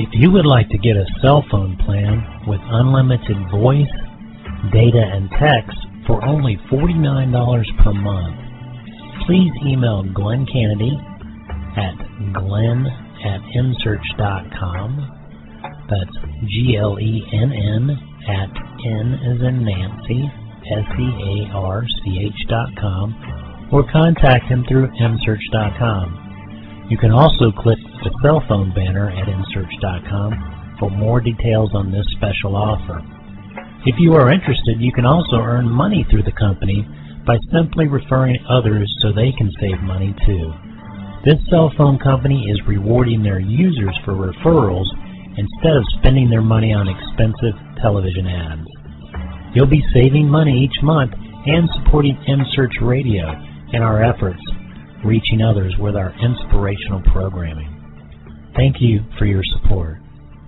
S1: If you would like to get a cell phone plan with unlimited voice, data, and text for only forty-nine dollars per month, please email Glenn Kennedy at glenn at nsearch dot com. That's G L E N N at N as in Nancy, S E A R C H dot com, or contact him through n search dot com. You can also click the cell phone banner at n search dot com for more details on this special offer. If you are interested, you can also earn money through the company by simply referring others so they can save money too. This cell phone company is rewarding their users for referrals instead of spending their money on expensive television ads. You'll be saving money each month and supporting M-Search Radio in our efforts, reaching others with our inspirational programming. Thank you for your support.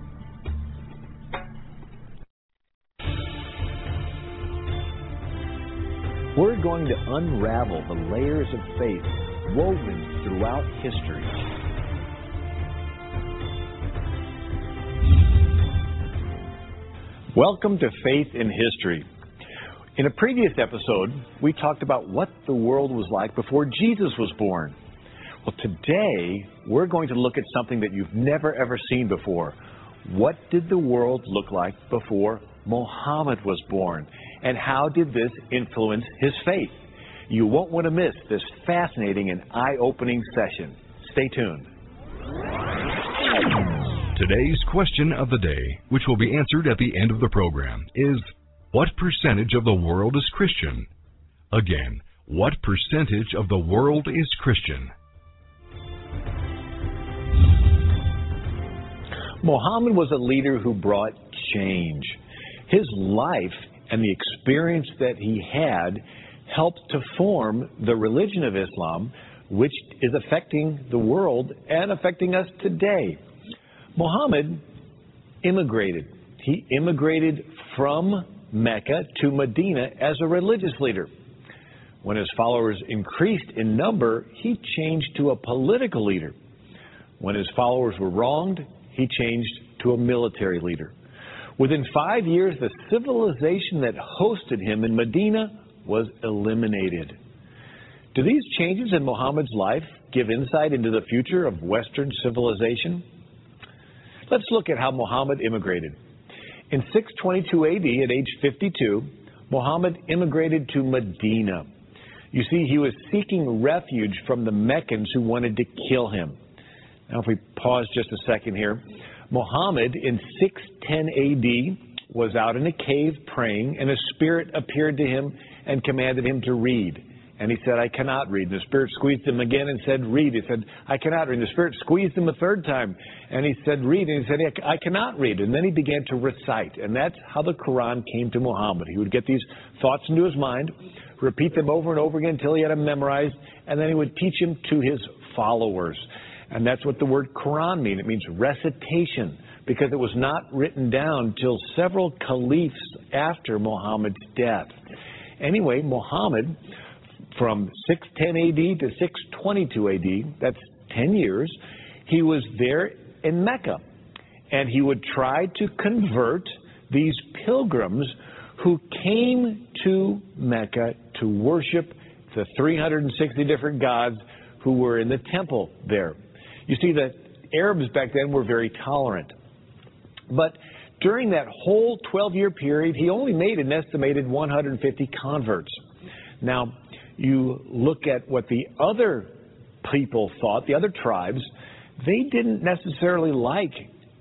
S12: We're going to unravel the layers of faith woven throughout history. Welcome to Faith in History. In a previous episode, we talked about what the world was like before Jesus was born. Well, today, we're going to look at something that you've never ever seen before. What did the world look like before Muhammad was born? And how did this influence his faith? You won't want to miss this fascinating and eye-opening session. Stay tuned.
S13: Today's question of the day, which will be answered at the end of the program, is what percentage of the world is Christian? Again, what percentage of the world is Christian?
S12: Muhammad was a leader who brought change. His life and the experience that he had helped to form the religion of Islam, which is affecting the world and affecting us today. Muhammad immigrated. He immigrated from Mecca to Medina as a religious leader. When his followers increased in number, he changed to a political leader. When his followers were wronged, he changed to a military leader. Within five years, the civilization that hosted him in Medina was eliminated. Do these changes in Muhammad's life give insight into the future of Western civilization? Let's look at how Muhammad immigrated. In six twenty-two A D, at age fifty-two, Muhammad immigrated to Medina. You see, he was seeking refuge from the Meccans who wanted to kill him. Now, if we pause just a second here, Muhammad in six ten A D was out in a cave praying, and a spirit appeared to him and commanded him to read. And he said, I cannot read. And the Spirit squeezed him again and said, read. He said, I cannot read. And the Spirit squeezed him a third time. And he said, read. And he said, I cannot read. And then he began to recite. And that's how the Quran came to Muhammad. He would get these thoughts into his mind, repeat them over and over again until he had them memorized, and then he would teach them to his followers. And that's what the word Quran means. It means recitation, because it was not written down till several caliphs after Muhammad's death. Anyway, Muhammad, from six ten A D to six twenty-two A D, that's ten years, he was there in Mecca. And he would try to convert these pilgrims who came to Mecca to worship the three hundred sixty different gods who were in the temple there. You see, the Arabs back then were very tolerant. But during that whole twelve-year period, he only made an estimated one hundred fifty converts. Now, you look at what the other people thought, the other tribes, they didn't necessarily like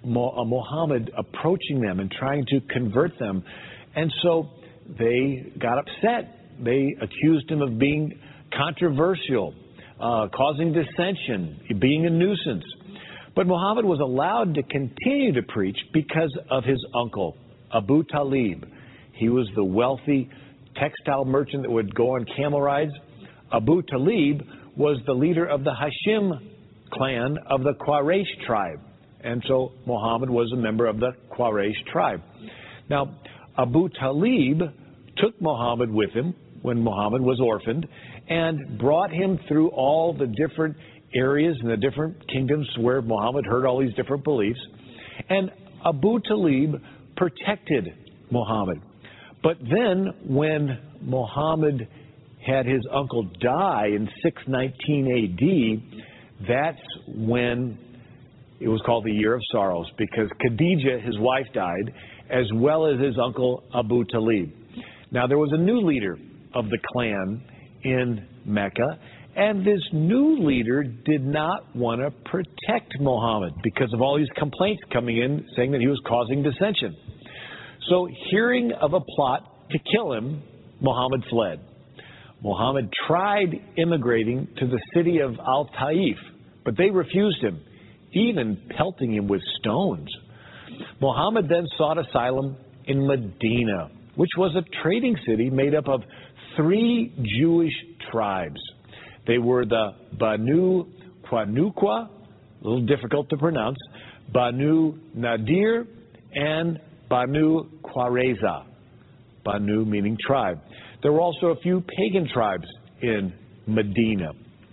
S12: Muhammad approaching them and trying to convert them. And so they got upset. They accused him of being controversial, uh, causing dissension, being a nuisance. But Muhammad was allowed to continue to preach because of his uncle, Abu Talib. He was the wealthy textile merchant that would go on camel rides. Abu Talib was the leader of the Hashim clan of the Quraysh tribe. And so Muhammad was a member of the Quraysh tribe. Now, Abu Talib took Muhammad with him when Muhammad was orphaned and brought him through all the different areas and the different kingdoms where Muhammad heard all these different beliefs. And Abu Talib protected Muhammad. But then when Muhammad had his uncle die in six nineteen A D, that's when it was called the Year of Sorrows, because Khadijah, his wife, died, as well as his uncle Abu Talib. Now, there was a new leader of the clan in Mecca, and this new leader did not want to protect Muhammad because of all these complaints coming in saying that he was causing dissension. So, hearing of a plot to kill him, Muhammad fled. Muhammad tried immigrating to the city of Al-Taif, but they refused him, even pelting him with stones. Muhammad then sought asylum in Medina, which was a trading city made up of three Jewish tribes. They were the Banu Quanuqua, a little difficult to pronounce, Banu Nadir, and Banu Qurayza, Banu meaning tribe. There were also a few pagan tribes in Medina.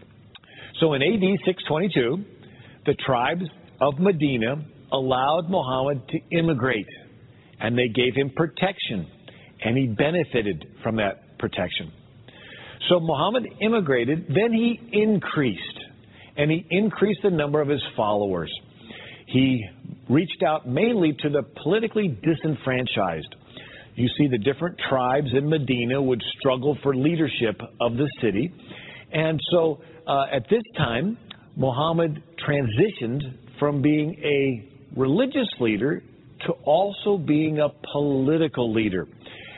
S12: So in A D six twenty-two, the tribes of Medina allowed Muhammad to immigrate, and they gave him protection, and he benefited from that protection. So Muhammad immigrated, then he increased, and he increased the number of his followers. He reached out mainly to the politically disenfranchised. You see, the different tribes in Medina would struggle for leadership of the city, and so uh, at this time, Muhammad transitioned from being a religious leader to also being a political leader.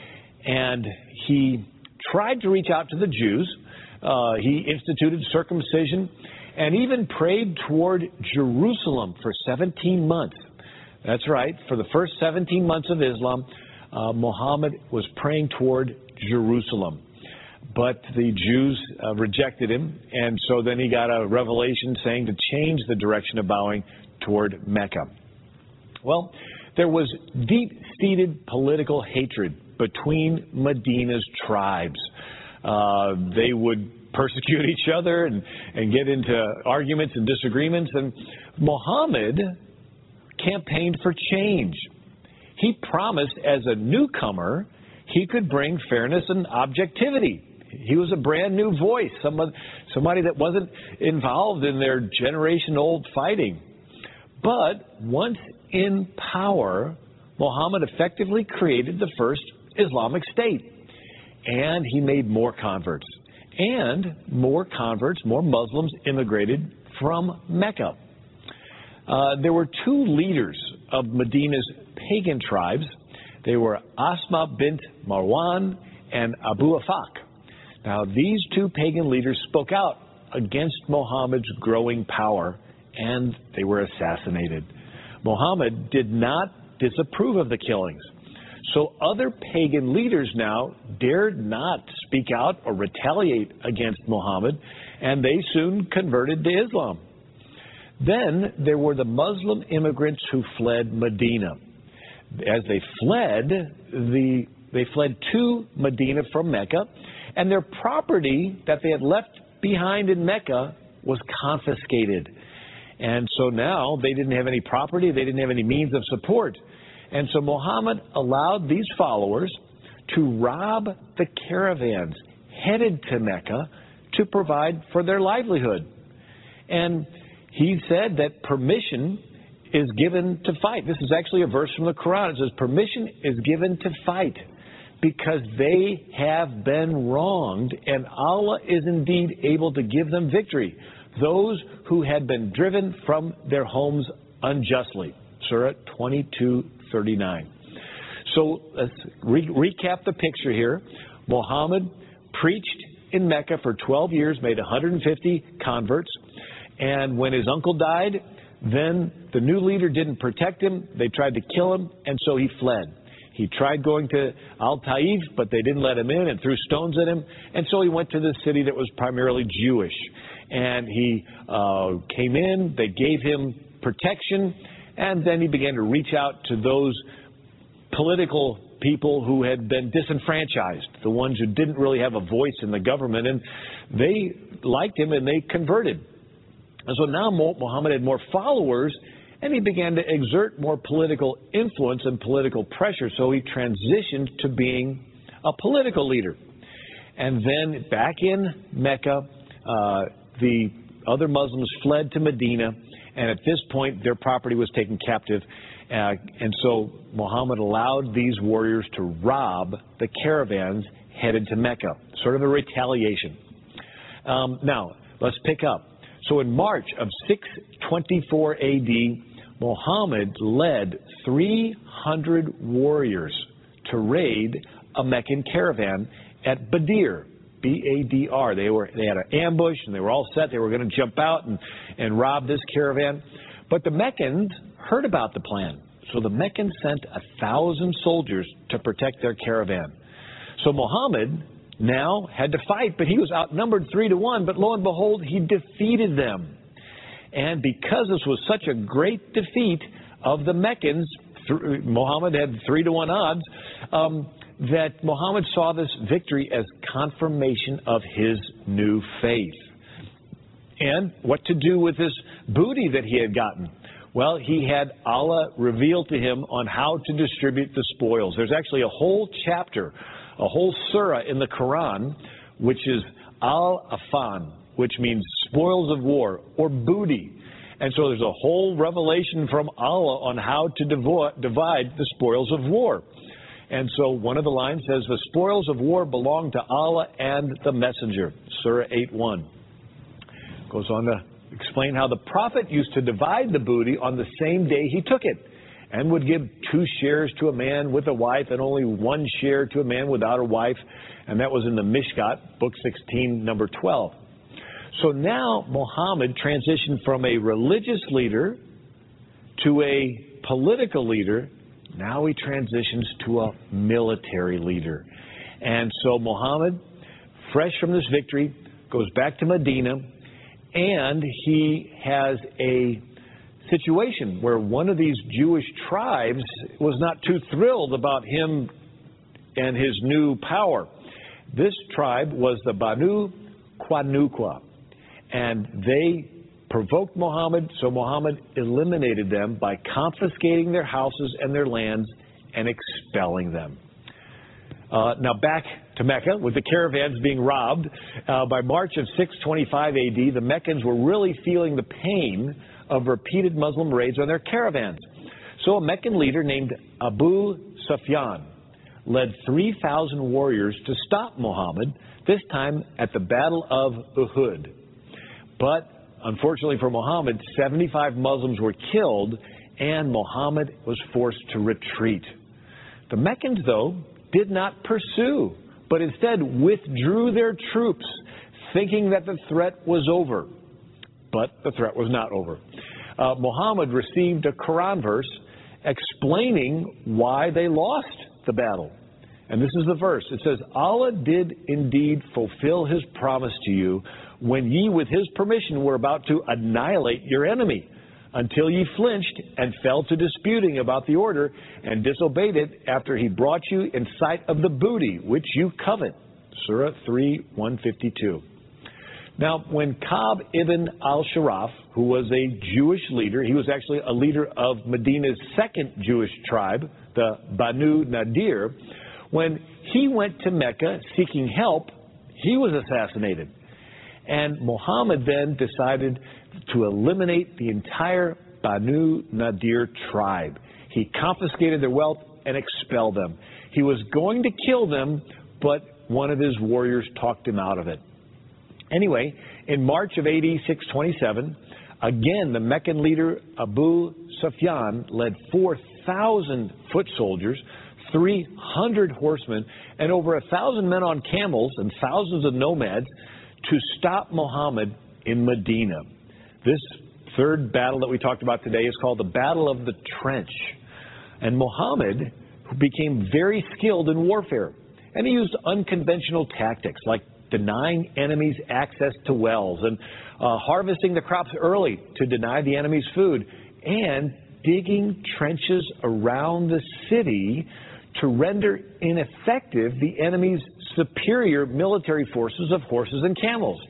S12: And he tried to reach out to the Jews. Uh, he instituted circumcision and even prayed toward Jerusalem for seventeen months. That's right. For the first seventeen months of Islam, uh, Muhammad was praying toward Jerusalem. But the Jews uh, rejected him, and so then he got a revelation saying to change the direction of bowing toward Mecca. Well, there was deep-seated political hatred between Medina's tribes. Uh, they would persecute each other and, and get into arguments and disagreements, and Muhammad campaigned for change. He promised as a newcomer he could bring fairness and objectivity. He was a brand new voice, somebody, somebody that wasn't involved in their generation-old fighting. But once in power, Muhammad effectively created the first Islamic State. And he made more converts. And more converts, more Muslims immigrated from Mecca. Uh, there were two leaders of Medina's pagan tribes. They were Asma bint Marwan and Abu Afaq. Now, these two pagan leaders spoke out against Muhammad's growing power, and they were assassinated. Muhammad did not disapprove of the killings. So other pagan leaders now dared not speak out or retaliate against Muhammad, and they soon converted to Islam. Then there were the Muslim immigrants who fled Medina. As they fled, the, they fled to Medina from Mecca, and their property that they had left behind in Mecca was confiscated. And so now they didn't have any property, they didn't have any means of support. And so Muhammad allowed these followers to rob the caravans headed to Mecca to provide for their livelihood. And he said that permission is given to fight. This is actually a verse from the Quran. It says permission is given to fight because they have been wronged, and Allah is indeed able to give them victory. Those who had been driven from their homes unjustly. Surah twenty-two thirty-nine. So let's re- recap the picture here. Muhammad preached in Mecca for twelve years, made one hundred fifty converts, and when his uncle died, then the new leader didn't protect him. They tried to kill him, and so he fled. He tried going to Al-Taif, but they didn't let him in and threw stones at him, and so he went to the city that was primarily Jewish. And he uh, came in, they gave him protection, and then he began to reach out to those political people who had been disenfranchised, the ones who didn't really have a voice in the government, and they liked him and they converted. And so now Muhammad had more followers, and he began to exert more political influence and political pressure, so he transitioned to being a political leader. And then back in Mecca, uh, the other Muslims fled to Medina, and at this point their property was taken captive. Uh, and so Muhammad allowed these warriors to rob the caravans headed to Mecca, sort of a retaliation. Um, now, let's pick up. So in March of six twenty-four A D, Muhammad led three hundred warriors to raid a Meccan caravan at Badr, B A D R. They were they had an ambush, and they were all set. They were going to jump out and, and rob this caravan. But the Meccans heard about the plan. So the Meccans sent a thousand soldiers to protect their caravan. So Muhammad now had to fight, but he was outnumbered three to one. But lo and behold, he defeated them. And because this was such a great defeat of the Meccans, th- Muhammad had three to one odds, um, that Muhammad saw this victory as confirmation of his new faith. And what to do with this booty that he had gotten? Well, he had Allah reveal to him on how to distribute the spoils. There's actually a whole chapter, a whole surah in the Quran, which is Al-Afan, which means spoils of war or booty. And so there's a whole revelation from Allah on how to devo- divide the spoils of war. And so one of the lines says, the spoils of war belong to Allah and the Messenger, Surah eight one. Goes on to explain how the Prophet used to divide the booty on the same day he took it, and would give two shares to a man with a wife and only one share to a man without a wife. And that was in the Mishkat, book sixteen, number twelve. So now Muhammad transitioned from a religious leader to a political leader. Now he transitions to a military leader. And so Muhammad, fresh from this victory, goes back to Medina, and he has a situation where one of these Jewish tribes was not too thrilled about him and his new power. This tribe was the Banu Quanuqa, and they provoked Muhammad, so Muhammad eliminated them by confiscating their houses and their lands and expelling them. Uh, now back to Mecca, with the caravans being robbed, uh, by March of six twenty-five A D, the Meccans were really feeling the pain of repeated Muslim raids on their caravans. So a Meccan leader named Abu Sufyan led three thousand warriors to stop Muhammad, this time at the Battle of Uhud. But unfortunately for Muhammad, seventy-five Muslims were killed, and Muhammad was forced to retreat. The Meccans, though, did not pursue, but instead withdrew their troops, thinking that the threat was over. But the threat was not over. Uh, Muhammad received a Quran verse explaining why they lost the battle. And this is the verse. It says, Allah did indeed fulfill his promise to you when ye with his permission were about to annihilate your enemy, until ye flinched and fell to disputing about the order and disobeyed it after he brought you in sight of the booty which you covet. Surah three, one fifty-two. Now, when Ka'b ibn al-Sharaf, who was a Jewish leader, he was actually a leader of Medina's second Jewish tribe, the Banu Nadir, when he went to Mecca seeking help, he was assassinated. And Muhammad then decided to eliminate the entire Banu Nadir tribe. He confiscated their wealth and expelled them. He was going to kill them, but one of his warriors talked him out of it. Anyway, in March of A D six twenty-seven, again the Meccan leader Abu Sufyan led four thousand foot soldiers, three hundred horsemen, and over one thousand men on camels and thousands of nomads to stop Muhammad in Medina. This third battle that we talked about today is called the Battle of the Trench. And Muhammad became very skilled in warfare, and he used unconventional tactics like denying enemies access to wells and uh, harvesting the crops early to deny the enemies food, and digging trenches around the city to render ineffective the enemy's superior military forces of horses and camels.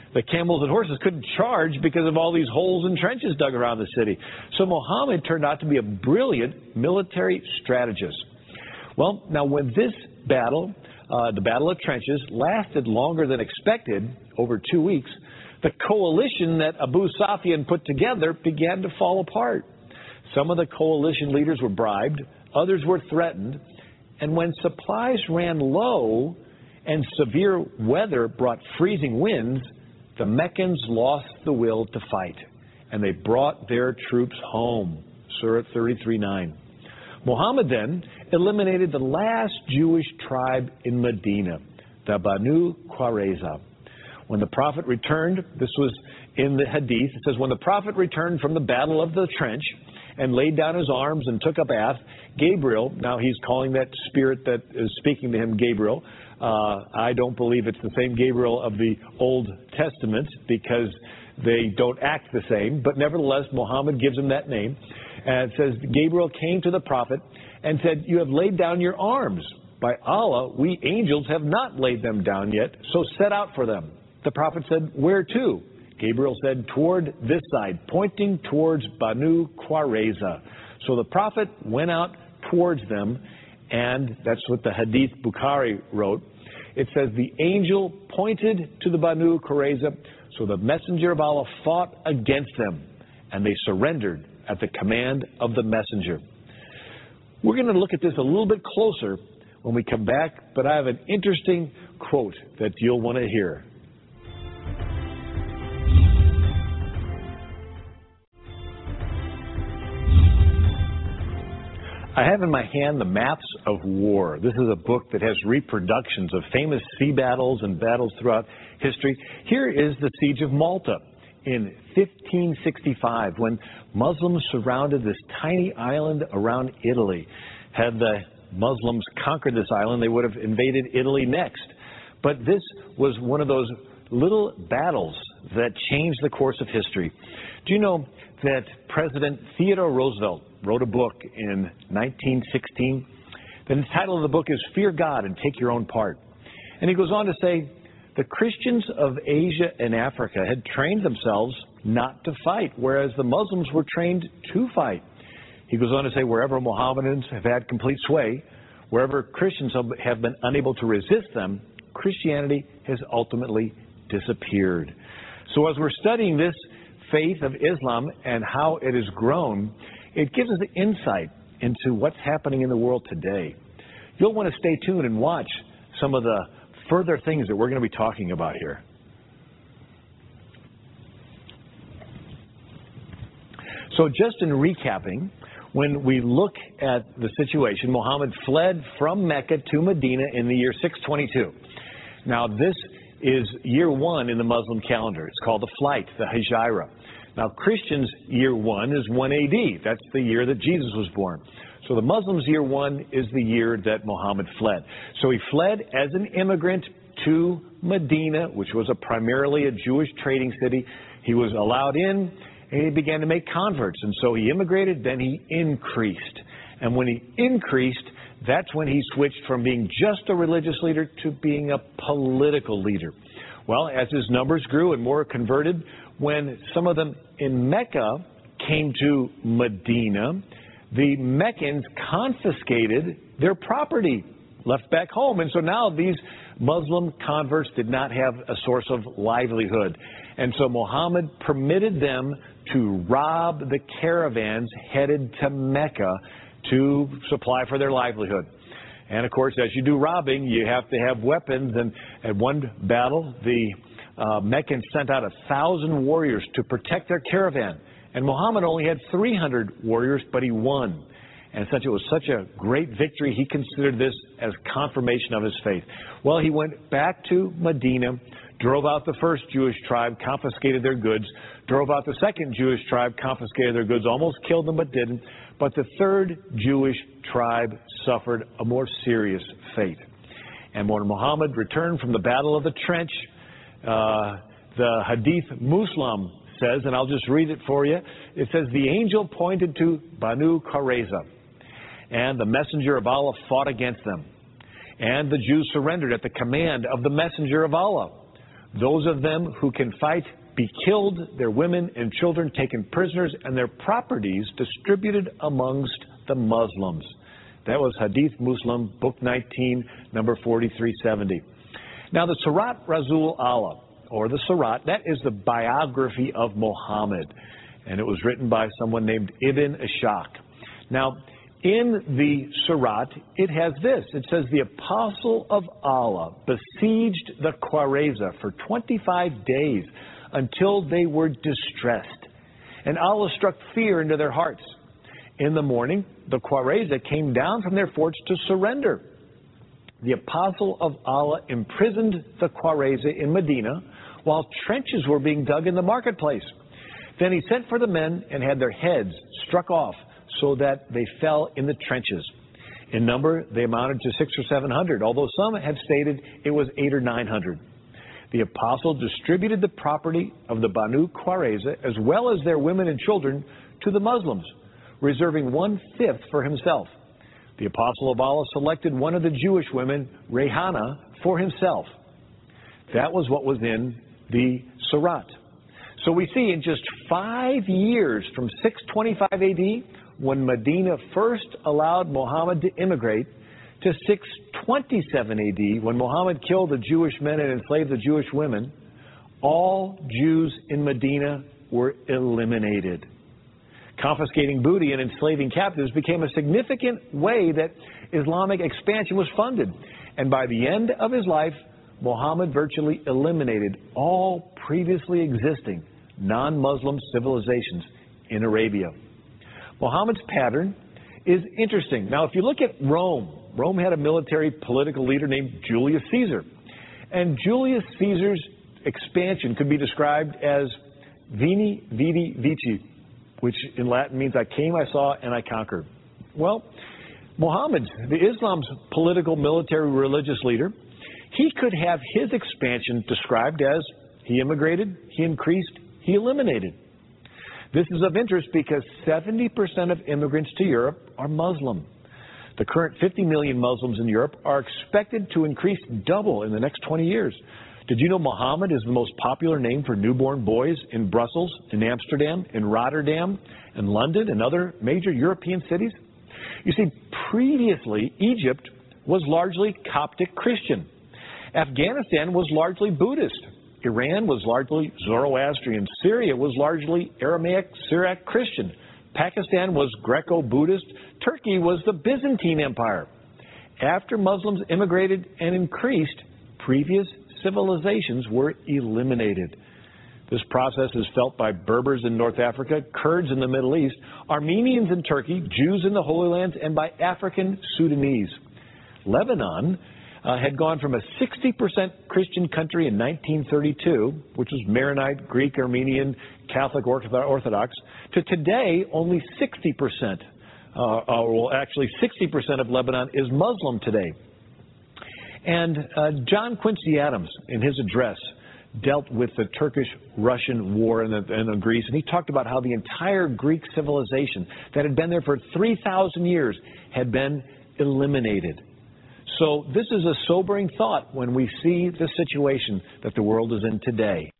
S12: The camels and horses couldn't charge because of all these holes and trenches dug around the city. So Muhammad turned out to be a brilliant military strategist. Well, now when this battle, uh, the Battle of Trenches, lasted longer than expected, over two weeks, the coalition that Abu Sufyan put together began to fall apart. Some of the coalition leaders were bribed, others were threatened, and when supplies ran low and severe weather brought freezing winds, the Meccans lost the will to fight, and they brought their troops home. Surah thirty-three nine. Muhammad then eliminated the last Jewish tribe in Medina, the Banu Qurayza. When the Prophet returned, this was in the Hadith, it says, when the Prophet returned from the Battle of the Trench and laid down his arms and took a bath, Gabriel, now he's calling that spirit that is speaking to him Gabriel. Uh, I don't believe it's the same Gabriel of the Old Testament because they don't act the same, but nevertheless, Muhammad gives him that name. And it says, Gabriel came to the Prophet and said, you have laid down your arms. By Allah, we angels have not laid them down yet, so set out for them. The Prophet said, where to? Gabriel said, toward this side, pointing towards Banu Qurayza. So the Prophet went out towards them, and that's what the Hadith Bukhari wrote. It says, the angel pointed to the Banu Qurayza, so the messenger of Allah fought against them, and they surrendered at the command of the messenger. We're going to look at this a little bit closer when we come back, but I have an interesting quote that you'll want to hear. I have in my hand the Maps of War. This is a book that has reproductions of famous sea battles and battles throughout history. Here is the Siege of Malta in fifteen sixty-five, when Muslims surrounded this tiny island around Italy. Had the Muslims conquered this island, they would have invaded Italy next. But this was one of those little battles that changed the course of history. Do you know that President Theodore Roosevelt wrote a book in nineteen sixteen? The title of the book is Fear God and Take Your Own Part. And he goes on to say, the Christians of Asia and Africa had trained themselves not to fight, whereas the Muslims were trained to fight. He goes on to say, wherever Mohammedans have had complete sway, wherever Christians have been unable to resist them, Christianity has ultimately disappeared. So as we're studying this faith of Islam and how it has grown, it gives us insight into what's happening in the world today. You'll want to stay tuned and watch some of the further things that we're going to be talking about here. So just in recapping, when we look at the situation, Muhammad fled from Mecca to Medina in the year six twenty-two. Now this is year one in the Muslim calendar. It's called the flight, the Hijra. Now Christians' year one is one A D. That's the year that Jesus was born. So the Muslims' year one is the year that Muhammad fled. So he fled as an immigrant to Medina, which was a primarily a Jewish trading city. He was allowed in, and he began to make converts. And so he immigrated, then he increased. And when he increased, that's when he switched from being just a religious leader to being a political leader. Well, as his numbers grew and more converted, when some of them in Mecca came to Medina, the Meccans confiscated their property, left back home. And so now these Muslim converts did not have a source of livelihood. And so Muhammad permitted them to rob the caravans headed to Mecca to supply for their livelihood. And of course, as you do robbing, you have to have weapons. And at one battle, the uh, Meccans sent out a thousand warriors to protect their caravan. And Muhammad only had three hundred warriors, but he won. And since it was such a great victory, he considered this as confirmation of his faith. Well, he went back to Medina, drove out the first Jewish tribe, confiscated their goods, drove out the second Jewish tribe, confiscated their goods, almost killed them but didn't. But the third Jewish tribe suffered a more serious fate. And when Muhammad returned from the Battle of the Trench, uh, the Hadith Muslim says, and I'll just read it for you, it says, the angel pointed to Banu Qurayza, and the messenger of Allah fought against them. And the Jews surrendered at the command of the messenger of Allah. Those of them who can fight be killed, their women and children taken prisoners, and their properties distributed amongst the Muslims. That was Hadith Muslim, Book nineteen, number forty-three seventy. Now, the Sirat Rasul Allah, or the Sirat, that is the biography of Muhammad, and it was written by someone named Ibn Ishaq. Now, in the Sirat, it has this. It says, the apostle of Allah besieged the Qurayza for twenty-five days until they were distressed, and Allah struck fear into their hearts. In the morning, the Qurayza came down from their forts to surrender. The apostle of Allah imprisoned the Qurayza in Medina while trenches were being dug in the marketplace. Then he sent for the men and had their heads struck off so that they fell in the trenches. In number, they amounted to six or seven hundred, although some have stated it was eight or nine hundred. The apostle distributed the property of the Banu Qurayza as well as their women and children to the Muslims, reserving one-fifth for himself. The apostle of Allah selected one of the Jewish women, Rayhana, for himself. That was what was in the Sirat. So we see in just five years, from six twenty-five A D, when Medina first allowed Muhammad to immigrate, to six twenty-seven A D, when Muhammad killed the Jewish men and enslaved the Jewish women, all Jews in Medina were eliminated. Confiscating booty and enslaving captives became a significant way that Islamic expansion was funded. And by the end of his life, Muhammad virtually eliminated all previously existing non-Muslim civilizations in Arabia. Muhammad's pattern is interesting. Now, if you look at Rome, Rome had a military political leader named Julius Caesar. And Julius Caesar's expansion could be described as Veni, Vidi, Vici, which in Latin means I came, I saw, and I conquered. Well, Muhammad, the Islam's political, military, religious leader, he could have his expansion described as he immigrated, he increased, he eliminated. This is of interest because seventy percent of immigrants to Europe are Muslim. The current fifty million Muslims in Europe are expected to increase double in the next twenty years. Did you know Muhammad is the most popular name for newborn boys in Brussels, in Amsterdam, in Rotterdam, in London, and other major European cities? You see, previously, Egypt was largely Coptic Christian. Afghanistan was largely Buddhist. Iran was largely Zoroastrian. Syria was largely Aramaic Syriac Christian. Pakistan was Greco-Buddhist. Turkey was the Byzantine Empire. After Muslims immigrated and increased, previous civilizations were eliminated. This process is felt by Berbers in North Africa, Kurds in the Middle East, Armenians in Turkey, Jews in the Holy Lands, and by African Sudanese. Lebanon uh, had gone from a sixty percent Christian country in nineteen thirty-two, which was Maronite, Greek, Armenian, Catholic, Orthodox, to today only sixty percent. Uh, uh, well, actually sixty percent of Lebanon is Muslim today. And uh, John Quincy Adams, in his address, dealt with the Turkish-Russian war in, the, in Greece, and he talked about how the entire Greek civilization that had been there for three thousand years had been eliminated. So this is a sobering thought when we see the situation that the world is in today.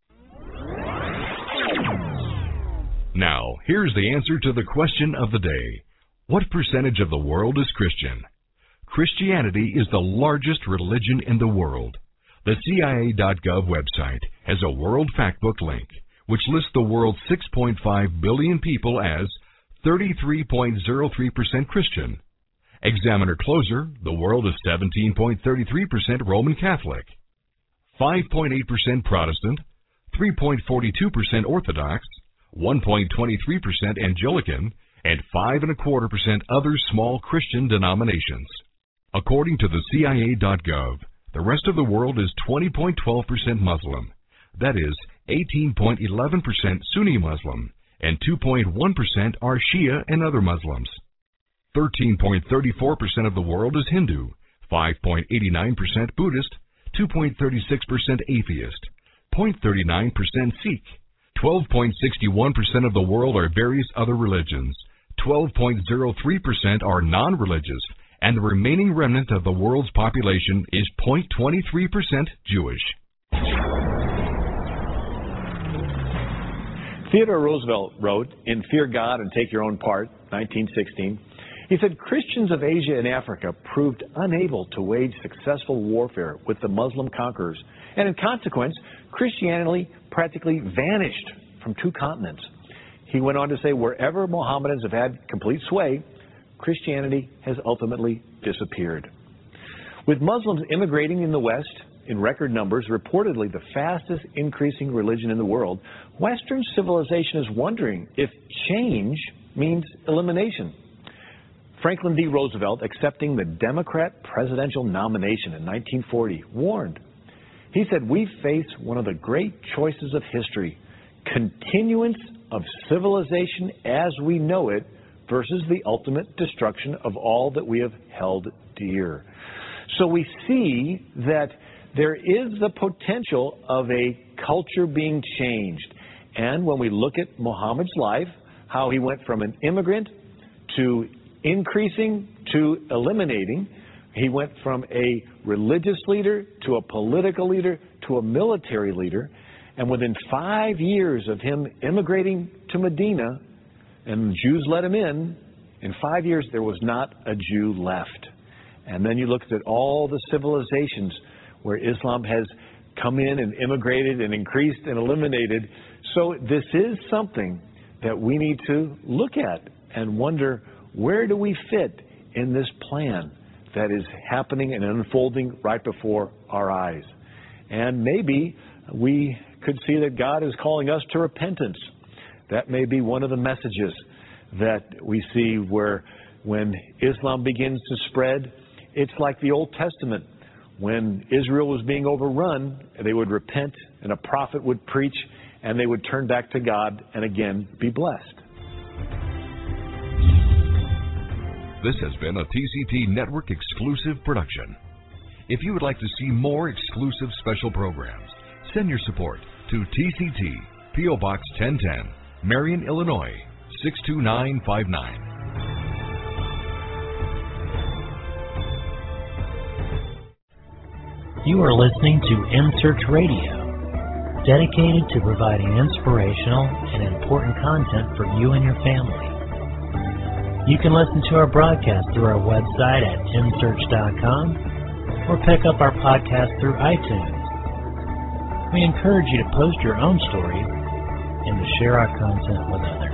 S13: Now, here's the answer to the question of the day. What percentage of the world is Christian? Christianity is the largest religion in the world. The C I A dot gov website has a World Factbook link, which lists the world's six point five billion people as thirty-three point zero three percent Christian. Examiner Closer, the world is seventeen point three three percent Roman Catholic, five point eight percent Protestant, three point four two percent Orthodox, one point two three percent Anglican, and five point two five percent other small Christian denominations. According to the C I A dot gov, the rest of the world is twenty point one two percent Muslim, that is, eighteen point one one percent Sunni Muslim, and two point one percent are Shia and other Muslims. thirteen point three four percent of the world is Hindu, five point eight nine percent Buddhist, two point three six percent Atheist, zero point three nine percent Sikh, twelve point six one percent of the world are various other religions, twelve point zero three percent are non-religious, and the remaining remnant of the world's population is zero point two three percent Jewish.
S12: Theodore Roosevelt wrote in Fear God and Take Your Own Part, nineteen sixteen, he said, Christians of Asia and Africa proved unable to wage successful warfare with the Muslim conquerors, and in consequence, Christianity practically vanished from two continents. He went on to say, wherever Mohammedans have had complete sway, Christianity has ultimately disappeared. With Muslims immigrating in the West in record numbers, reportedly the fastest increasing religion in the world, Western civilization is wondering if change means elimination. Franklin D. Roosevelt, accepting the Democrat presidential nomination in nineteen forty, warned. He said, we face one of the great choices of history, continuance of civilization as we know it versus the ultimate destruction of all that we have held dear. So we see that there is the potential of a culture being changed. And when we look at Muhammad's life, how he went from an immigrant to increasing to eliminating, he went from a religious leader to a political leader to a military leader. And within five years of him immigrating to Medina, and the Jews let him in, in five years there was not a Jew left. And then you look at all the civilizations where Islam has come in and immigrated and increased and eliminated. So this is something that we need to look at and wonder, where do we fit in this plan that is happening and unfolding right before our eyes? And maybe we could see that God is calling us to repentance. That may be one of the messages that we see, where when Islam begins to spread, it's like the Old Testament. When Israel was being overrun, they would repent and a prophet would preach and they would turn back to God and again be blessed.
S13: This has been a T C T Network exclusive production. If you would like to see more exclusive special programs, send your support to T C T, P O Box ten ten, Marion, Illinois, six two nine five nine.
S1: You are listening to M Search Radio, dedicated to providing inspirational and important content for you and your family. You can listen to our broadcast through our website at m search dot com or pick up our podcast through iTunes. We encourage you to post your own stories and to share our content with others.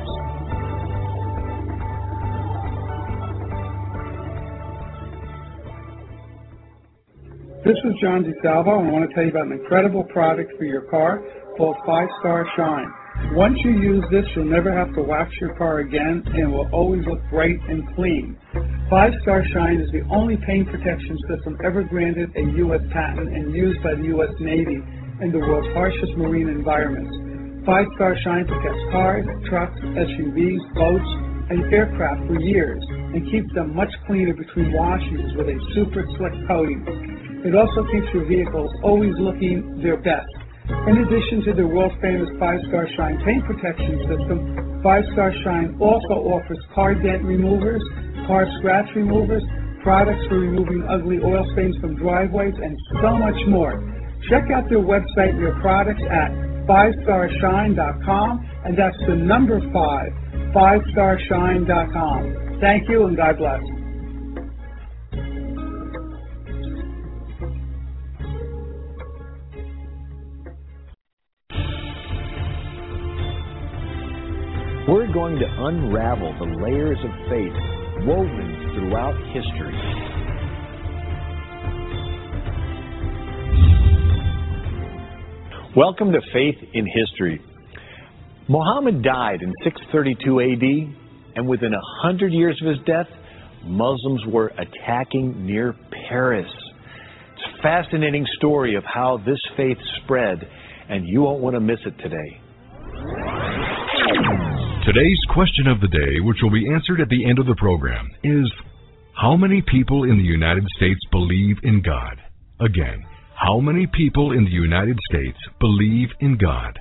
S9: This is John DeSalvo, and I want to tell you about an incredible product for your car called Five Star Shine. Once you use this, you'll never have to wax your car again, and it will always look bright and clean. Five Star Shine is the only paint protection system ever granted a U S patent and used by the U S Navy in the world's harshest marine environments. Five Star Shine protects cars, trucks, S U Vs, boats, and aircraft for years and keeps them much cleaner between washes with a super slick coating. It also keeps your vehicles always looking their best. In addition to the world-famous Five Star Shine paint protection system, Five Star Shine also offers car dent removers, car scratch removers, products for removing ugly oil stains from driveways, and so much more. Check out their website and their products at five star shine dot com, and that's the number five, five star shine dot com. Thank you, and God bless.
S12: We're going to unravel the layers of faith woven throughout history. Welcome to Faith in History. Muhammad died in six thirty-two A D, and within a hundred years of his death, Muslims were attacking near Paris. It's a fascinating story of how this faith spread, and you won't want to miss it today.
S13: Today's question of the day, which will be answered at the end of the program, is how many people in the United States believe in God? Again, how many people in the United States believe in God?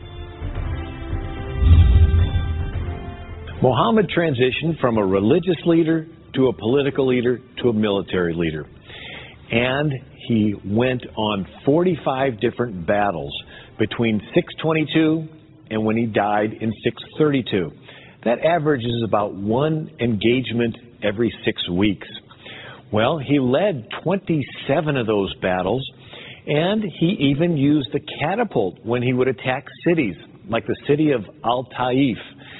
S12: Muhammad transitioned from a religious leader to a political leader to a military leader. And he went on forty-five different battles between six twenty-two and when he died in six thirty-two. That averages about one engagement every six weeks. Well, he led twenty-seven of those battles, and he even used the catapult when he would attack cities, like the city of Al-Taif.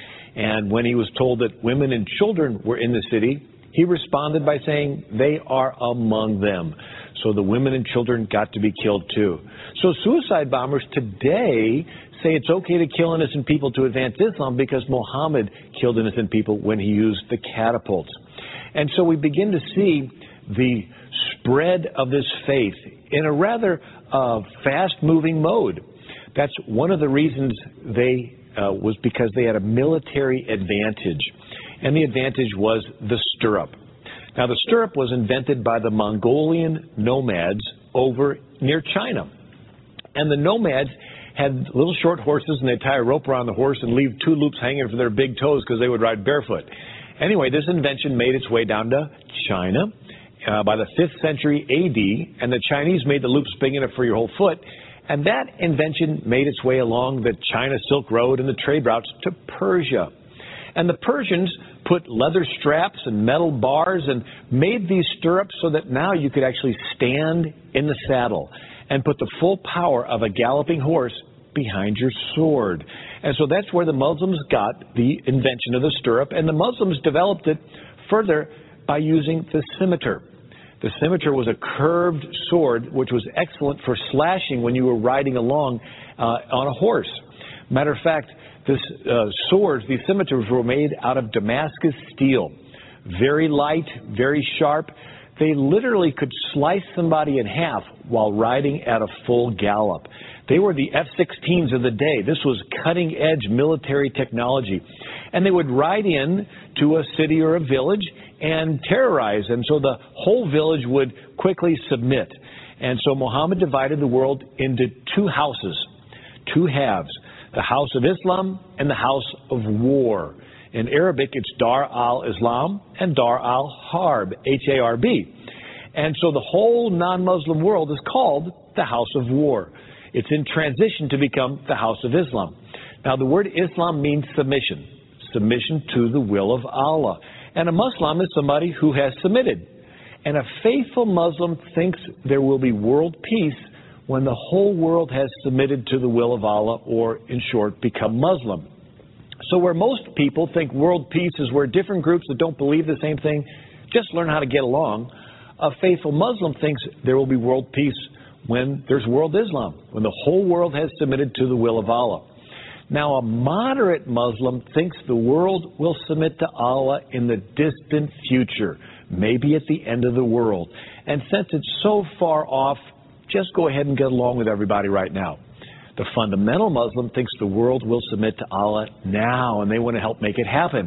S12: And when he was told that women and children were in the city, he responded by saying, they are among them. So the women and children got to be killed too. So suicide bombers today say it's okay to kill innocent people to advance Islam because Muhammad killed innocent people when he used the catapults. And so we begin to see the spread of this faith in a rather uh, fast-moving mode. That's one of the reasons they uh, was because they had a military advantage. And the advantage was the stirrup. Now, the stirrup was invented by the Mongolian nomads over near China. And the nomads had little short horses, and they'd tie a rope around the horse and leave two loops hanging from their big toes because they would ride barefoot. Anyway, this invention made its way down to China uh, by the fifth century A D, and the Chinese made the loops big enough for your whole foot. And that invention made its way along the China Silk Road and the trade routes to Persia. And the Persians put leather straps and metal bars and made these stirrups so that now you could actually stand in the saddle and put the full power of a galloping horse behind your sword. And so that's where the Muslims got the invention of the stirrup, and the Muslims developed it further by using the scimitar. The scimitar was a curved sword which was excellent for slashing when you were riding along uh, on a horse. Matter of fact, this uh, swords, these scimitars were made out of Damascus steel. Very light, very sharp. They literally could slice somebody in half while riding at a full gallop. They were the F sixteens of the day. This was cutting-edge military technology. And they would ride in to a city or a village and terrorize. And so the whole village would quickly submit. And so Muhammad divided the world into two houses, two halves. The house of Islam and the house of war. In Arabic, it's Dar al-Islam and Dar al-Harb, H A R B. And so the whole non-Muslim world is called the house of war. It's in transition to become the house of Islam. Now, the word Islam means submission, submission to the will of Allah. And a Muslim is somebody who has submitted. And a faithful Muslim thinks there will be world peace when the whole world has submitted to the will of Allah, or, in short, become Muslim. So where most people think world peace is where different groups that don't believe the same thing just learn how to get along, a faithful Muslim thinks there will be world peace when there's world Islam, when the whole world has submitted to the will of Allah. Now, a moderate Muslim thinks the world will submit to Allah in the distant future, maybe at the end of the world. And since it's so far off, just go ahead and get along with everybody right now. The fundamental Muslim thinks the world will submit to Allah now, and they want to help make it happen.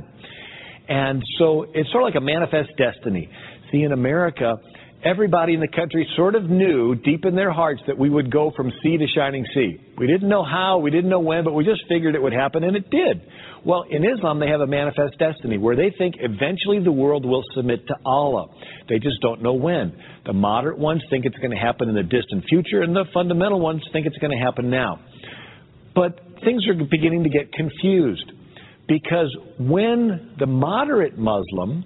S12: And so it's sort of like a manifest destiny. See, in America, everybody in the country sort of knew deep in their hearts that we would go from sea to shining sea. We didn't know how, we didn't know when, but we just figured it would happen, and it did. Well, in Islam, they have a manifest destiny where they think eventually the world will submit to Allah. They just don't know when. The moderate ones think it's going to happen in the distant future, and the fundamental ones think it's going to happen now. But things are beginning to get confused, because when the moderate Muslim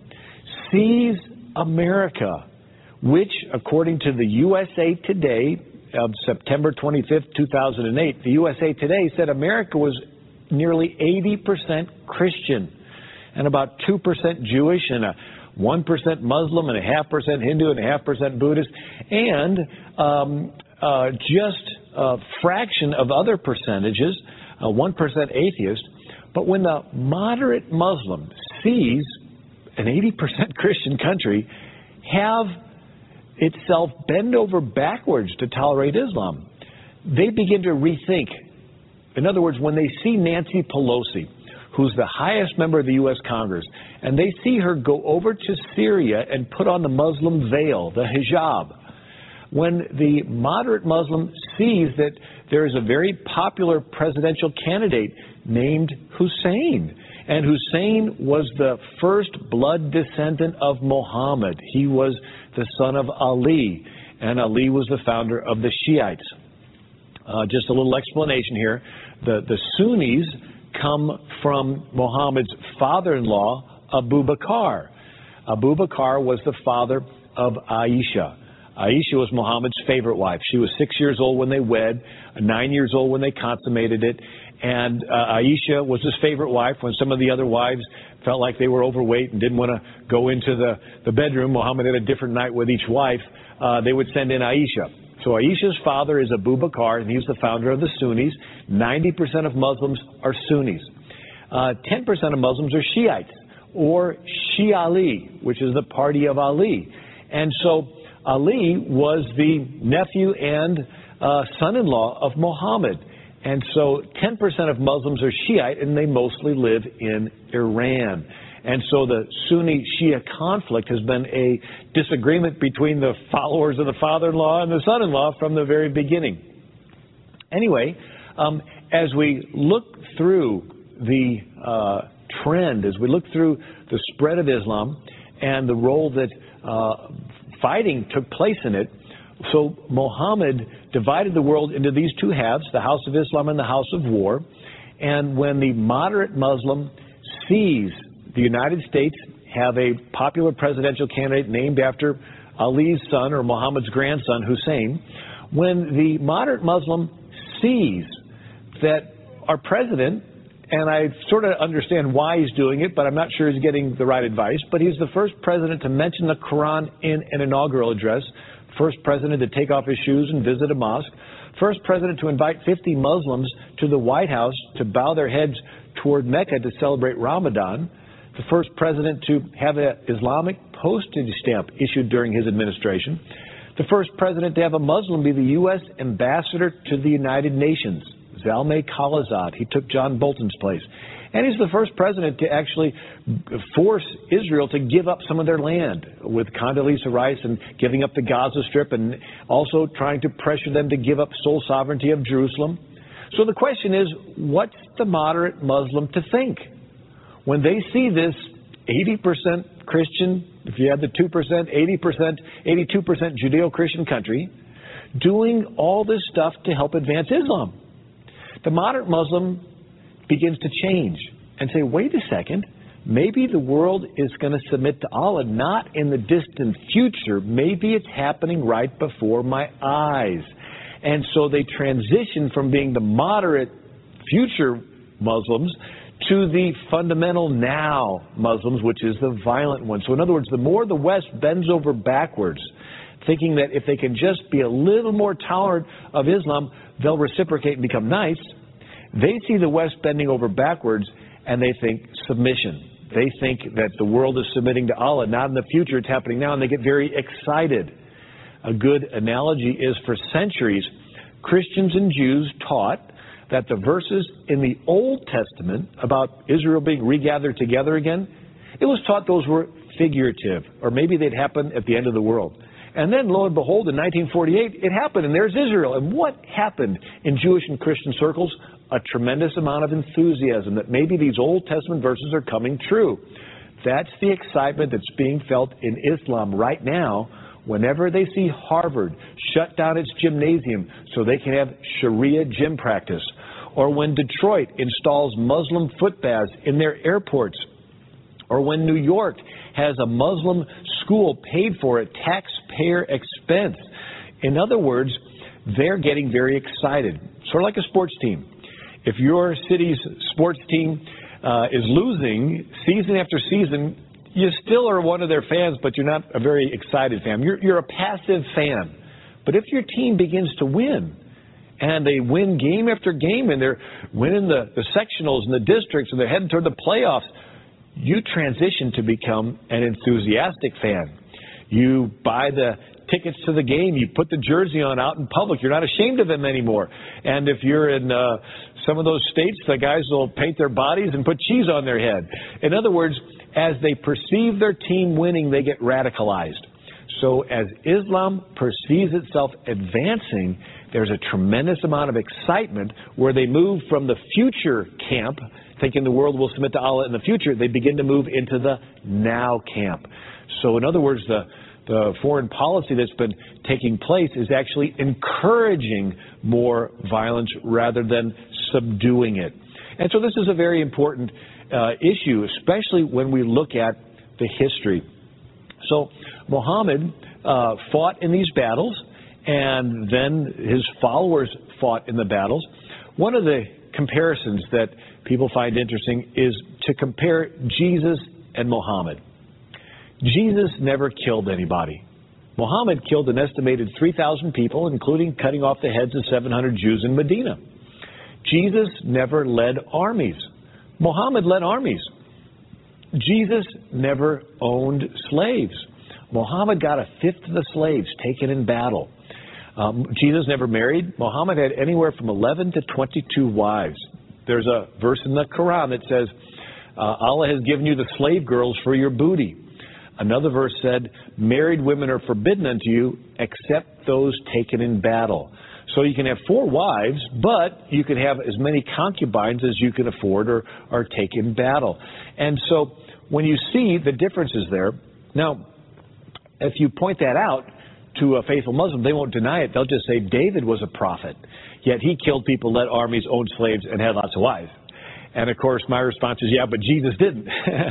S12: sees America, which, according to the U S A Today of September twenty-fifth, two thousand eight, the U S A Today said America was nearly eighty percent Christian and about two percent Jewish and a one percent Muslim and a half percent Hindu and a half percent Buddhist, and um, uh, just a fraction of other percentages, uh, one percent atheist. But when the moderate Muslim sees an eighty percent Christian country have itself bend over backwards to tolerate Islam, they begin to rethink. In other words, when they see Nancy Pelosi, who's the highest member of the U S Congress, and they see her go over to Syria and put on the Muslim veil, the hijab, when the moderate Muslim sees that there is a very popular presidential candidate named Hussein, and Hussein was the first blood descendant of Muhammad. He was the son of Ali, and Ali was the founder of the Shiites. Uh, just a little explanation here. The, the Sunnis come from Muhammad's father-in-law, Abu Bakr. Abu Bakr was the father of Aisha. Aisha was Muhammad's favorite wife. She was six years old when they wed, nine years old when they consummated it. And uh, Aisha was his favorite wife. When some of the other wives felt like they were overweight and didn't want to go into the, the bedroom, Muhammad had a different night with each wife, uh, they would send in Aisha. So Aisha's father is Abu Bakr, and he's the founder of the Sunnis. ninety percent of Muslims are Sunnis. Uh, ten percent of Muslims are Shiites, or Shia Ali, which is the party of Ali. And so Ali was the nephew and uh, son-in-law of Muhammad. And so ten percent of Muslims are Shiite, and they mostly live in Iran. And so the Sunni-Shia conflict has been a disagreement between the followers of the father-in-law and the son-in-law from the very beginning. Anyway, um, as we look through the uh, trend, as we look through the spread of Islam and the role that uh, fighting took place in it, so Muhammad divided the world into these two halves, the House of Islam and the House of War. And when the moderate Muslim sees the United States have a popular presidential candidate named after Ali's son or Muhammad's grandson, Hussein, when the moderate Muslim sees that our president, and I sort of understand why he's doing it, but I'm not sure he's getting the right advice, but he's the first president to mention the Quran in an inaugural address, first president to take off his shoes and visit a mosque, first president to invite fifty Muslims to the White House to bow their heads toward Mecca to celebrate Ramadan, the first president to have an Islamic postage stamp issued during his administration, the first president to have a Muslim be the U S ambassador to the United Nations, Zalmay Khalilzad. He took John Bolton's place. And he's the first president to actually force Israel to give up some of their land, with Condoleezza Rice and giving up the Gaza Strip, and also trying to pressure them to give up sole sovereignty of Jerusalem. So the question is, what's the moderate Muslim to think when they see this eighty percent Christian, if you add the two percent, eighty percent, eighty-two percent Judeo-Christian country, doing all this stuff to help advance Islam? The moderate Muslim begins to change and say, wait a second, maybe the world is going to submit to Allah, not in the distant future. Maybe it's happening right before my eyes. And so they transition from being the moderate future Muslims to the fundamental now Muslims, which is the violent one. So in other words, the more the West bends over backwards, thinking that if they can just be a little more tolerant of Islam, they'll reciprocate and become nice, they see the West bending over backwards and they think submission. They think that the world is submitting to Allah, not in the future, it's happening now, and they get very excited. A good analogy is, for centuries, Christians and Jews taught that the verses in the Old Testament about Israel being regathered together again, it was taught those were figurative, or maybe they'd happen at the end of the world. And then, lo and behold, in nineteen forty-eight, it happened, and there's Israel. And what happened in Jewish and Christian circles? A tremendous amount of enthusiasm that maybe these Old Testament verses are coming true. That's the excitement that's being felt in Islam right now whenever they see Harvard shut down its gymnasium so they can have Sharia gym practice, or when Detroit installs Muslim foot baths in their airports, or when New York has a Muslim school paid for at taxpayer expense. In other words, they're getting very excited, sort of like a sports team. If your city's sports team uh, is losing season after season, you still are one of their fans, but you're not a very excited fan. You're, you're a passive fan. But if your team begins to win, and they win game after game, and they're winning the, the sectionals and the districts, and they're heading toward the playoffs, you transition to become an enthusiastic fan. You buy the tickets to the game. You put the jersey on out in public. You're not ashamed of them anymore. And if you're in uh, some of those states, the guys will paint their bodies and put cheese on their head. In other words, as they perceive their team winning, they get radicalized. So as Islam perceives itself advancing, there's a tremendous amount of excitement where they move from the future camp, thinking the world will submit to Allah in the future. They begin to move into the now camp. So in other words, the, the foreign policy that's been taking place is actually encouraging more violence rather than subduing it. And so this is a very important uh, issue, especially when we look at the history. So Muhammad uh, fought in these battles, and then his followers fought in the battles. One of the comparisons that people find interesting is to compare Jesus and Muhammad. Jesus never killed anybody. Muhammad killed an estimated three thousand people, including cutting off the heads of seven hundred Jews in Medina. Jesus never led armies. Muhammad led armies. Jesus never owned slaves. Muhammad got a fifth of the slaves taken in battle. Um, Jesus never married. Muhammad had anywhere from eleven to twenty-two wives. There's a verse in the Quran that says, uh, Allah has given you the slave girls for your booty. Another verse said, married women are forbidden unto you except those taken in battle. So you can have four wives, but you can have as many concubines as you can afford or, or take in battle. And so when you see the differences there, now, if you point that out to a faithful Muslim, they won't deny it. They'll just say David was a prophet, yet he killed people, led armies, owned slaves, and had lots of wives. And, of course, my response is, yeah, but Jesus didn't.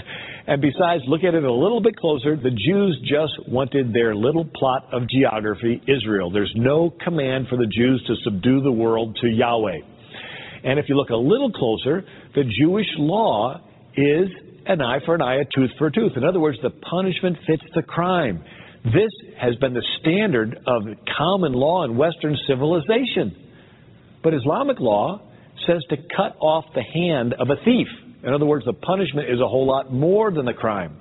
S12: And besides, look at it a little bit closer. The Jews just wanted their little plot of geography, Israel. There's no command for the Jews to subdue the world to Yahweh. And if you look a little closer, the Jewish law is an eye for an eye, a tooth for a tooth. In other words, the punishment fits the crime. This has been the standard of common law in Western civilization. But Islamic law says to cut off the hand of a thief. In other words, the punishment is a whole lot more than the crime.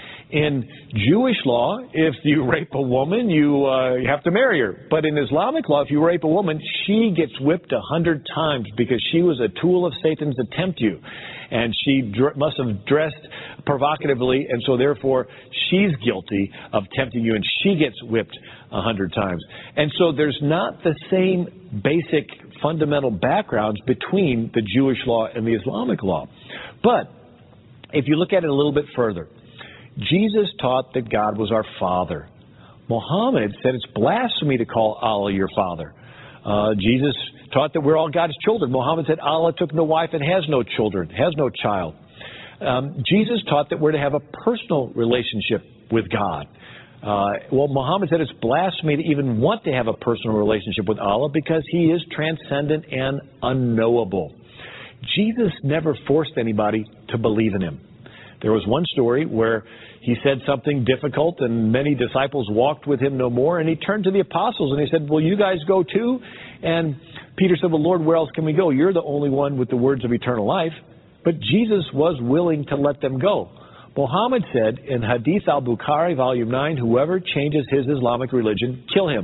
S12: In Jewish law, if you rape a woman, you, uh, you have to marry her. But in Islamic law, if you rape a woman, she gets whipped a hundred times because she was a tool of Satan to tempt you. And she dr- must have dressed provocatively, and so therefore she's guilty of tempting you, and she gets whipped a hundred times. And so there's not the same basic fundamental backgrounds between the Jewish law and the Islamic law. But if you look at it a little bit further, Jesus taught that God was our Father. Muhammad said it's blasphemy to call Allah your Father. Uh, Jesus taught that we're all God's children. Muhammad said Allah took no wife and has no children, has no child. Um, Jesus taught that we're to have a personal relationship with God. Uh, well, Muhammad said it's blasphemy to even want to have a personal relationship with Allah because He is transcendent and unknowable. Jesus never forced anybody to believe in Him. There was one story where He said something difficult and many disciples walked with Him no more, and He turned to the apostles and He said, will you guys go too? And Peter said, well, Lord, where else can we go? You're the only one with the words of eternal life. But Jesus was willing to let them go. Muhammad said in Hadith al-Bukhari, volume nine, whoever changes his Islamic religion, kill him.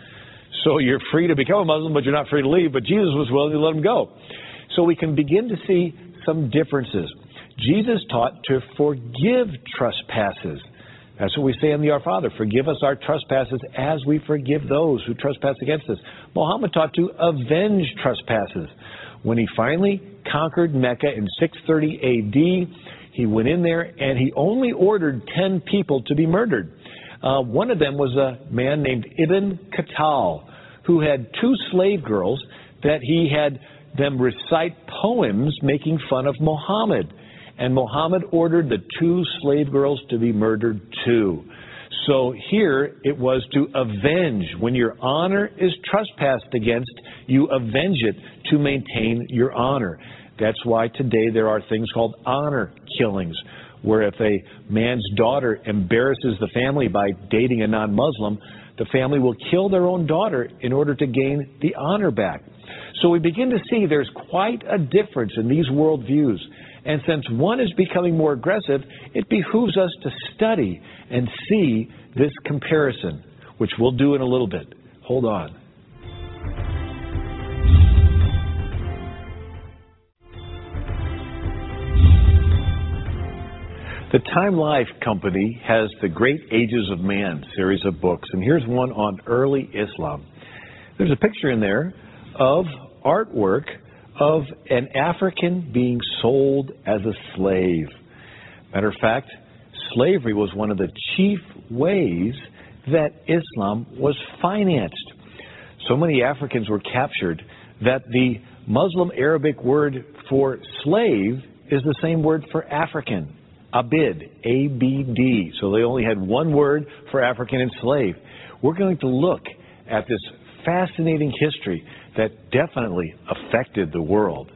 S12: So you're free to become a Muslim, but you're not free to leave. But Jesus was willing to let him go. So we can begin to see some differences. Jesus taught to forgive trespasses. That's what we say in the Our Father. Forgive us our trespasses as we forgive those who trespass against us. Muhammad taught to avenge trespasses. When he finally conquered Mecca in six thirty A D, he went in there and he only ordered ten people to be murdered. Uh, one of them was a man named Ibn Khattal, who had two slave girls that he had them recite poems making fun of Muhammad. And Muhammad ordered the two slave girls to be murdered too. So here it was to avenge. When your honor is trespassed against, you avenge it to maintain your honor. That's why today there are things called honor killings, where if a man's daughter embarrasses the family by dating a non-Muslim, the family will kill their own daughter in order to gain the honor back. So we begin to see there's quite a difference in these worldviews. And since one is becoming more aggressive, it behooves us to study and see this comparison, which we'll do in a little bit. Hold on. The Time Life Company has the Great Ages of Man series of books, and here's one on early Islam. There's a picture in there of artwork of an African being sold as a slave. Matter of fact, slavery was one of the chief ways that Islam was financed. So many Africans were captured that the Muslim Arabic word for slave is the same word for African, abid, A B D. So they only had one word for African and slave. We're going to look at this fascinating history that definitely affected the world.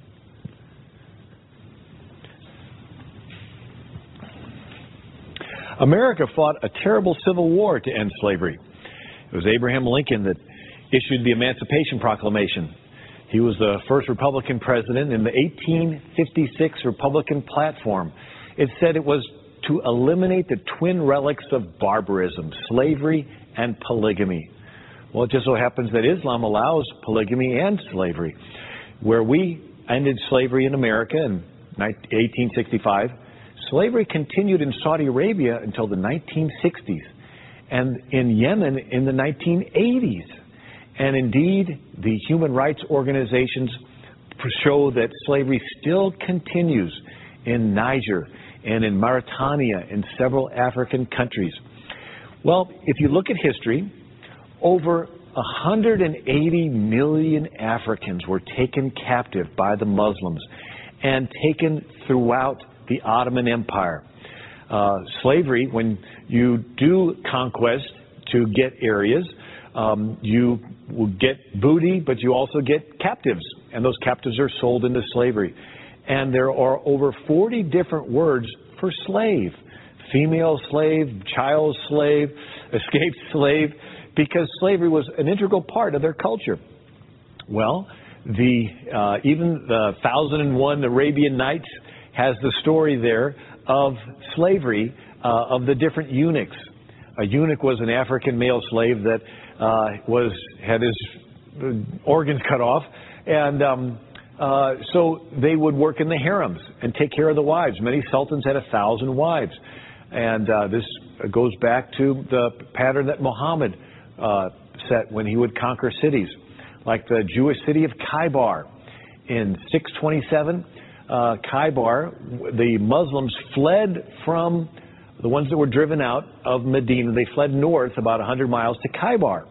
S12: America fought a terrible civil war to end slavery. It was Abraham Lincoln that issued the Emancipation Proclamation. He was the first Republican president in the eighteen fifty-six Republican platform. It said it was to eliminate the twin relics of barbarism, slavery and polygamy. Well, it just so happens that Islam allows polygamy and slavery. Where we ended slavery in America in eighteen sixty-five, slavery continued in Saudi Arabia until the nineteen sixties, and in Yemen in the nineteen eighties. And indeed, the human rights organizations show that slavery still continues in Niger and in Mauritania and several African countries. Well, if you look at history, over one hundred eighty million Africans were taken captive by the Muslims and taken throughout the Ottoman Empire. Uh, slavery, when you do conquest to get areas, um, you will get booty, but you also get captives, and those captives are sold into slavery. And there are over forty different words for slave: female slave, child slave, escaped slave, because slavery was an integral part of their culture. Well, the uh, even the Thousand and One Arabian Nights has the story there of slavery uh, of the different eunuchs. A eunuch was an African male slave that uh, was had his organs cut off, and um, uh, so they would work in the harems and take care of the wives. Many sultans had a thousand wives, and uh, this goes back to the pattern that Muhammad uh, set when he would conquer cities, like the Jewish city of Khaybar in six twenty-seven. Uh, Khaybar, the Muslims fled from the ones that were driven out of Medina. They fled north about one hundred miles to Khaybar.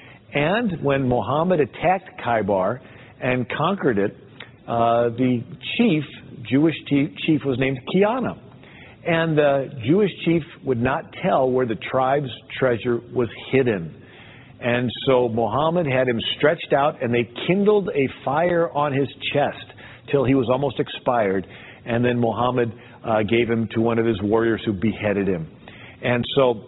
S12: And when Muhammad attacked Khaybar and conquered it, uh, the chief, Jewish chief, was named Kiana. And the Jewish chief would not tell where the tribe's treasure was hidden. And so Muhammad had him stretched out, and they kindled a fire on his chest till he was almost expired. And then Muhammad uh, gave him to one of his warriors who beheaded him. And so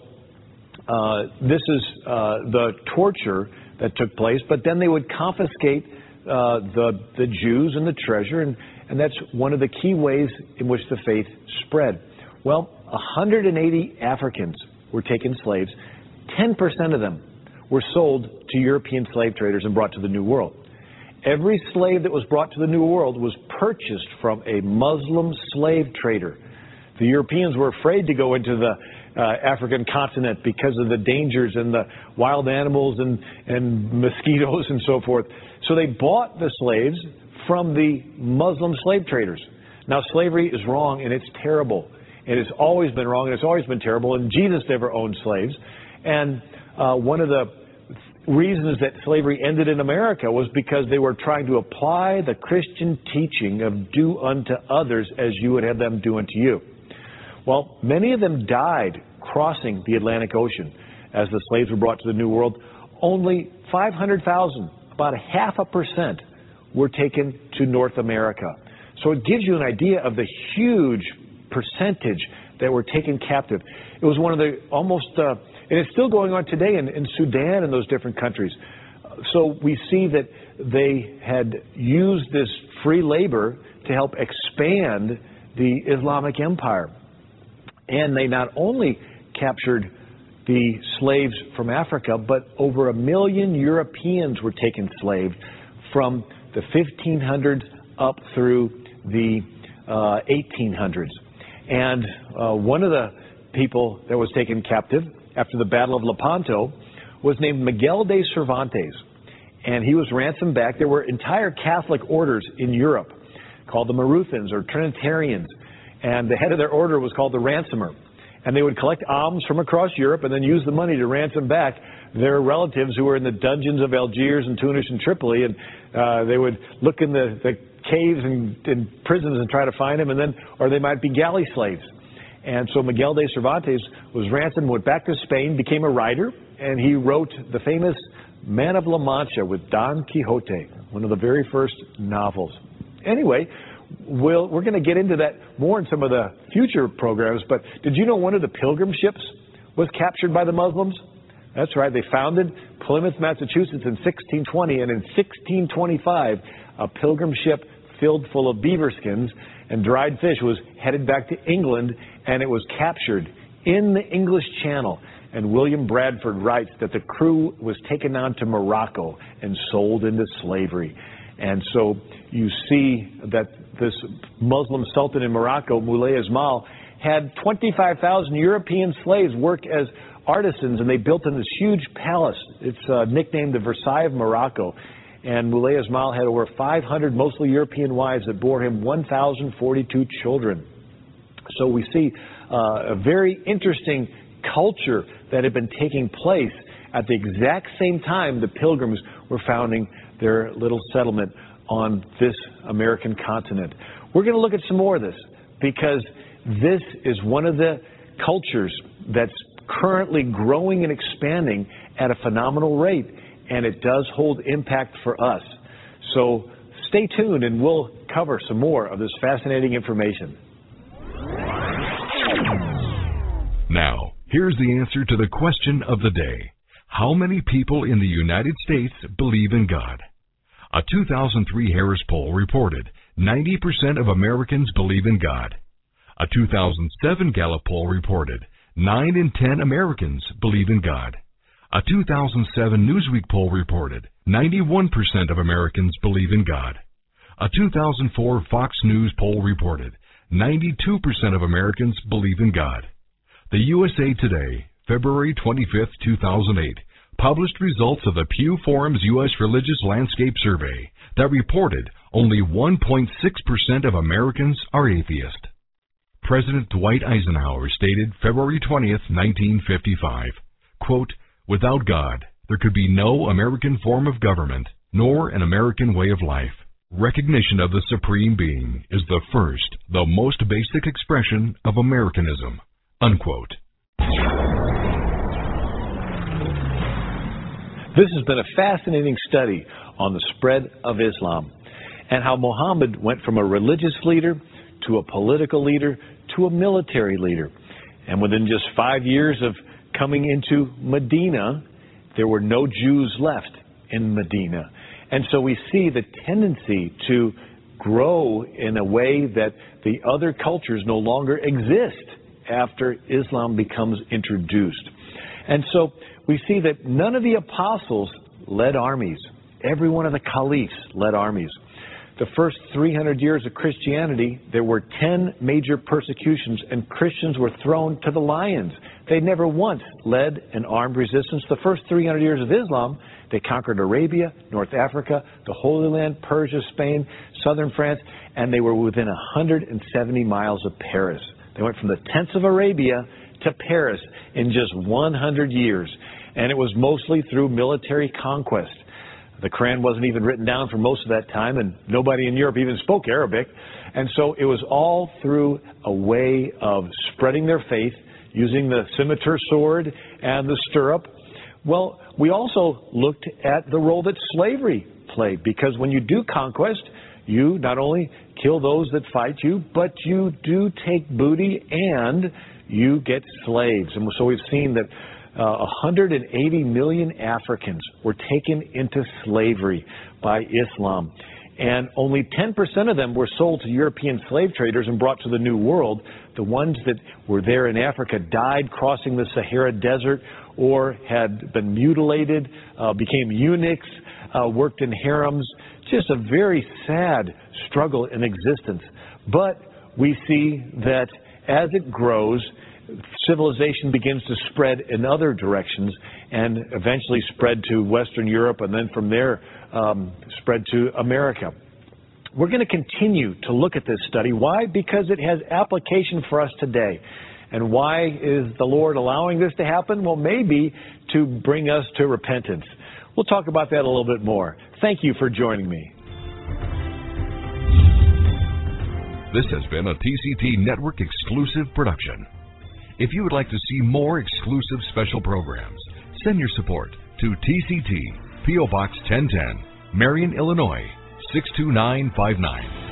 S12: uh, this is uh, the torture that took place. But then they would confiscate uh, the, the Jews and the treasure, and, and that's one of the key ways in which the faith spread. Well, one hundred eighty Africans were taken slaves. ten percent of them were sold to European slave traders and brought to the New World. Every slave that was brought to the New World was purchased from a Muslim slave trader. The Europeans were afraid to go into the uh, African continent because of the dangers and the wild animals and, and mosquitoes and so forth. So they bought the slaves from the Muslim slave traders. Now, slavery is wrong and it's terrible. It has always been wrong and it's always been terrible. And Jesus never owned slaves. And uh, one of the reasons that slavery ended in America was because they were trying to apply the Christian teaching of do unto others as you would have them do unto you. Well, many of them died crossing the Atlantic Ocean as the slaves were brought to the New World. Only five hundred thousand, about a half a percent, were taken to North America. So it gives you an idea of the huge percentage that were taken captive. It was one of the almost, uh, and it's still going on today in, in Sudan and those different countries. So we see that they had used this free labor to help expand the Islamic Empire. And they not only captured the slaves from Africa, but over a million Europeans were taken slaves from the fifteen hundreds up through the uh, eighteen hundreds. And uh, one of the people that was taken captive after the Battle of Lepanto was named Miguel de Cervantes. And he was ransomed back. There were entire Catholic orders in Europe called the Maruthans or Trinitarians. And the head of their order was called the Ransomer. and they would collect alms from across Europe and then use the money to ransom back their relatives who were in the dungeons of Algiers and Tunis and Tripoli, and uh, they would look in the, the caves and, and prisons and try to find them, and then, or they might be galley slaves. And so Miguel de Cervantes was ransomed, went back to Spain, became a writer, and he wrote the famous Man of La Mancha with Don Quixote, one of the very first novels. Anyway, we'll, we're going to get into that more in some of the future programs, but did you know one of the pilgrim ships was captured by the Muslims? That's right, they founded Plymouth, Massachusetts in sixteen twenty, and in sixteen twenty-five, a pilgrim ship filled full of beaver skins and dried fish was headed back to England, and it was captured in the English Channel. And William Bradford writes that the crew was taken on to Morocco and sold into slavery. And so you see that this Muslim sultan in Morocco, Moulay Ismail, had twenty-five thousand European slaves work as artisans, and they built in this huge palace. It's uh, nicknamed the Versailles of Morocco. And Moulay Ismail had over five hundred mostly European wives that bore him one thousand forty-two children. So we see uh, a very interesting culture that had been taking place at the exact same time the Pilgrims were founding their little settlement on this American continent. We're going to look at some more of this because this is one of the cultures that's currently growing and expanding at a phenomenal rate, and it does hold impact for us. So stay tuned and we'll cover some more of this fascinating information.
S13: Now, here's the answer to the question of the day. How many people in the United States believe in God? A two thousand three Harris poll reported ninety percent of Americans believe in God. A two thousand seven Gallup poll reported nine in ten Americans believe in God. A two thousand seven Newsweek poll reported ninety-one percent of Americans believe in God. A two thousand four Fox News poll reported ninety-two percent of Americans believe in God. The U S A Today, February twenty-fifth, two thousand eight, published results of the Pew Forum's U S Religious Landscape Survey that reported only one point six percent of Americans are atheist. President Dwight Eisenhower stated February twentieth, nineteen fifty-five, quote, "Without God, there could be no American form of government, nor an American way of life. Recognition of the Supreme Being is the first, the most basic expression of Americanism," unquote.
S12: This has been a fascinating study on the spread of Islam and how Muhammad went from a religious leader to a political leader to a military leader. And within just five years of coming into Medina, there were no Jews left in Medina. And so we see the tendency to grow in a way that the other cultures no longer exist after Islam becomes introduced. And so we see that none of the apostles led armies. Every one of the caliphs led armies. The first three hundred years of Christianity, there were ten major persecutions, and Christians were thrown to the lions. They never once led an armed resistance. The first three hundred years of Islam, they conquered Arabia, North Africa, the Holy Land, Persia, Spain, southern France, and they were within one hundred seventy miles of Paris. They went from the tents of Arabia to Paris in just one hundred years, and it was mostly through military conquest. The Quran wasn't even written down for most of that time, and nobody in Europe even spoke Arabic. And so it was all through a way of spreading their faith, using the scimitar sword and the stirrup. Well, we also looked at the role that slavery played, because when you do conquest, you not only kill those that fight you, but you do take booty and you get slaves. And so we've seen that Uh, one hundred eighty million Africans were taken into slavery by Islam. And only ten percent of them were sold to European slave traders and brought to the New World. The ones that were there in Africa died crossing the Sahara Desert or had been mutilated, uh, became eunuchs, uh, worked in harems. Just a very sad struggle in existence. But we see that as it grows, civilization begins to spread in other directions and eventually spread to Western Europe, and then from there um, spread to America. We're going to continue to look at this study. Why? Because it has application for us today. And why is the Lord allowing this to happen? Well, maybe to bring us to repentance. We'll talk about that a little bit more. Thank you for joining me.
S13: This has been a T C T Network exclusive production. If you would like to see more exclusive special programs, send your support to T C T, P O Box ten ten, Marion, Illinois, six two nine five nine.